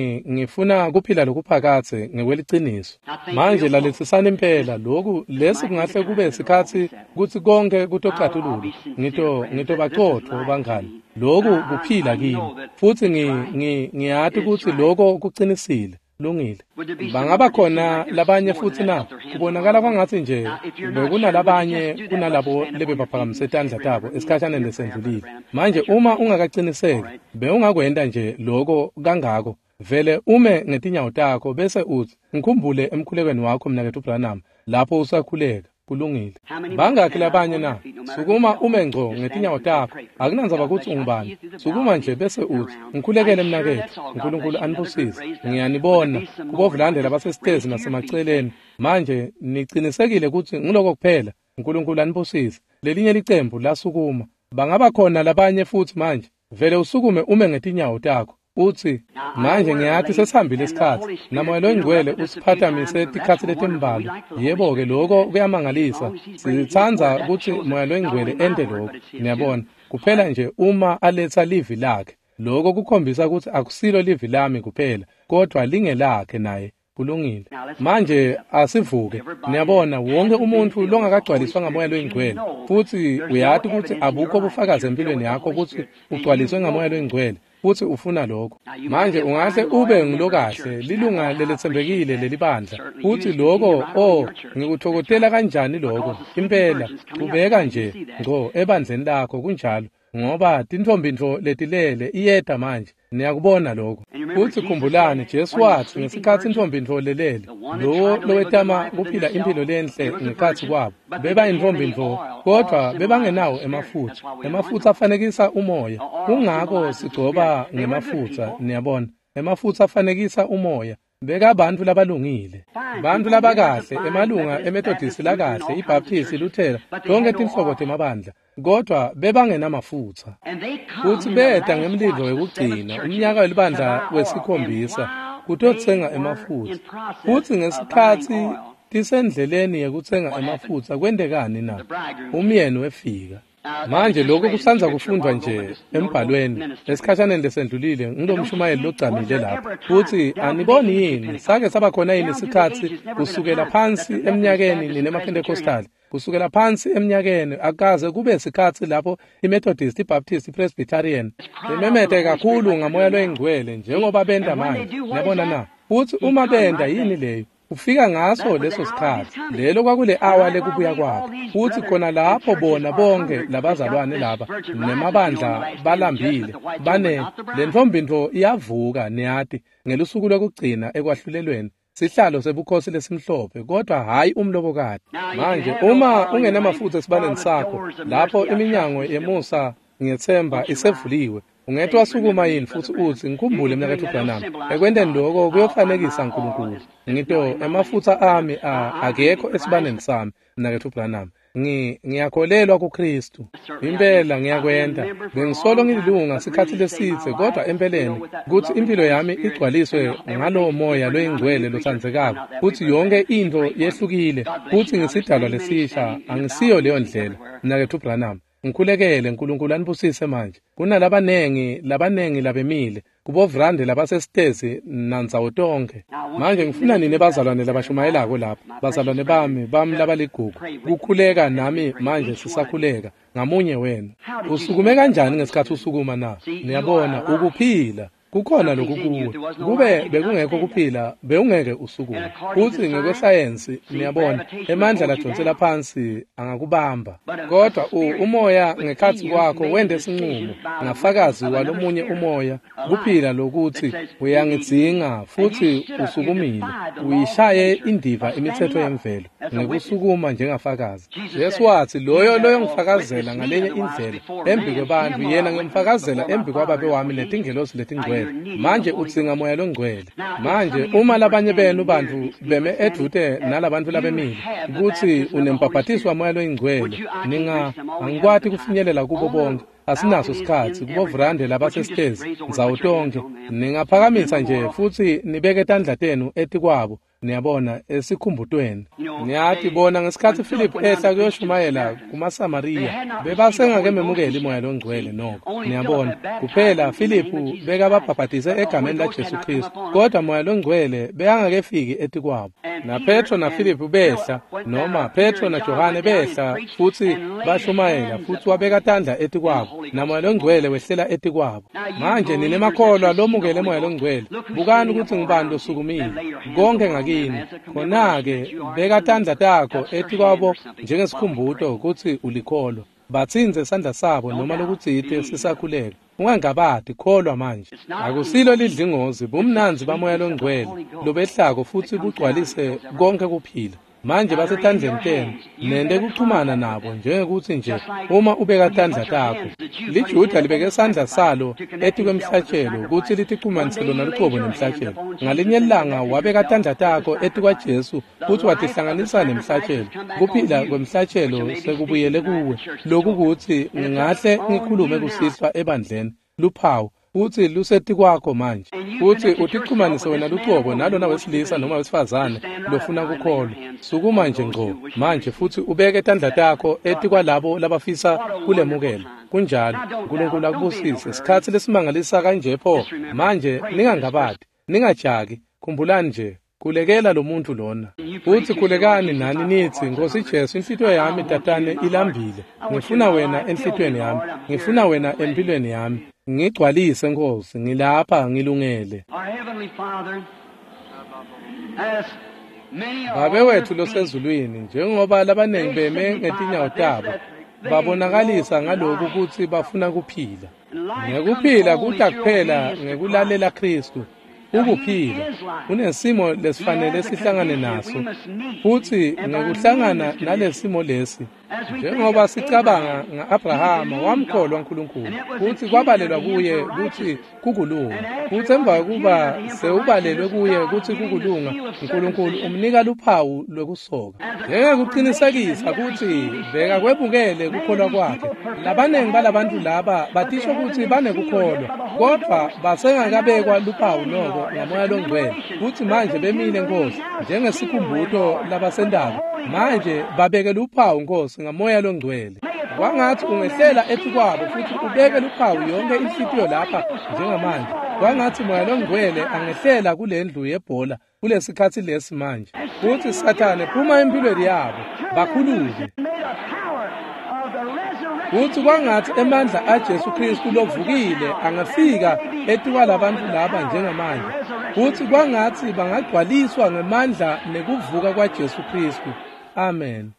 ngifuna kuphila lokuphakathe ngekweliciniso manje laletsisana impela lokhu lesi kungahle kube isikhathi ukuthi konke kutoqathulula ngito baqotho bangani lokhu kuphila kimi futhi ngiyathi ukuthi lokho kuqinisile lungile bangaba khona labanye futhi na kubonakala kwangathi nje bekunalabanye kunalabo lebe baphakamise isandla tabo esikhathana lesendlulile manje uma ungakaqiniseki beungakwenda nje lokho kangako vele ume ngetinyawo takho bese uthi ngikhumbule emkhulekweni wakho mnakethu Branham lapho usakhuleka kulungile bangakhi labanye na sukuma ume ngco ngetinyawo takho akunanzaba ukuthi ungubani sukuma nje bese uthi ngikhulekele mnakethu uNkulunkulu anibusise ngiyanibona kubovulandela basesitezi nasemaceleni manje niqinisekile ukuthi ngiloko kuphela uNkulunkulu anibusise lelinye licembu lasukuma bangaba khona labanye futhi manje vele usukume ume ngetinyawo takho uthi manje ngiyathi sesihambile isikhathi namoya oyingcwele usiphathamise tikhathi letimbalwa yebo-ke lokho kuyamangalisa sithanda ukuthi moya oyingcwele ende lokho niyabona kuphela nje uma aletha livi lakhe lokho kukhombisa ukuthi akusilo livi lami kuphela kodwa lingelakhe naye kulungile. Manje asivuke. Niyabona wonke umuntu longakagcwaliswa ngamoya loyingcwele futhi uyathi ukuthi abukho ubufakazi empilweni yakho ukuthi ugcwaliswe ngamoya loyingcwele futhi ufuna lokho. Manje ungahle ube ngilokahle lilunga lelethembekile lelibandla futhi lokho ngikuthokothela kanjani lokho impela ubeka nje ngo ebandleni lakho kunjalo ngoba tintombintlo letilele iyeda manje niyakubona lokho. Futhi khumbulani Jesu wathi ngesikhathi intombintlo lelele lowetama kuphila impilo lenhle ngekhathi kwabo beba intombintlo kodwa bebangenawo emafutha afanekisa umoya. Kungakho sigcoba ngemafutha niyabona emafutha afanekisa umoya. Beka abantu labalungile, abantu labakahle, emalunga eMethodist lakahle, iBaptist, iLuthela, lonke tinhlobo temabandla, kodwa bebangenamafutha. Futhi beda ngemlilo wekugcina, umnyaka welibandla wesikhombisa, kutotsenga emafutha. Futhi ngesikhathi tisendleleni yekutsenga emafutha, kwendekani na? Umyeni wefika. Manje lokho kusanza kufundwa nje embhalweni esikhatshana lesendlulile ngilomshumayeli logcamile lapha futhi aniboni yini sake saba khona yini isikhathi kusukela phansi eminyakeni ninemaPentecostal kusukela phansi eminyakeni akaze kube isikhathi lapho iMethodist, iBaptist, iPresbyterian bememete kakhulu ngamoya loyingcwele njengoba benda manje yabona na futhi uma benda yini leyo ufika ngaso leso sikhathi lelo kwakule hour lekubuya kwakhe futhi khona lapho bona bonke labazalwane laba nemabandla balambile bane lentombintlo iyavuka niyati ngelusuku lokugcina ekwahlulelweni sihlalo sebukhosi lesimhlophe kodwa hayi umlobokade. Manje uma ungenamafutha esibaleni sakho lapho iminyango yemusa ngethemba isevuliwe ungethwa sukuma yini futhi uthi ngikhumbule mnakethu Branham ekwendeni lokho kuyofanekisa uNkulunkulu ngito emafutha ami akekho esibaneni sami mnakethu Branham ngiyakholelwa kuKristu impela ngiyakwenda bengisolo ngilunga sikhathi lesithe kodwa empeleni ukuthi impilo yami igcwaliswe ngalo moya loyingcwele lothandzekako futhi yonke into yehlukile futhi ngisidalwa lesisha angisiyo leyo ndlela mnakethu Branham. Ngikhulekele uNkulunkulu anibusise manje kunalabanengi labemile kubovrande labasestezi nanzawo tonke. Manje ngifuna nini bazalwane labashumayelako lapha bazalwane bami labaligugu kukhuleka nami manje sisakhuleka ngamunye wenu. Usukume kanjani ngesikhathi usukuma na? Niyabona ukuphila kukhona lokhu kuwe kube bekungekho kuphila beungeke usukume futhi ngekwesayensi niyabona emandla ladonsela phansi angakubamba kodwa umoya ngekhathi kwakho wende isinqumo ngafakazi walomunye umoya kuphila lokuthi uyangidzinga futhi usukumile uyishaye indiva imithetho yemvelo ngekusukuma njengafakazi. Yesu wathi loyo ngifakazela ngalenye indlela embi kwabantu yena ngimfakazela embi kwababe wami letingelosi letingcwele. Manje udzinga moya longcwele. Manje uma labanye benu bantu beme edute nalabantu labemile ukuthi unempaphatiswa moya loyingcwele angikwati kufinyelela kubo bonke asinaso isikhathi kubovrande labasestezi zawutonke ningaphakamisa nje futhi nibeke tandla tenu etikwabo niyabona esikhumbutweni. Niyathi bona ngesikhathi Philip ehla kuyoshumayela kumaSamariya bebasengake memukela imoya longcwele nokho niyabona kuphela Philip bekababhabhatise egameni laJesu Kristu kodwa moya longcwele beyangakefiki etikwabo. Na Petro na Philip behla noma Petro na Johane behla futhi bashumayela futhi wabeka tandla etikwabo na moya longcwele wehlela etikwabo. Manje ninemakholwa lomukele moya longcwele bukani ukuthi ngibani losukumile konke ngakini khona-ke beka tandla takho etikwabo njengesikhumbuto ukuthi ulikholwa batsinze isandla sabo noma lokutsite sisakhuleka ungangabadi kholwa manje akusilo lidlingozi bumnanzi bamoya longcwele lobehlako futhi bugcwalise konke kuphila. Manje basetandleni tenu nende kuxhumana nabo njengekuthi nje uma ubeka tandla takho liJuda libeke isandla salo ethi kwemhlatshelo ukuthi litixhumanise lona liqobo nemhlatshelo ngalinye ilanga wabeka tandla takho ethi kwaJesu futhi watihlanganisa nemhlatshelo kuphila kwemhlatshelo sekubuyele kuwe lokhu ukuthi ngahle ngikhulume kusihlwa ebandleni luphawu futhi lusethi kwakho manje futhi utixhumanise wena luqobo nalona wesilisa noma wesifazane lofuna kukholwa sukuma nje ngqo manje futhi ubeke tandla takho ethi kwalabo labafisa kulemukela kunjalo uNkulunkulu akubusise isikhathi lesimangalisa kanje pho manje ningangabadi ningajaki khumbulani nje khulekela lo muntu lona uthi khulekani nani nithi Nkosi Jesu inhlithiyo yami tatane ilambile ngifuna wena enhlitweni yami ngifuna wena empilweni yami ngigcwalise Nkosi ngilapha ngilungele Babe wethu losezulwini njengoba labanengi beme ngetinyawo tabo babonakalisa ngalokho ukuthi bafuna kuphila ngekuphila kuta kuphela ngekulalela Kristu ukuphila unesimo lesifanele sihlangane naso futhi ngekuhlangana nalesimo lesi njengoba sicabanga ngaAbrahama wamkholwa uNkulunkulu futhi kwabalelwa kuye ukuthi kukulunga futhi emva kuba sewubalelwe kuye ukuthi kukulunga uNkulunkulu umnika luphawu lokusoka ngekuqinisekisa ukuthi beka kwebukele kukholwa kwakhe labanengi balabantu laba batisho ukuthi banekukholwa kodwa basengakabekwa luphawu noko ngamoya longcwele futhi manje bemile Nkosi njengesikhumbuzo labasendaba manje babekele uphawu Nkosi ngamoya longcwele wangathi ungehlela ethi kwabo futhi ubeke uphawu yonke inhlitiyo lapha njengamanje wangathi moya longcwele angehlela kule ndlu yebhola kulesikhathi lesi manje futhi Sathane phuma empilweni yabo bakhuluke futhi kwangathi emandla aJesu Kristu lovukile angafika etika labantu laba njengamanje futhi kwangathi bangagcwaliswa ngemandla nekuvuka kwaJesu Kristu amen